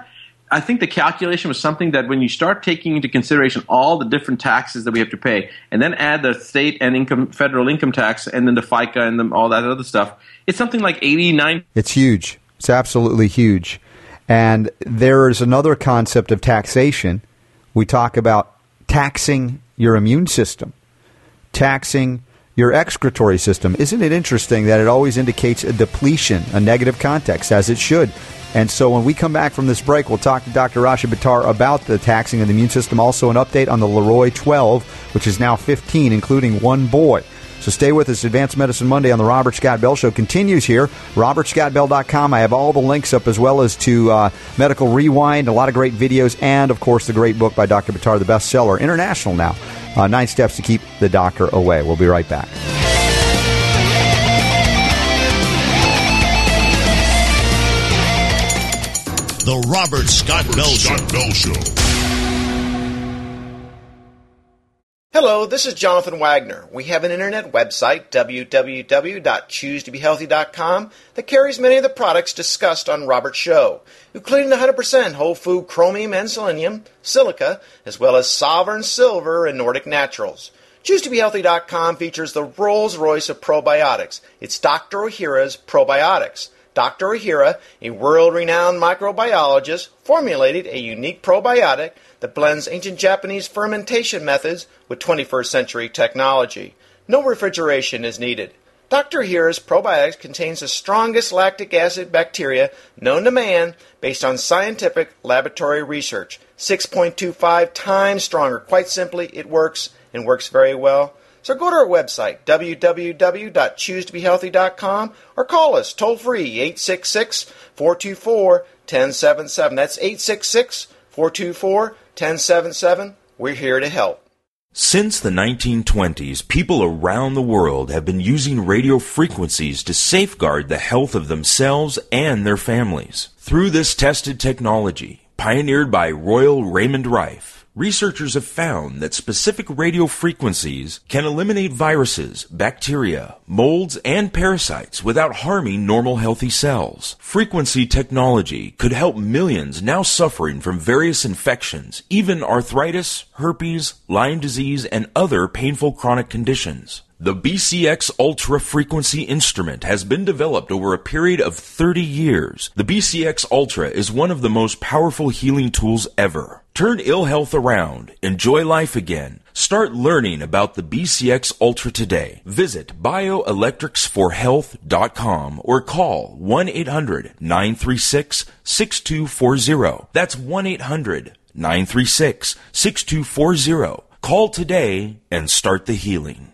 I think the calculation was something that when you start taking into consideration all the different taxes that we have to pay, and then add the state and income, federal income tax, and then the FICA and the, all that other stuff, it's something like eighty-nine. It's huge. It's absolutely huge. And there is another concept of taxation. We talk about taxing your immune system, taxing your excretory system. Isn't it interesting that it always indicates a depletion, a negative context, as it should? And so when we come back from this break, we'll talk to Doctor Rashid Buttar about the taxing of the immune system. Also an update on the Leroy twelve, which is now fifteen, including one boy. So stay with us. Advanced Medicine Monday on the Robert Scott Bell Show continues here. robert scott bell dot com. I have all the links up, as well as to uh, Medical Rewind, a lot of great videos, and, of course, the great book by Doctor Buttar, the bestseller, international now, uh, Nine Steps to Keep the Doctor Away. We'll be right back. The Robert Scott Bell Show. Bell Show. Hello, this is Jonathan Wagner. We have an internet website, w w w dot choose to be healthy dot com, that carries many of the products discussed on Robert's show, including one hundred percent whole food chromium and selenium, silica, as well as Sovereign Silver and Nordic Naturals. choose to be healthy dot com features the Rolls-Royce of probiotics. It's Doctor Ohhira's Probiotics. Doctor Ohhira, a world-renowned microbiologist, formulated a unique probiotic that blends ancient Japanese fermentation methods with twenty-first century technology. No refrigeration is needed. Doctor Ohhira's probiotics contains the strongest lactic acid bacteria known to man based on scientific laboratory research. six point two five times stronger. Quite simply, it works and works very well. So go to our website, w w w dot choose to be healthy dot com, or call us toll-free, eight six six, four two four, one zero seven seven. That's eight six six, four two four, one zero seven seven. We're here to help. Since the nineteen twenties, people around the world have been using radio frequencies to safeguard the health of themselves and their families. Through this tested technology, pioneered by Royal Raymond Rife, researchers have found that specific radio frequencies can eliminate viruses, bacteria, molds, and parasites without harming normal healthy cells. Frequency technology could help millions now suffering from various infections, even arthritis, herpes, Lyme disease, and other painful chronic conditions. The B C X Ultra Frequency instrument has been developed over a period of thirty years. The B C X Ultra is one of the most powerful healing tools ever. Turn ill health around. Enjoy life again. Start learning about the B C X Ultra today. Visit bioelectrics for health dot com or call one eight hundred, nine three six, six two four zero. That's one eight hundred, nine three six, six two four zero. Call today and start the healing.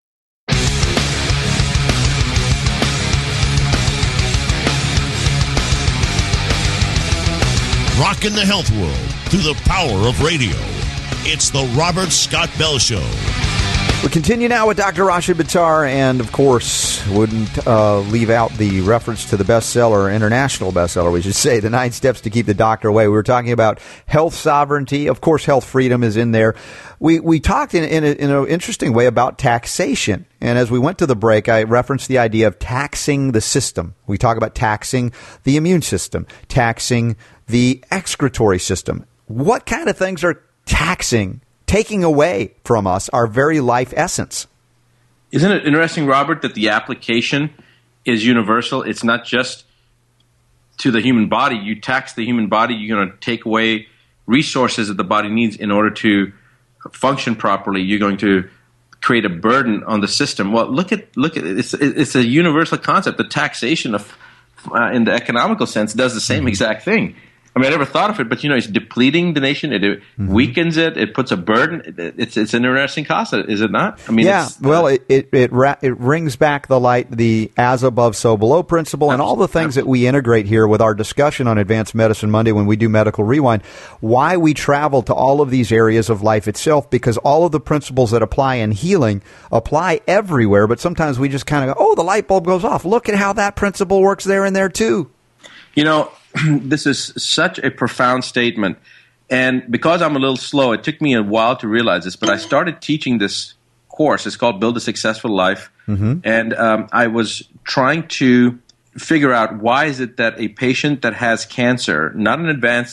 Rocking the health world through the power of radio. It's the Robert Scott Bell Show. We continue now with Doctor Rashid Buttar, and of course, wouldn't uh, leave out the reference to the bestseller, international bestseller, we should say, The Nine Steps to Keep the Doctor Away. We were talking about health sovereignty. Of course, health freedom is in there. We we talked in, in, a, in an interesting way about taxation. And as we went to the break, I referenced the idea of taxing the system. We talk about taxing the immune system, taxing the excretory system. What kind of things are taxing, taking away from us our very life essence? Isn't it interesting, Robert, that the application is universal? It's not just to the human body. You tax the human body, you're going to take away resources that the body needs in order to function properly. You're going to create a burden on the system. Well, look at look at it's it's a universal concept. The taxation of, uh, in the economical sense, does the same exact thing. I mean, I never thought of it, but, you know, it's depleting the nation. It, it mm-hmm. weakens it. It puts a burden. It, it's it's an interesting concept, is it not? I mean, yeah. It's, well, it it it, ra- it rings back the light, the as above, so below principle, and all the things that we integrate here with our discussion on Advanced Medicine Monday when we do Medical Rewind. Why we travel to all of these areas of life itself, because all of the principles that apply in healing apply everywhere, but sometimes we just kind of go, oh, the light bulb goes off. Look at how that principle works there and there too. You know, this is such a profound statement. And because I'm a little slow, it took me a while to realize this, but I started teaching this course. It's called Build a Successful Life. Mm-hmm. And um, I was trying to figure out why is it that a patient that has cancer, not an advanced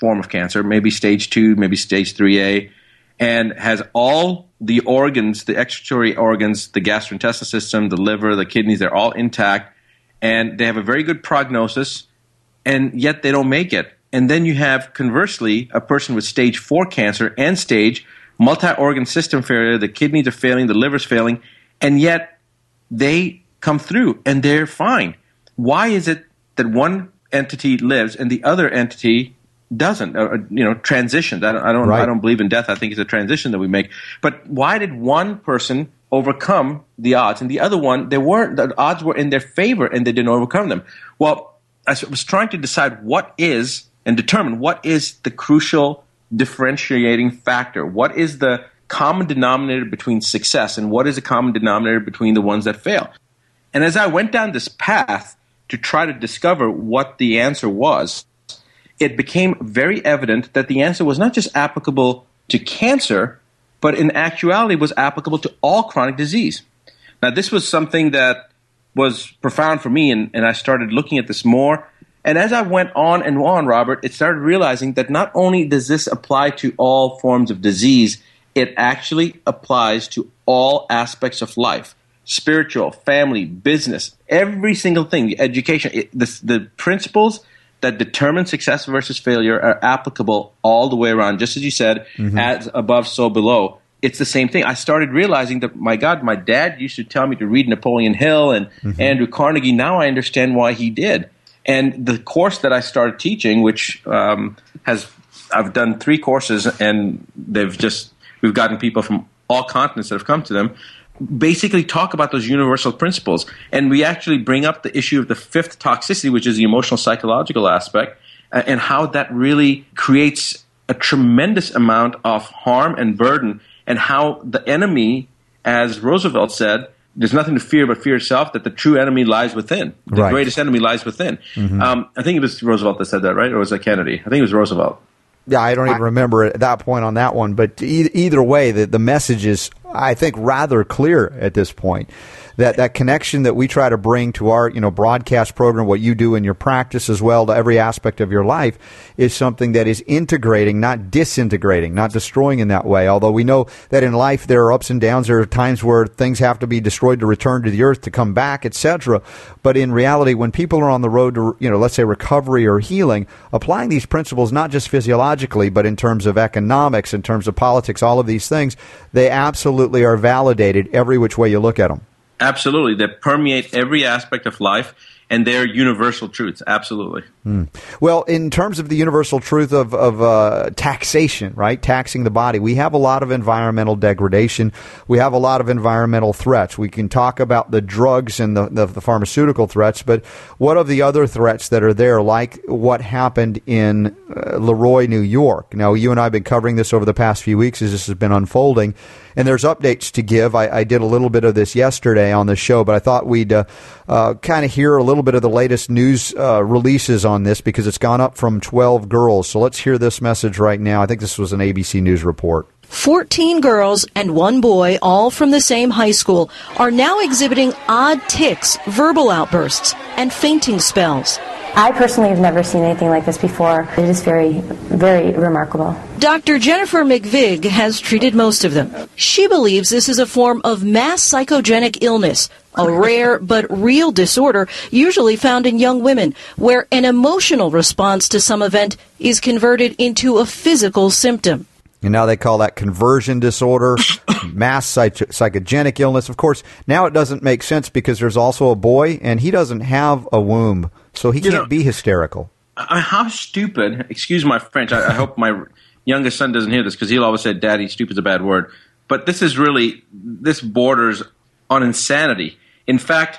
form of cancer, maybe stage two, maybe stage three A, and has all the organs, the excretory organs, the gastrointestinal system, the liver, the kidneys, they're all intact, and they have a very good prognosis, and yet they don't make it. And then you have, conversely, a person with stage four cancer, end stage, multi-organ system failure, the kidneys are failing, the liver's failing, and yet they come through and they're fine. Why is it that one entity lives and the other entity doesn't, or, you know, transitions? I don't, I don't, right. I don't believe in death. I think it's a transition that we make. But why did one person overcome the odds and the other one, they weren't, the odds were in their favor and they didn't overcome them? Well, I was trying to decide what is and determine what is the crucial differentiating factor. What is the common denominator between success and what is the common denominator between the ones that fail? And as I went down this path to try to discover what the answer was, it became very evident that the answer was not just applicable to cancer, but in actuality was applicable to all chronic disease. Now, this was something that was profound for me, and, and I started looking at this more. And as I went on and on, Robert, it started realizing that not only does this apply to all forms of disease, it actually applies to all aspects of life. Spiritual, family, business, every single thing, education. It, the, the principles that determine success versus failure are applicable all the way around. Just as you said, mm-hmm. as above, so below. It's the same thing. I started realizing that, my God, my dad used to tell me to read Napoleon Hill and mm-hmm. Andrew Carnegie. Now I understand why he did. And the course that I started teaching, which um, has I've done three courses, and they've just we've gotten people from all continents that have come to them, basically talk about those universal principles. And we actually bring up the issue of the fifth toxicity, which is the emotional psychological aspect, and how that really creates a tremendous amount of harm and burden, and how the enemy, as Roosevelt said, there's nothing to fear but fear itself, that the true enemy lies within. The right. greatest enemy lies within. Mm-hmm. Um, I think it was Roosevelt that said that, right? Or was that Kennedy? I think it was Roosevelt. Yeah, I don't even I, remember at that point on that one. But e- either way, the, the message is, I think, rather clear at this point. That that connection that we try to bring to our, you know, broadcast program, what you do in your practice as well, to every aspect of your life, is something that is integrating, not disintegrating, not destroying in that way. Although we know that in life there are ups and downs, there are times where things have to be destroyed to return to the earth, to come back, et cetera. But in reality, when people are on the road to, you know, let's say recovery or healing, applying these principles not just physiologically, but in terms of economics, in terms of politics, all of these things, they absolutely are validated every which way you look at them. Absolutely. They permeate every aspect of life, and they're universal truths. Absolutely. Hmm. Well, in terms of the universal truth of, of uh, taxation, right, taxing the body, we have a lot of environmental degradation. We have a lot of environmental threats. We can talk about the drugs and the, the, the pharmaceutical threats, but what of the other threats that are there, like what happened in uh, Leroy, New York? Now, you and I have been covering this over the past few weeks as this has been unfolding. And there's updates to give. I, I did a little bit of this yesterday on the show, but I thought we'd uh, uh, kind of hear a little bit of the latest news uh, releases on this, because it's gone up from twelve girls. So let's hear this message right now. I think this was an A B C News report. fourteen girls and one boy, all from the same high school, are now exhibiting odd tics, verbal outbursts, and fainting spells. I personally have never seen anything like this before. It is very, very remarkable. Doctor Jennifer McVig has treated most of them. She believes this is a form of mass psychogenic illness, a rare but real disorder usually found in young women, where an emotional response to some event is converted into a physical symptom. And now they call that conversion disorder, mass psych- psychogenic illness. Of course, now it doesn't make sense because there's also a boy, and he doesn't have a womb, so he can't you know, be hysterical. Uh, how stupid, excuse my French, I, I hope my youngest son doesn't hear this, because he'll always say, Daddy, stupid's a bad word. But this is really, this borders on insanity. In fact,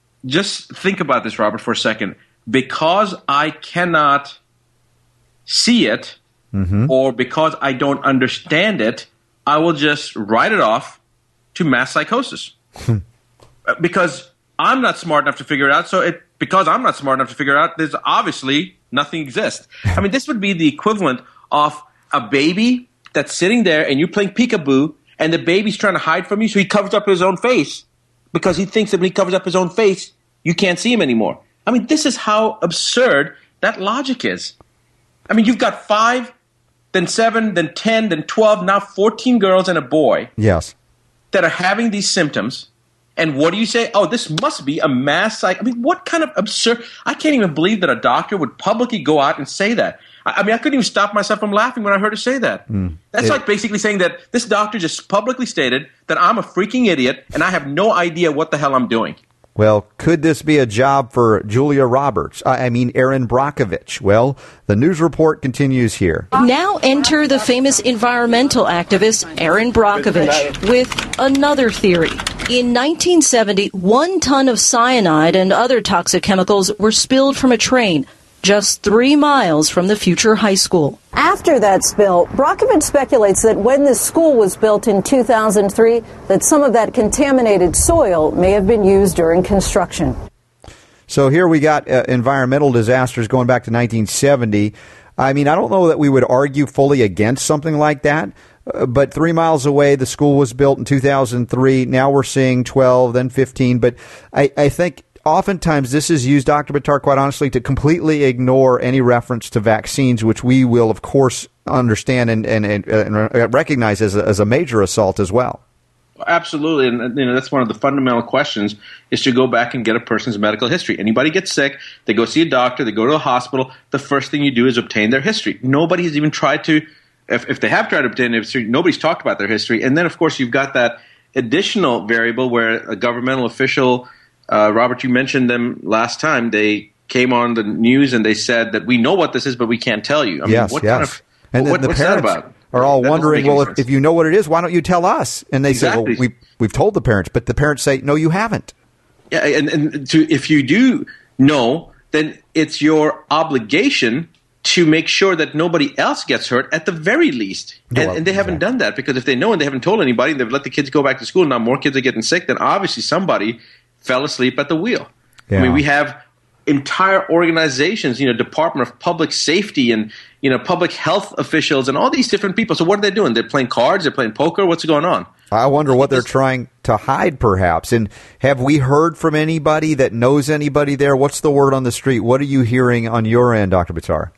just think about this, Robert, for a second. Because I cannot see it, mm-hmm. or because I don't understand it, I will just write it off to mass psychosis. Because I'm not smart enough to figure it out, so it because I'm not smart enough to figure it out, there's obviously nothing exists. I mean, this would be the equivalent of a baby that's sitting there and you're playing peekaboo, and the baby's trying to hide from you, so he covers up his own face because he thinks that when he covers up his own face, you can't see him anymore. I mean, this is how absurd that logic is. I mean, you've got five, then seven, then ten, then twelve, now fourteen girls and a boy. Yes. That are having these symptoms. And what do you say? Oh, this must be a mass psych. I mean, what kind of absurd? I can't even believe that a doctor would publicly go out and say that. I, I mean, I couldn't even stop myself from laughing when I heard her say that. Mm. That's it, like basically saying that this doctor just publicly stated that I'm a freaking idiot and I have no idea what the hell I'm doing. Well, could this be a job for Julia Roberts? I mean, Erin Brockovich. Well, the news report continues here. Now enter the famous environmental activist Erin Brockovich with another theory. In nineteen seventy, one ton of cyanide and other toxic chemicals were spilled from a train just three miles from the future high school. After that spill, Brockovich speculates that when this school was built in two thousand three, that some of that contaminated soil may have been used during construction. So here we got uh, environmental disasters going back to nineteen seventy. I mean, I don't know that we would argue fully against something like that, uh, but three miles away, the school was built in two thousand three. Now we're seeing twelve, then fifteen. But I, I think oftentimes this is used, Doctor Buttar, quite honestly, to completely ignore any reference to vaccines, which we will, of course, understand and, and, and, and recognize as a, as a major assault as well. Absolutely, and you know that's one of the fundamental questions is to go back and get a person's medical history. Anybody gets sick, they go see a doctor, they go to a hospital, the first thing you do is obtain their history. Nobody has even tried to, if, if they have tried to obtain their history, nobody's talked about their history. And then, of course, you've got that additional variable where a governmental official, uh, Robert, you mentioned them last time, they came on the news and they said that we know what this is, but we can't tell you. I mean, yes, what yes. kind of, and what, the what's parents that about? Are all that wondering, well, if, sense. if you know what it is, why don't you tell us? And they exactly. say, well, we, we've told the parents. But the parents say, no, you haven't. Yeah, and, and to, if you do know, then it's your obligation to make sure that nobody else gets hurt at the very least. No, and, and they haven't done that because if they know and they haven't told anybody, they've let the kids go back to school, now more kids are getting sick, then obviously somebody fell asleep at the wheel. Yeah. I mean, we have entire organizations, you know, Department of Public Safety and, you know, public health officials and all these different people. So what are they doing? They're playing cards? They're playing poker? What's going on? I wonder what they're trying to hide, perhaps. And have we heard from anybody that knows anybody there? What's the word on the street? What are you hearing on your end, Doctor Buttar?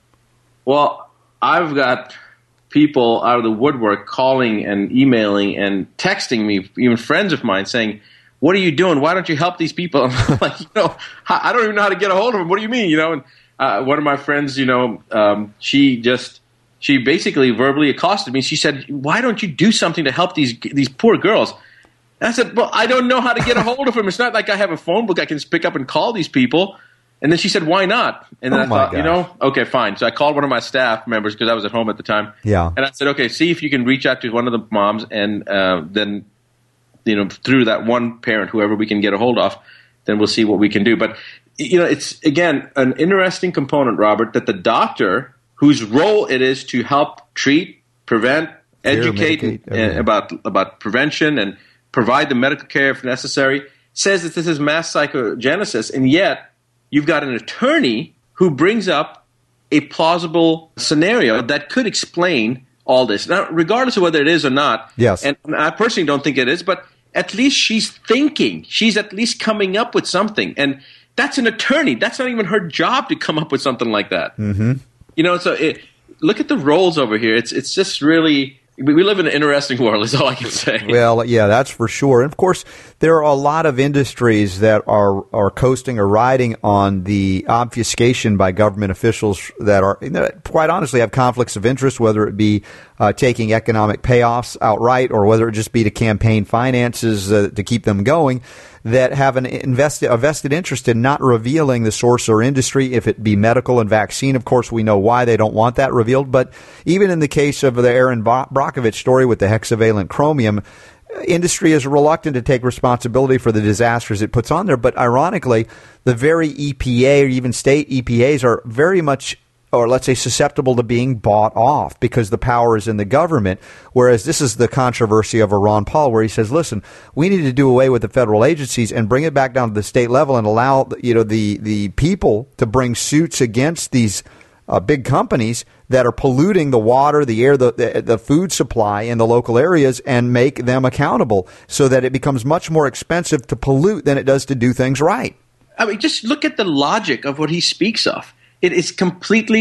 Well, I've got people out of the woodwork calling and emailing and texting me, even friends of mine, saying, what are you doing? Why don't you help these people? I'm like, you know, I don't even know how to get a hold of them. What do you mean? You know, and uh, one of my friends, you know, um, she just, she basically verbally accosted me. She said, why don't you do something to help these these poor girls? And I said, well, I don't know how to get a hold of them. It's not like I have a phone book I can just pick up and call these people. And then she said, why not? And then oh I thought, you know, okay, fine. So I called one of my staff members because I was at home at the time. Yeah. And I said, okay, see if you can reach out to one of the moms and uh, then – you know, through that one parent, whoever we can get a hold of, then we'll see what we can do. But, you know, it's, again, an interesting component, Robert, that the doctor, whose role it is to help treat, prevent, educate Medicate, uh, about about prevention and provide the medical care if necessary, says that this is mass psychogenesis. And yet you've got an attorney who brings up a plausible scenario that could explain all this. Now, regardless of whether it is or not, yes. and I personally don't think it is, but at least she's thinking. She's at least coming up with something. And that's an attorney. That's not even her job to come up with something like that. Mm-hmm. You know, so it, look at the roles over here. It's it's just really – we live in an interesting world is all I can say. Well, yeah, that's for sure. And, of course, there are a lot of industries that are, are coasting or riding on the obfuscation by government officials that are, you know, quite honestly, have conflicts of interest, whether it be uh, taking economic payoffs outright or whether it just be to campaign finances uh, to keep them going, that have an invested, a vested interest in not revealing the source or industry, if it be medical and vaccine. Of course, we know why they don't want that revealed. But even in the case of the Erin Brockovich story with the hexavalent chromium, industry is reluctant to take responsibility for the disasters it puts on there. But ironically, the very E P A or even state E P As are very much, or let's say, susceptible to being bought off because the power is in the government. Whereas this is the controversy of a Ron Paul, where he says, listen, we need to do away with the federal agencies and bring it back down to the state level and allow, you know, the, the people to bring suits against these uh, big companies that are polluting the water, the air, the, the the food supply in the local areas, and make them accountable so that it becomes much more expensive to pollute than it does to do things right. I mean, just look at the logic of what he speaks of. It is completely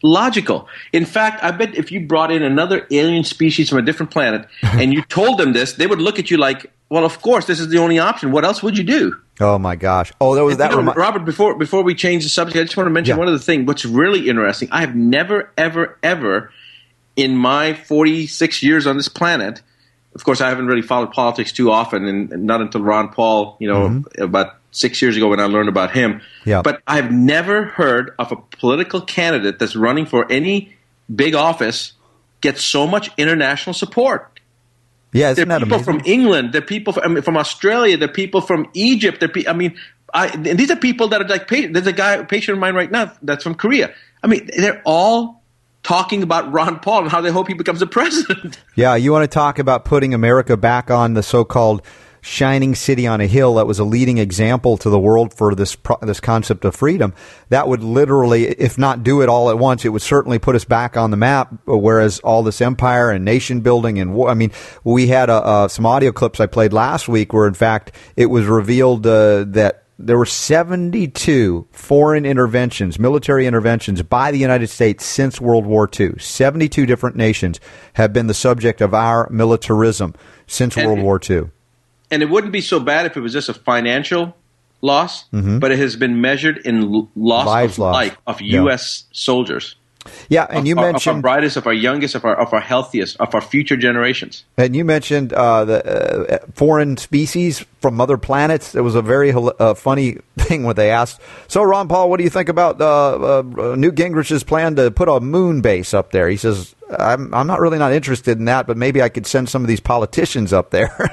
logical. In fact, I bet if you brought in another alien species from a different planet and you told them this, they would look at you like, well, of course, this is the only option. What else would you do? Oh, my gosh. Oh, that was that. You know, remi- Robert, before before we change the subject, I just want to mention Yeah. one other thing. What's really interesting, I have never, ever, ever in my forty-six years on this planet, of course, I haven't really followed politics too often, and, and not until Ron Paul, you know, Mm-hmm. about six years ago when I learned about him. Yeah. But I've never heard of a political candidate that's running for any big office get so much international support. Yeah, isn't there are that people amazing? from England. There are people from, I mean, from Australia. There are people from Egypt. There are pe- I mean, I, and these are people that are like, there's a guy, a patient of mine right now that's from Korea. I mean, they're all talking about Ron Paul and how they hope he becomes the president. Yeah, you want to talk about putting America back on the so-called shining city on a hill that was a leading example to the world for this pro- this concept of freedom. That would literally, if not do it all at once, it would certainly put us back on the map, whereas all this empire and nation building and war, I mean, we had a, uh, some audio clips I played last week where, in fact, it was revealed uh, that there were seventy-two foreign interventions, military interventions by the United States since World War Two. seventy-two different nations have been the subject of our militarism since And- World War Two. And it wouldn't be so bad if it was just a financial loss, Mhm. but it has been measured in l- loss Lives of lost. life of Yeah. U S soldiers. Yeah, and of, you of- of our mentioned brightest, of our youngest, of our of our healthiest, of our future generations. and you mentioned uh, the uh, foreign species from other planets. It was a very hil- uh, funny thing when they asked, "So, Ron Paul, what do you think about uh, uh, Newt Gingrich's plan to put a moon base up there?" He says, "I'm I'm not really not interested in that, but maybe I could send some of these politicians up there."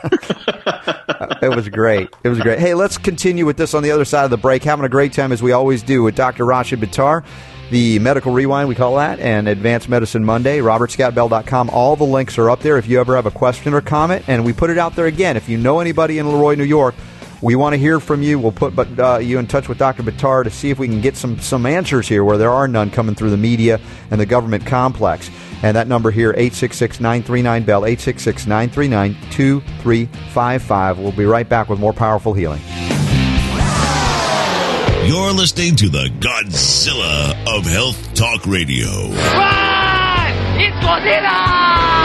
It was great. It was great. Hey, let's continue with this on the other side of the break. Having a great time as we always do with Doctor Rashid Buttar, the Medical Rewind, we call that, and Advanced Medicine Monday, robert scott bell dot com. All the links are up there if you ever have a question or comment, and we put it out there again. If you know anybody in Leroy, New York, we want to hear from you. We'll put but, uh, you in touch with Doctor Buttar to see if we can get some, some answers here where there are none coming through the media and the government complex. And that number here, eight six six, nine three nine, B E L L, eight six six, nine three nine, two three five five. We'll be right back with more Powerful Healing. You're listening to the Godzilla of Health Talk Radio. Run! It's Godzilla!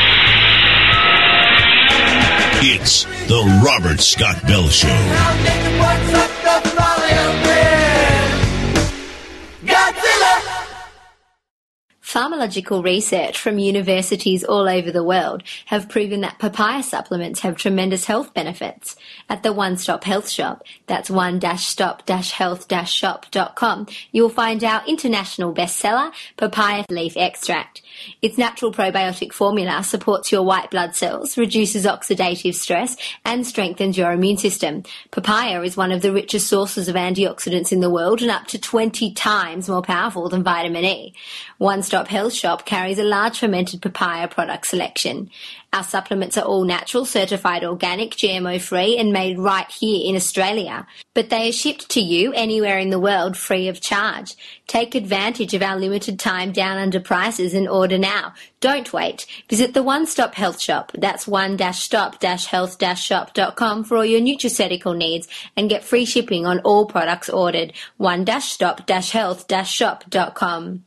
It's the Robert Scott Bell Show. Pharmacological research from universities all over the world have proven that papaya supplements have tremendous health benefits. At the One Stop Health Shop, that's one stop health shop dot com, you'll find our international bestseller, Papaya Leaf Extract. Its natural probiotic formula supports your white blood cells, reduces oxidative stress, and strengthens your immune system. Papaya is one of the richest sources of antioxidants in the world and up to twenty times more powerful than vitamin E. One Stop Health Shop carries a large fermented papaya product selection. Our supplements are all natural, certified organic, G M O-free, and made right here in Australia. But they are shipped to you anywhere in the world free of charge. Take advantage of our limited time down under prices and order now. Don't wait. Visit the One Stop Health Shop. That's one stop health shop dot com for all your nutraceutical needs and get free shipping on all products ordered. one stop health shop dot com.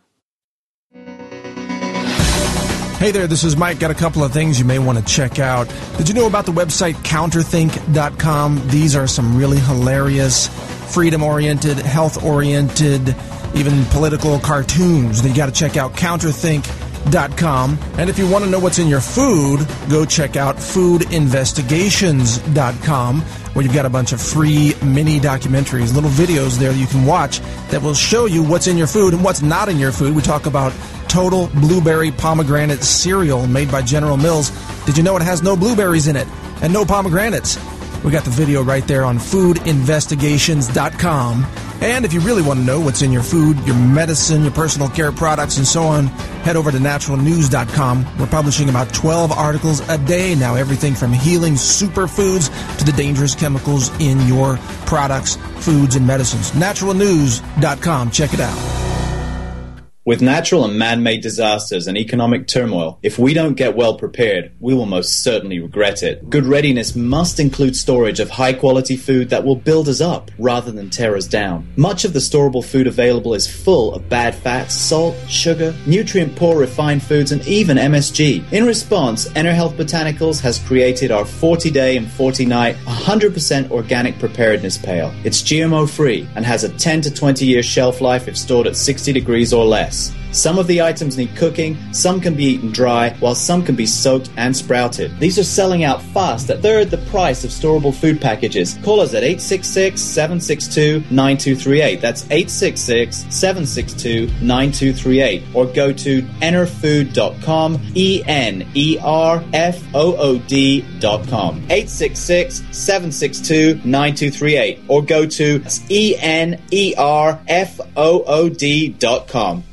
Hey there, this is Mike. Got a couple of things you may want to check out. Did you know about the website counterthink dot com? These are some really hilarious, freedom-oriented, health-oriented, even political cartoons that you got to check out, counterthink dot com. And if you want to know what's in your food, go check out food investigations dot com, where you've got a bunch of free mini documentaries, little videos there that you can watch that will show you what's in your food and what's not in your food. We talk about Total Blueberry Pomegranate Cereal made by General Mills. Did you know it has no blueberries in it and no pomegranates? We got the video right there on food investigations dot com. And if you really want to know what's in your food, your medicine, your personal care products, and so on, head over to natural news dot com. We're publishing about twelve articles a day now, everything from healing superfoods to the dangerous chemicals in your products, foods, and medicines. natural news dot com. Check it out. With natural and man-made disasters and economic turmoil, if we don't get well prepared, we will most certainly regret it. Good readiness must include storage of high-quality food that will build us up rather than tear us down. Much of the storable food available is full of bad fats, salt, sugar, nutrient-poor refined foods, and even M S G. In response, EnerHealth Botanicals has created our forty-day and forty-night one hundred percent organic preparedness pail. It's G M O-free and has a ten to twenty year shelf life if stored at sixty degrees or less. Some of the items need cooking, some can be eaten dry, while some can be soaked and sprouted. These are selling out fast at third the price of storable food packages. Call us at eight six six, seven six two, nine two three eight. That's eight six six, seven six two, nine two three eight. Or go to enerfood dot com, E N E R F O O D dot com. eight six six, seven six two, nine two three eight. Or go to E N E R F O O D dot com.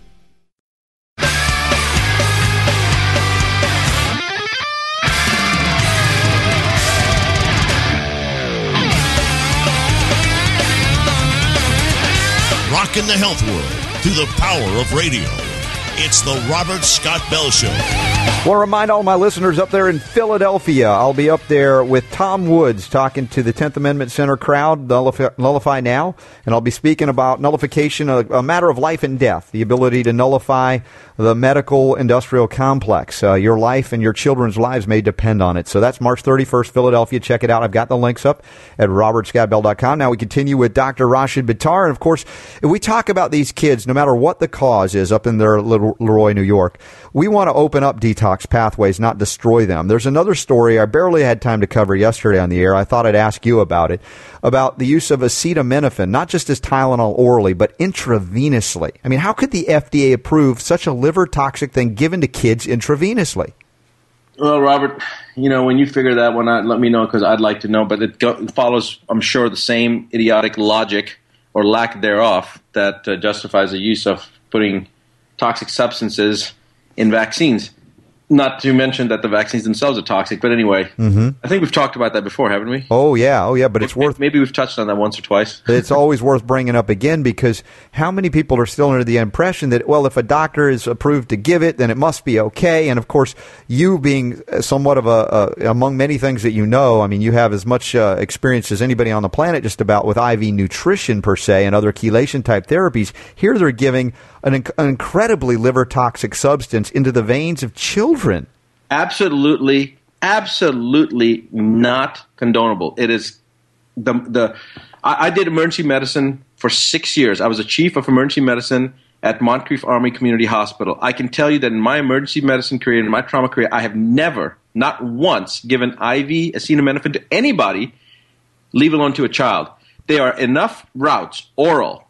Rocking the health world through the power of radio. It's the Robert Scott Bell Show. I want to remind all my listeners up there in Philadelphia, I'll be up there with Tom Woods talking to the tenth Amendment Center crowd, Nullify, Nullify Now, and I'll be speaking about nullification, a, a matter of life and death, the ability to nullify the medical industrial complex. Uh, your life and your children's lives may depend on it. So that's March thirty-first, Philadelphia. Check it out. I've got the links up at robert scott bell dot com. Now we continue with Doctor Rashid Buttar. And, of course, if we talk about these kids, no matter what the cause is up in their little Leroy, New York, we want to open up detox pathways, not destroy them. There's another story I barely had time to cover yesterday on the air. I thought I'd ask you about it, about the use of acetaminophen, not just as Tylenol orally, but intravenously. I mean, how could the F D A approve such a liver toxic thing given to kids intravenously? Well, Robert, you know, when you figure that one out, let me know, because I'd like to know. But it, go, it follows, I'm sure, the same idiotic logic or lack thereof that uh, justifies the use of putting toxic substances in vaccines. Not to mention that the vaccines themselves are toxic. But anyway, mm-hmm. I think we've talked about that before, haven't we? Oh, yeah. Oh, yeah. But it's maybe, worth... Maybe we've touched on that once or twice. It's always worth bringing up again, because how many people are still under the impression that, well, if a doctor is approved to give it, then it must be okay. And, of course, you being somewhat of a, a among many things that you know, I mean, you have as much uh, experience as anybody on the planet just about with I V nutrition, per se, and other chelation-type therapies. Here they're giving an, inc- an incredibly liver-toxic substance into the veins of children. Absolutely, absolutely not condonable. It is the the. I, I did emergency medicine for six years. I was a chief of emergency medicine at Moncrief Army Community Hospital. I can tell you that in my emergency medicine career, in my trauma career, I have never, not once, given I V acetaminophen to anybody, leave alone to a child. There are enough routes, oral.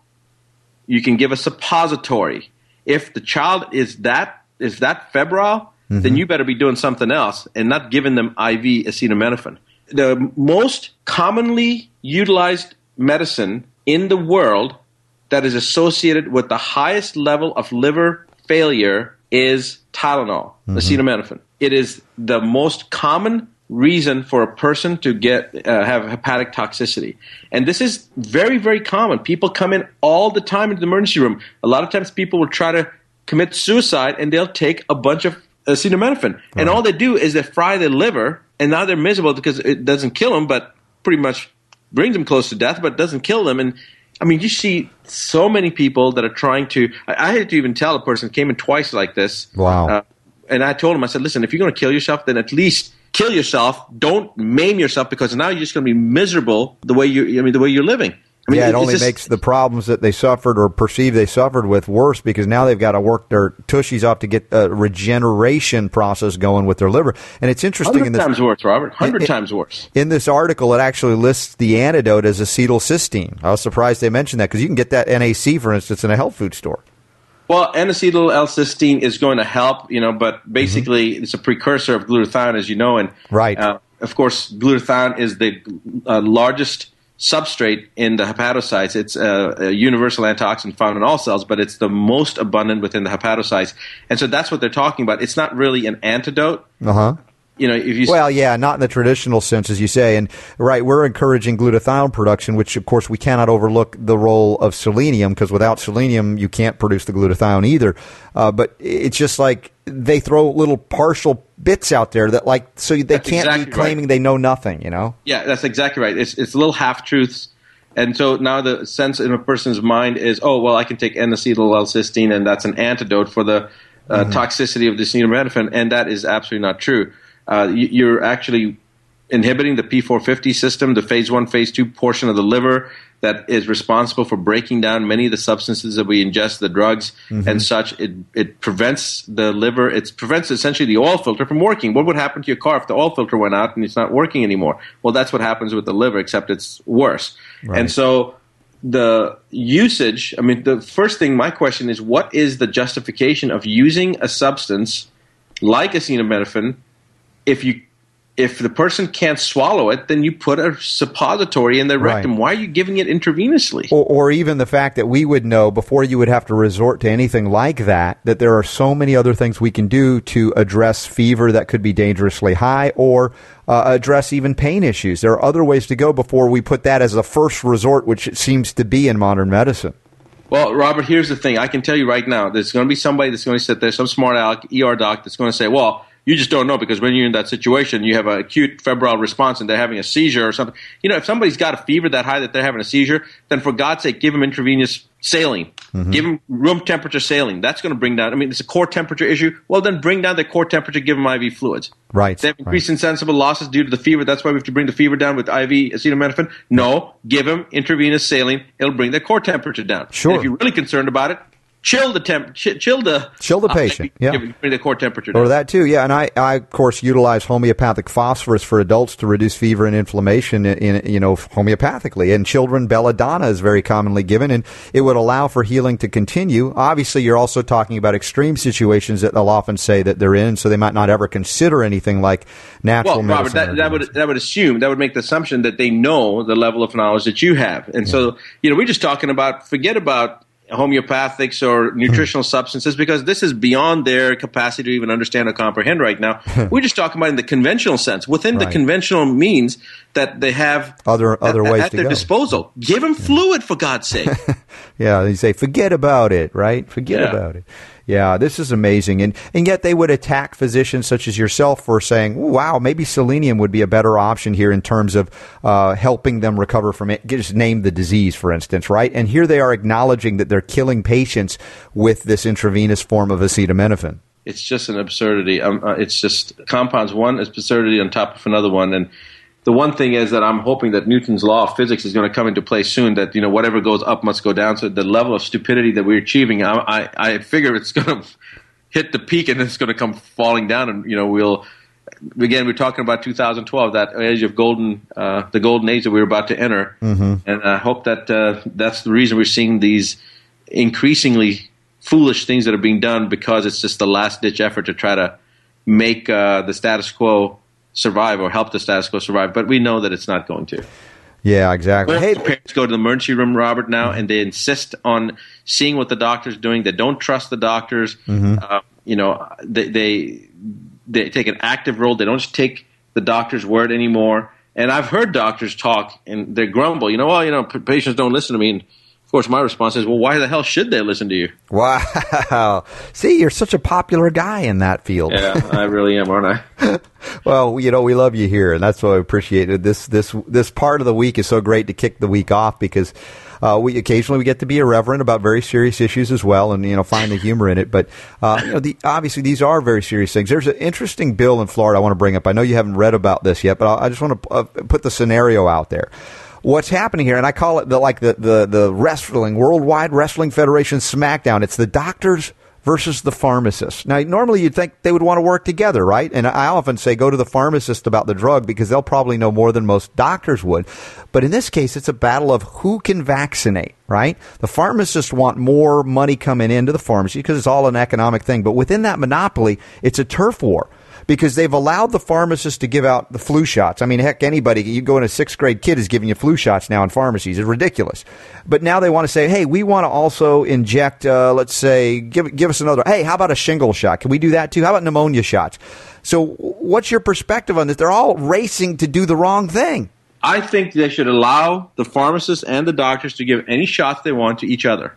You can give a suppository. If the child is that is that febrile, mm-hmm. then you better be doing something else and not giving them I V acetaminophen. The most commonly utilized medicine in the world that is associated with the highest level of liver failure is Tylenol, mm-hmm. acetaminophen. It is the most common reason for a person to get uh, have hepatic toxicity. And this is very, very common. People come in all the time into the emergency room. A lot of times people will try to commit suicide and they'll take a bunch of acetaminophen. Right. And all they do is they fry their liver, and now they're miserable because it doesn't kill them, but pretty much brings them close to death, but doesn't kill them. And I mean, you see so many people that are trying to – I had to even tell a person, came in twice like this. Wow. Uh, and I told him, I said, listen, if you're going to kill yourself, then at least kill yourself. Don't maim yourself, because now you're just going to be miserable the way you I mean, the way you're living. I mean, yeah, it only just makes the problems that they suffered or perceive they suffered with worse, because now they've got to work their tushies off to get a regeneration process going with their liver. And it's interesting. Hundred in this, times worse, Robert. Hundred times worse. In this article, it actually lists the antidote as acetylcysteine. I was surprised they mentioned that, because you can get that N A C, for instance, in a health food store. Well, N-acetyl-L-cysteine is going to help, you know, but basically mm-hmm. it's a precursor of glutathione, as you know. And right. Uh, of course, glutathione is the uh, largest substrate in the hepatocytes. It's a, a universal antioxidant found in all cells, but it's the most abundant within the hepatocytes. And so that's what they're talking about. It's not really an antidote. Uh-huh. you know, if you well, yeah, not in the traditional sense, as you say, and right, we're encouraging glutathione production, which of course we cannot overlook the role of selenium, because without selenium you can't produce the glutathione either. Uh, but it's just like they throw little partial bits out there that, like, so they That's can't exactly be claiming right. they know nothing. You know? Yeah, that's exactly right. It's it's little half truths. And so now the sense in a person's mind is, oh, well, I can take N-acetyl-L-cysteine, and that's an antidote for the uh, mm-hmm. toxicity of acetaminophen, and that is absolutely not true. Uh, you, you're actually inhibiting the P four fifty system, the phase one, phase two portion of the liver that is responsible for breaking down many of the substances that we ingest, the drugs mm-hmm. and such. It it prevents the liver, it prevents essentially the oil filter from working. What would happen to your car if the oil filter went out and it's not working anymore? Well, that's what happens with the liver, except it's worse. Right. And so the usage, I mean, the first thing, my question is, what is the justification of using a substance like acetaminophen if you If the person can't swallow it, then you put a suppository in their rectum. Right. Why are you giving it intravenously? Or, or even the fact that we would know before you would have to resort to anything like that, that there are so many other things we can do to address fever that could be dangerously high, or uh, address even pain issues. There are other ways to go before we put that as a first resort, which it seems to be in modern medicine. Well, Robert, here's the thing. I can tell you right now, there's going to be somebody that's going to sit there, some smart aleck E R doc that's going to say, well, you just don't know, because when you're in that situation, you have an acute febrile response and they're having a seizure or something. You know, if somebody's got a fever that high that they're having a seizure, then for God's sake, give them intravenous saline. Mm-hmm. Give them room temperature saline. That's going to bring down, I mean, it's a core temperature issue. Well, then bring down their core temperature, give them I V fluids. Right. They have increased right. insensible losses due to the fever. That's why we have to bring the fever down with I V acetaminophen. No, give them intravenous saline. It'll bring their core temperature down. Sure. And if you're really concerned about it, Chill the temp, ch- chill the chill the patient. Uh, yeah, yeah. bring the core temperature down. Or that too. Yeah, and I, I of course utilize homeopathic phosphorus for adults to reduce fever and inflammation. In, in you know homeopathically, in children, belladonna is very commonly given, and it would allow for healing to continue. Obviously, you're also talking about extreme situations that they'll often say that they're in, so they might not ever consider anything like natural well, medicine. Robert, that, that would that would assume that would make the assumption that they know the level of knowledge that you have, and yeah. so you know we're just talking about forget about homeopathics or nutritional substances, because this is beyond their capacity to even understand or comprehend right now. We're just talking about in the conventional sense, within right. the conventional means that they have other other at, ways at to their go. disposal. Give them fluid, for God's sake. Yeah, they say, forget about it, right? Forget yeah. about it. Yeah, this is amazing. And and yet they would attack physicians such as yourself for saying, wow, maybe selenium would be a better option here in terms of uh, helping them recover from it. Just name the disease, for instance, right? And here they are acknowledging that they're killing patients with this intravenous form of acetaminophen. It's just an absurdity. Um, uh, it's just compounds, one is absurdity on top of another one. And the one thing is that I'm hoping that Newton's law of physics is going to come into play soon, that, you know, whatever goes up must go down. So the level of stupidity that we're achieving, I, I, I figure it's going to hit the peak and it's going to come falling down. And, you know, we'll, again, we're talking about two thousand twelve, that age of golden, uh, the golden age that we're about to enter. Mm-hmm. And I hope that uh, that's the reason we're seeing these increasingly foolish things that are being done, because it's just the last ditch effort to try to make uh, the status quo survive or help the status quo survive, but we know that it's not going to. Yeah, exactly. Most hey, parents go to the emergency room, Robert, now, and they insist on seeing what the doctor's doing. They don't trust the doctors. Mm-hmm. Uh, you know, they, they they take an active role. They don't just take the doctor's word anymore. And I've heard doctors talk, and they grumble. You know, well, you know, patients don't listen to me. And of course, my response is, well, why the hell should they listen to you? Wow. See, you're such a popular guy in that field. Yeah, I really am, aren't I? Well, you know, we love you here, and that's what I appreciate. This this this part of the week is so great to kick the week off, because uh, we occasionally we get to be irreverent about very serious issues as well, and, you know, find the humor in it. But uh, you know, the, obviously these are very serious things. There's an interesting bill in Florida I want to bring up. I know you haven't read about this yet, but I just want to uh, put the scenario out there. What's happening here, and I call it the like the, the, the wrestling, Worldwide Wrestling Federation SmackDown. It's the doctors versus the pharmacists. Now, normally you'd think they would want to work together, right? And I often say go to the pharmacist about the drug, because they'll probably know more than most doctors would. But in this case, it's a battle of who can vaccinate, right? The pharmacists want more money coming into the pharmacy because it's all an economic thing. But within that monopoly, it's a turf war, because they've allowed the pharmacists to give out the flu shots. I mean, heck, anybody, you go in a sixth grade kid is giving you flu shots now in pharmacies. It's ridiculous. But now they want to say, hey, we want to also inject, uh, let's say, give give us another. Hey, how about a shingle shot? Can we do that too? How about pneumonia shots? So what's your perspective on this? They're all racing to do the wrong thing. I think they should allow the pharmacists and the doctors to give any shots they want to each other.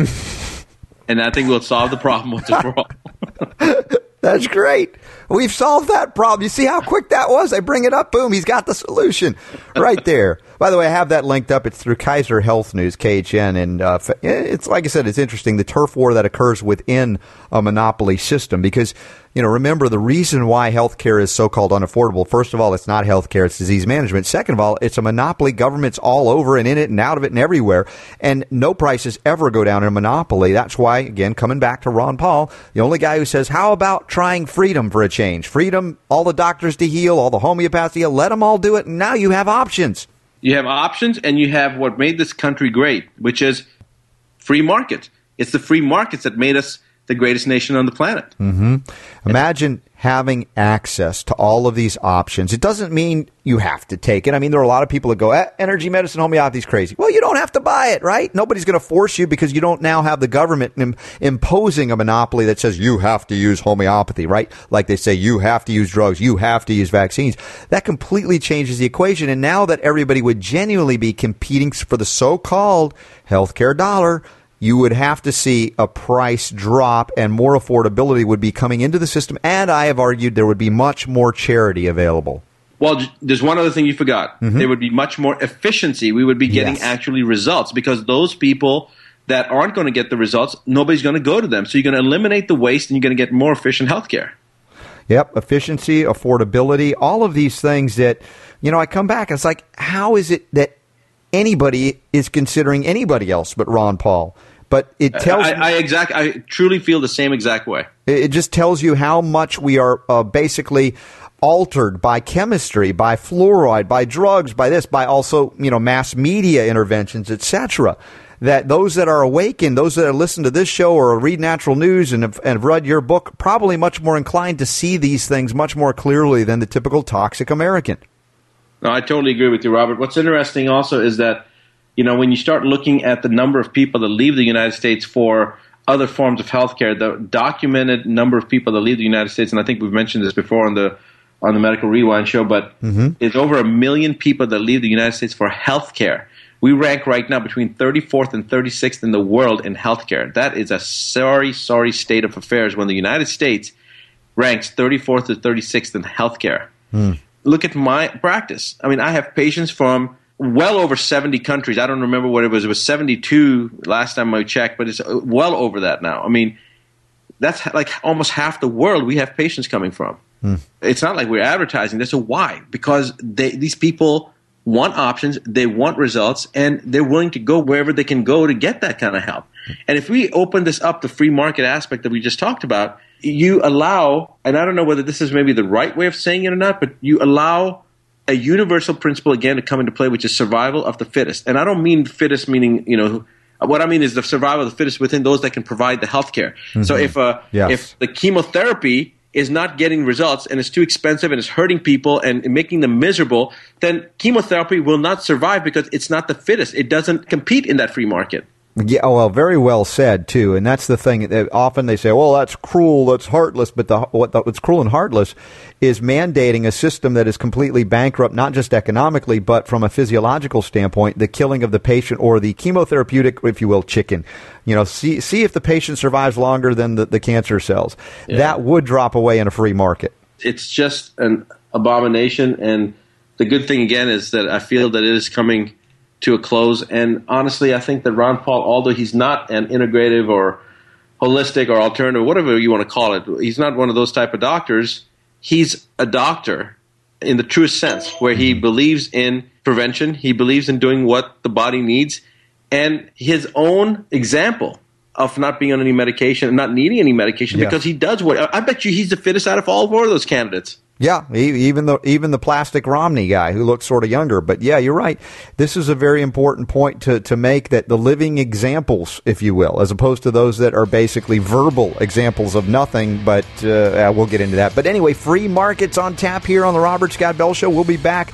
And I think we'll solve the problem once and for all. That's great. We've solved that problem. You see how quick that was? I bring it up. Boom. He's got the solution right there. By the way, I have that linked up. It's through Kaiser Health News, K H N. And uh, it's like I said, it's interesting, the turf war that occurs within a monopoly system. Because, you know, remember, the reason why healthcare is so-called unaffordable, first of all, it's not healthcare, it's disease management. Second of all, it's a monopoly. Government's all over and in it and out of it and everywhere. And no prices ever go down in a monopoly. That's why, again, coming back to Ron Paul, the only guy who says, how about trying freedom for a change? Freedom, all the doctors to heal, all the homeopathy, let them all do it, and now you have options. You have options, and you have what made this country great, which is free market. It's the free markets that made us the greatest nation on the planet. Mm-hmm. Imagine having access to all of these options. It doesn't mean you have to take it. I mean, there are a lot of people that go, eh, energy medicine, homeopathy is crazy. Well, you don't have to buy it, right? Nobody's going to force you because you don't now have the government im- imposing a monopoly that says you have to use homeopathy, right? Like they say, you have to use drugs, you have to use vaccines. That completely changes the equation. And now that everybody would genuinely be competing for the so-called healthcare dollar, you would have to see a price drop and more affordability would be coming into the system. And I have argued there would be much more charity available. Well, there's one other thing you forgot. Mm-hmm. There would be much more efficiency. We would be getting Yes. actually results because those people that aren't going to get the results, nobody's going to go to them. So you're going to eliminate the waste and you're going to get more efficient healthcare. Yep, efficiency, affordability, all of these things that, you know, I come back, it's like, how is it that anybody is considering anybody else but Ron Paul? But it tells I, I exact. I truly feel the same exact way. It just tells you how much we are uh, basically altered by chemistry, by fluoride, by drugs, by this, by also, you know, mass media interventions, et cetera. That those that are awakened, those that listen to this show or read Natural News and have, and have read your book, probably much more inclined to see these things much more clearly than the typical toxic American. No, I totally agree with you, Robert. What's interesting also is that, you know, when you start looking at the number of people that leave the United States for other forms of healthcare, the documented number of people that leave the United States, and I think we've mentioned this before on the on the Medical Rewind show, but mm-hmm. it's over a million people that leave the United States for healthcare. We rank right now between thirty-fourth and thirty-sixth in the world in healthcare. That is a sorry, sorry state of affairs when the United States ranks thirty-fourth to thirty-sixth in healthcare. Mm. Look at my practice. I mean, I have patients from well over seventy countries. I don't remember what it was. It was seventy-two last time I checked, but it's well over that now. I mean, that's like almost half the world we have patients coming from. Hmm. It's not like we're advertising this. So why? Because they, these people want options, they want results, and they're willing to go wherever they can go to get that kind of help. And if we open this up, the free market aspect that we just talked about, you allow, and I don't know whether this is maybe the right way of saying it or not, but you allow a universal principle again to come into play, which is survival of the fittest. And I don't mean fittest meaning, you know, what I mean is the survival of the fittest within those that can provide the health care. Mm-hmm. So if uh, yes. if the chemotherapy is not getting results and it's too expensive and it's hurting people and making them miserable, then chemotherapy will not survive because it's not the fittest. It doesn't compete in that free market. Yeah, well, very well said, too. And that's the thing. That often they say, well, that's cruel, that's heartless. But the, what the, what's cruel and heartless is mandating a system that is completely bankrupt, not just economically, but from a physiological standpoint, the killing of the patient or the chemotherapeutic, if you will, chicken. You know, see see if the patient survives longer than the, the cancer cells. Yeah. That would drop away in a free market. It's just an abomination. And the good thing, again, is that I feel that it is coming to a close. And honestly, I think that Ron Paul, although he's not an integrative or holistic or alternative, whatever you want to call it, he's not one of those type of doctors. He's a doctor in the truest sense, where he believes in prevention. He believes in doing what the body needs. And his own example of not being on any medication and not needing any medication, yes. because he does what – I bet you he's the fittest out of all four of those candidates. Yeah, even the even the plastic Romney guy who looks sort of younger. But yeah, you're right. This is a very important point to, to make, that the living examples, if you will, as opposed to those that are basically verbal examples of nothing. But uh, we'll get into that. But anyway, free markets on tap here on the Robert Scott Bell Show. We'll be back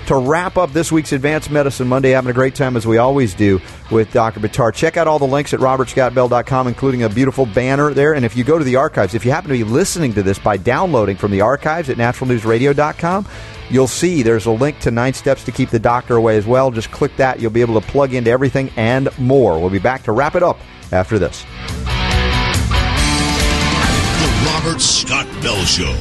to wrap up this week's Advanced Medicine Monday. Having a great time, as we always do, with Doctor Buttar. Check out all the links at robert scott bell dot com, including a beautiful banner there. And if you go to the archives, if you happen to be listening to this by downloading from the archives at natural news radio dot com, you'll see there's a link to nine steps to keep the doctor away as well. Just click that. You'll be able to plug into everything and more. We'll be back to wrap it up after this. The Robert Scott Bell Show.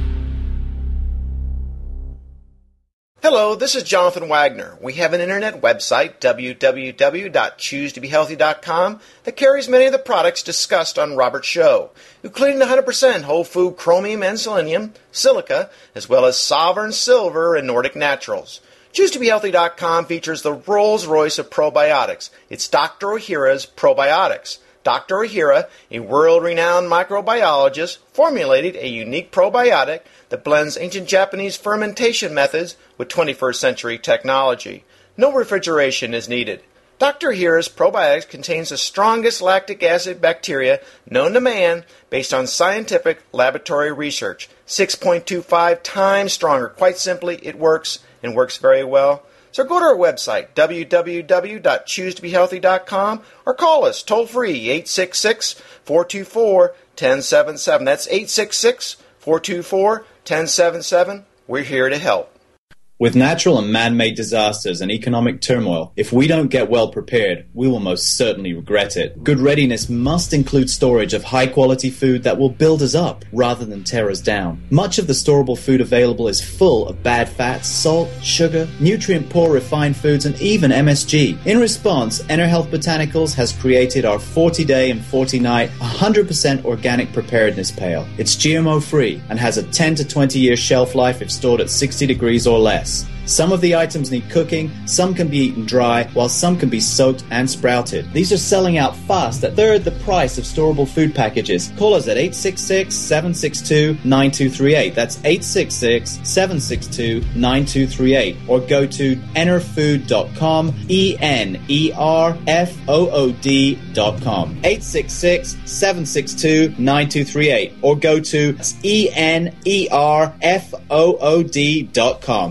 Hello, this is Jonathan Wagner. We have an internet website, w w w dot choose to be healthy dot com, that carries many of the products discussed on Robert's show, including one hundred percent whole food chromium and selenium, silica, as well as Sovereign Silver and Nordic Naturals. choose to be healthy dot com features the Rolls-Royce of probiotics. It's Doctor Ohhira's Probiotics. Doctor Ohhira, a world-renowned microbiologist, formulated a unique probiotic that blends ancient Japanese fermentation methods with twenty-first century technology. No refrigeration is needed. Doctor Ohhira's probiotics contains the strongest lactic acid bacteria known to man based on scientific laboratory research. six point two five times stronger. Quite simply, it works and works very well. So go to our website, w w w dot choose to be healthy dot com, or call us toll-free, eight six six, four two four, one zero seven seven. That's eight six six, four two four, one zero seven seven. We're here to help. With natural and man-made disasters and economic turmoil, if we don't get well prepared, we will most certainly regret it. Good readiness must include storage of high-quality food that will build us up rather than tear us down. Much of the storable food available is full of bad fats, salt, sugar, nutrient-poor refined foods, and even M S G. In response, EnerHealth Botanicals has created our forty-day and forty-night one hundred percent organic preparedness pail. It's G M O-free and has a ten to twenty year shelf life if stored at sixty degrees or less. Some of the items need cooking, some can be eaten dry, while some can be soaked and sprouted. These are selling out fast at third the price of storable food packages. Call us at eight six six, seven six two, nine two three eight. That's eight six six, seven six two, nine two three eight. Or go to enerfood dot com, E N E R F O O D dot com. eight six six, seven six two, nine two three eight. Or go to E N E R F O O D dot com.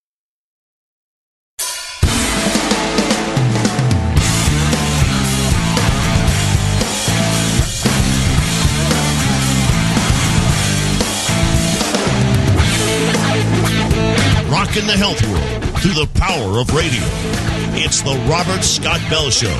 Rocking the health world through the power of radio. It's the Robert Scott Bell Show.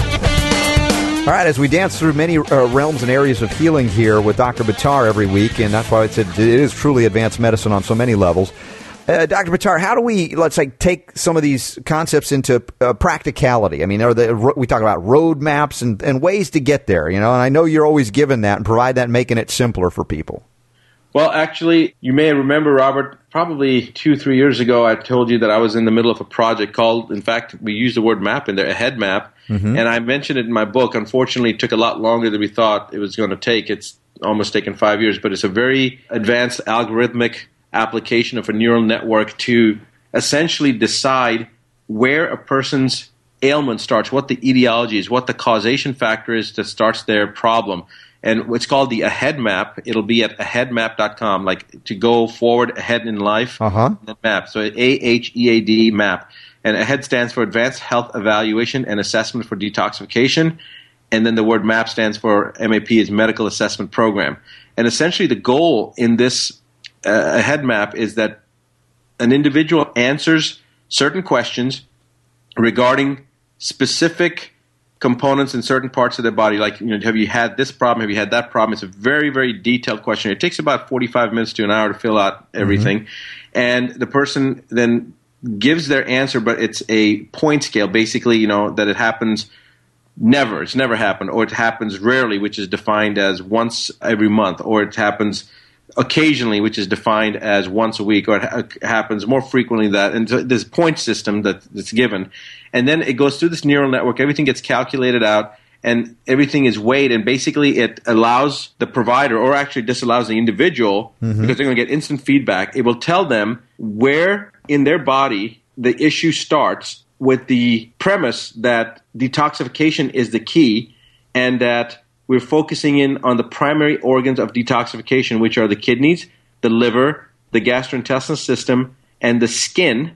All right, as we dance through many uh, realms and areas of healing here with Doctor Buttar every week, and that's why I said it is truly advanced medicine on so many levels. Uh, Doctor Buttar, how do we, let's say, take some of these concepts into uh, practicality? I mean, are the, we talk about roadmaps and, and ways to get there, you know, and I know you're always given that and provide that, making it simpler for people. Well, actually, you may remember, Robert, probably two, three years ago, I told you that I was in the middle of a project called, in fact, we used the word map in there, a head map, mm-hmm. and I mentioned it in my book. Unfortunately, it took a lot longer than we thought it was going to take. It's almost taken five years, but it's a very advanced algorithmic application of a neural network to essentially decide where a person's ailment starts, what the etiology is, what the causation factor is that starts their problem. And it's called the AHEAD map. It'll be at ahead map dot com, like to go forward ahead in life. Uh-huh. Map. So A H E A D map. And AHEAD stands for Advanced Health Evaluation and Assessment for Detoxification. And then the word MAP stands for M A P, is Medical Assessment Program. And essentially the goal in this uh, AHEAD map is that an individual answers certain questions regarding specific components in certain parts of their body, like, you know, have you had this problem, have you had that problem? It's a very, very detailed question. It takes about forty-five minutes to an hour to fill out everything. Mm-hmm. And the person then gives their answer, but it's a point scale, basically, you know, that it happens never, it's never happened, or it happens rarely, which is defined as once every month, or it happens occasionally, which is defined as once a week, or it ha- happens more frequently than that. And so this point system that, that's given. And then it goes through this neural network. Everything gets calculated out, and everything is weighed. And basically it allows the provider, or actually disallows the individual, mm-hmm. because they're going to get instant feedback. It will tell them where in their body the issue starts, with the premise that detoxification is the key, and that we're focusing in on the primary organs of detoxification, which are the kidneys, the liver, the gastrointestinal system, and the skin.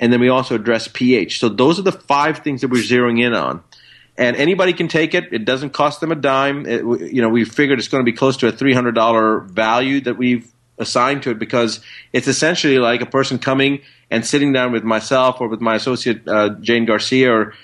and then we also address pH. So those are the five things that we're zeroing in on. And anybody can take it. It doesn't cost them a dime. It, you know, we figured it's going to be close to a three hundred dollars value that we've assigned to it, because it's essentially like a person coming and sitting down with myself or with my associate uh, Jane Garcia, or,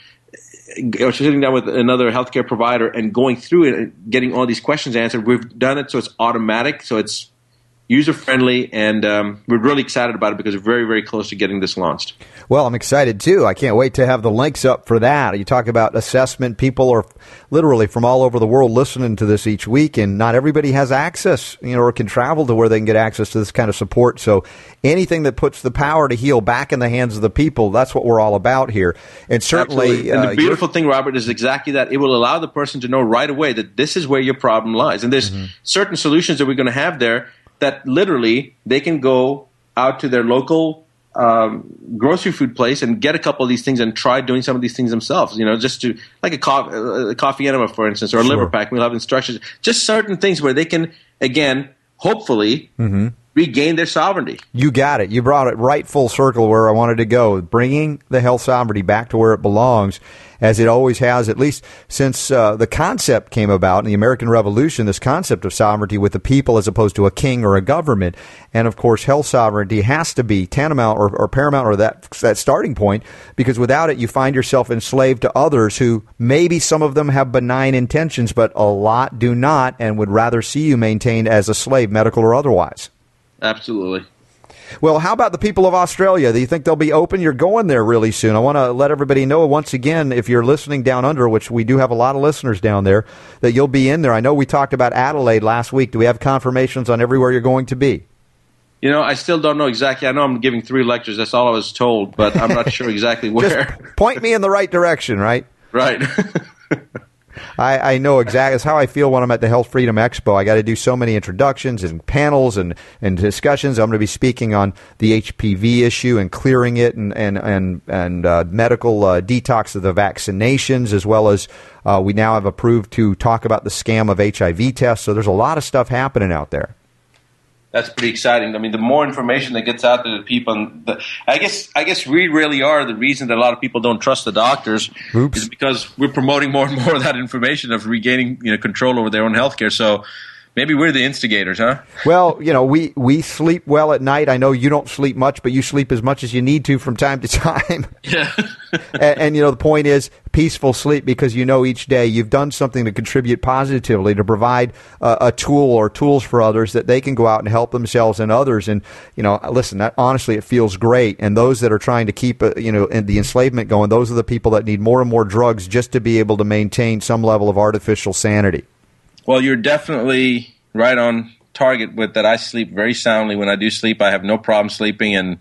or sitting down with another healthcare provider and going through it and getting all these questions answered. We've done it so it's automatic, so it's user-friendly, and um, we're really excited about it because we're very, very close to getting this launched. Well, I'm excited, too. I can't wait to have the links up for that. You talk about assessment. People are literally from all over the world listening to this each week, and not everybody has access, you know, or can travel to where they can get access to this kind of support. So anything that puts the power to heal back in the hands of the people, that's what we're all about here. And certainly... And uh, the beautiful thing, Robert, is exactly that. It will allow the person to know right away that this is where your problem lies. And there's mm-hmm. certain solutions that we're going to have there that literally they can go out to their local um, grocery food place and get a couple of these things and try doing some of these things themselves. You know, just to like a, co- a coffee enema, for instance, or a sure. liver pack. We'll have instructions, just certain things where they can, again, hopefully mm-hmm. regain their sovereignty. You got it. You brought it right full circle where I wanted to go, bringing the health sovereignty back to where it belongs, as it always has, at least since uh, the concept came about in the American Revolution, this concept of sovereignty with the people as opposed to a king or a government. And, of course, health sovereignty has to be tantamount or, or paramount, or that, that starting point, because without it, you find yourself enslaved to others who maybe some of them have benign intentions, but a lot do not and would rather see you maintained as a slave, medical or otherwise. Absolutely. Well, how about the people of Australia? Do you think they'll be open? You're going there really soon. I want to let everybody know once again, if you're listening down under, which we do have a lot of listeners down there, that you'll be in there. I know we talked about Adelaide last week. Do we have confirmations on everywhere you're going to be? You know, I still don't know exactly. I know I'm giving three lectures. That's all I was told, but I'm not sure exactly where. Just point me in the right direction, right? Right. I, I know exactly. It's how I feel when I'm at the Health Freedom Expo. I got to do so many introductions and panels and, and discussions. I'm going to be speaking on the H P V issue and clearing it, and and and, and uh, medical uh, detox of the vaccinations, as well as uh, we now have approved to talk about the scam of H I V tests. So there's a lot of stuff happening out there. That's pretty exciting. I mean, the more information that gets out to the people, and the, I guess I guess we really are the reason that a lot of people don't trust the doctors. Oops. Is because we're promoting more and more of that information of regaining, you know, control over their own healthcare. So maybe we're the instigators, huh? Well, you know, we, we sleep well at night. I know you don't sleep much, but you sleep as much as you need to from time to time. Yeah. and, and, you know, the point is peaceful sleep, because you know each day you've done something to contribute positively, to provide uh, a tool or tools for others that they can go out and help themselves and others. And, you know, listen, that, honestly, it feels great. And those that are trying to keep, uh, you know, the enslavement going, those are the people that need more and more drugs just to be able to maintain some level of artificial sanity. Well, you're definitely right on target with that. I sleep very soundly. When I do sleep, I have no problem sleeping. And,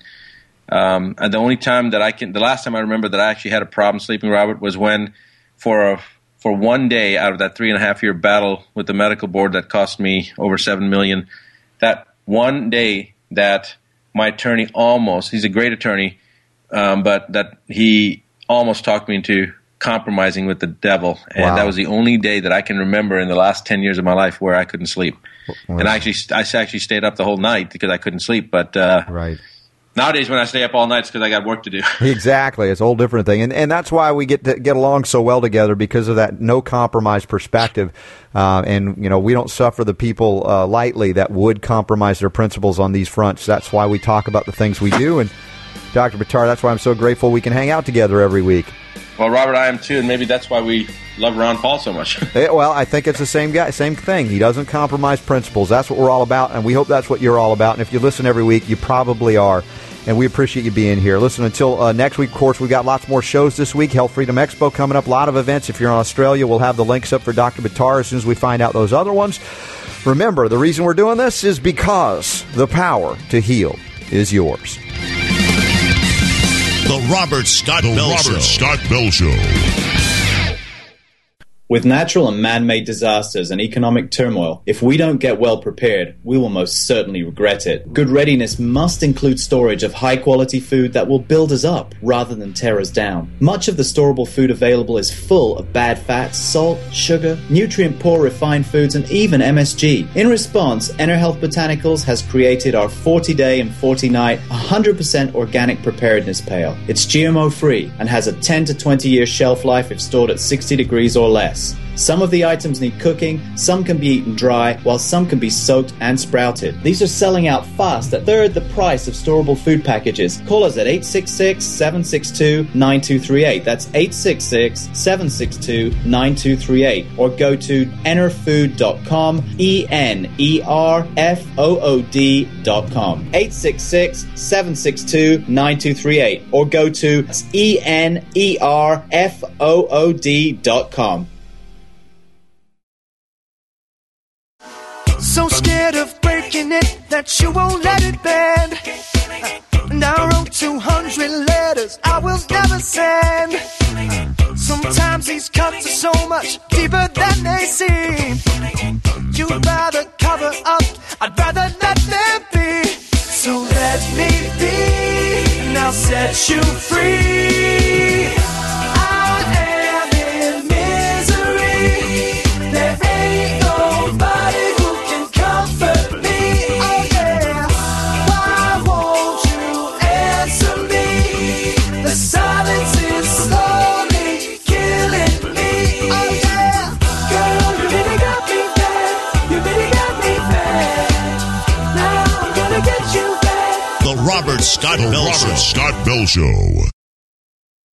um, and the only time that I can, the last time I remember that I actually had a problem sleeping, Robert, was when for a, for one day out of that three and a half year battle with the medical board that cost me over seven million dollars, that one day that my attorney almost, he's a great attorney, um, but that he almost talked me into compromising with the devil, and wow. that was the only day that I can remember in the last ten years of my life where I couldn't sleep. Wow. And I actually, I actually stayed up the whole night because I couldn't sleep. But uh, right. nowadays, when I stay up all night, it's because I got work to do. Exactly, it's a whole different thing, and and that's why we get to get along so well together, because of that no compromise perspective. Uh, and you know, we don't suffer the people uh, lightly that would compromise their principles on these fronts. That's why we talk about the things we do. And Doctor Buttar, that's why I'm so grateful we can hang out together every week. Well, Robert, I am too, and maybe that's why we love Ron Paul so much. Yeah, well, I think it's the same guy, same thing. He doesn't compromise principles. That's what we're all about, and we hope that's what you're all about. And if you listen every week, you probably are, and we appreciate you being here. Listen, until uh, next week, of course, we've got lots more shows this week. Health Freedom Expo coming up, a lot of events. If you're in Australia, we'll have the links up for Doctor Buttar as soon as we find out those other ones. Remember, the reason we're doing this is because the power to heal is yours. The Robert Scott the Bell Robert Show. Scott Bell Show. With natural and man-made disasters and economic turmoil, if we don't get well prepared, we will most certainly regret it. Good readiness must include storage of high-quality food that will build us up rather than tear us down. Much of the storable food available is full of bad fats, salt, sugar, nutrient-poor refined foods, and even M S G. In response, EnerHealth Botanicals has created our forty-day and forty-night one hundred percent organic preparedness pail. It's G M O-free and has a ten to twenty year shelf life if stored at sixty degrees or less. Some of the items need cooking, some can be eaten dry, while some can be soaked and sprouted. These are selling out fast at third the price of storable food packages. Call us at eight six six, seven six two, nine two three eight. That's eight six six, seven six two, nine two three eight. Or go to enerfood dot com, E N E R F O O D dot com. eight six six, seven six two, nine two three eight. Or go to E N E R F O O D dot com. So scared of breaking it that you won't let it bend. And I wrote two hundred letters I will never send. Sometimes these cuts are so much deeper than they seem. You'd rather cover up, I'd rather let them be. So let me be, and I'll set you free. I am in misery. There ain't nobody who can comfort me. Oh yeah, why won't you answer me? The silence is slowly killing me. Oh yeah, girl, you really got me bad. You really got me bad. Now I'm gonna get you back. The Robert Scott Bell Show. Scott Bell Show.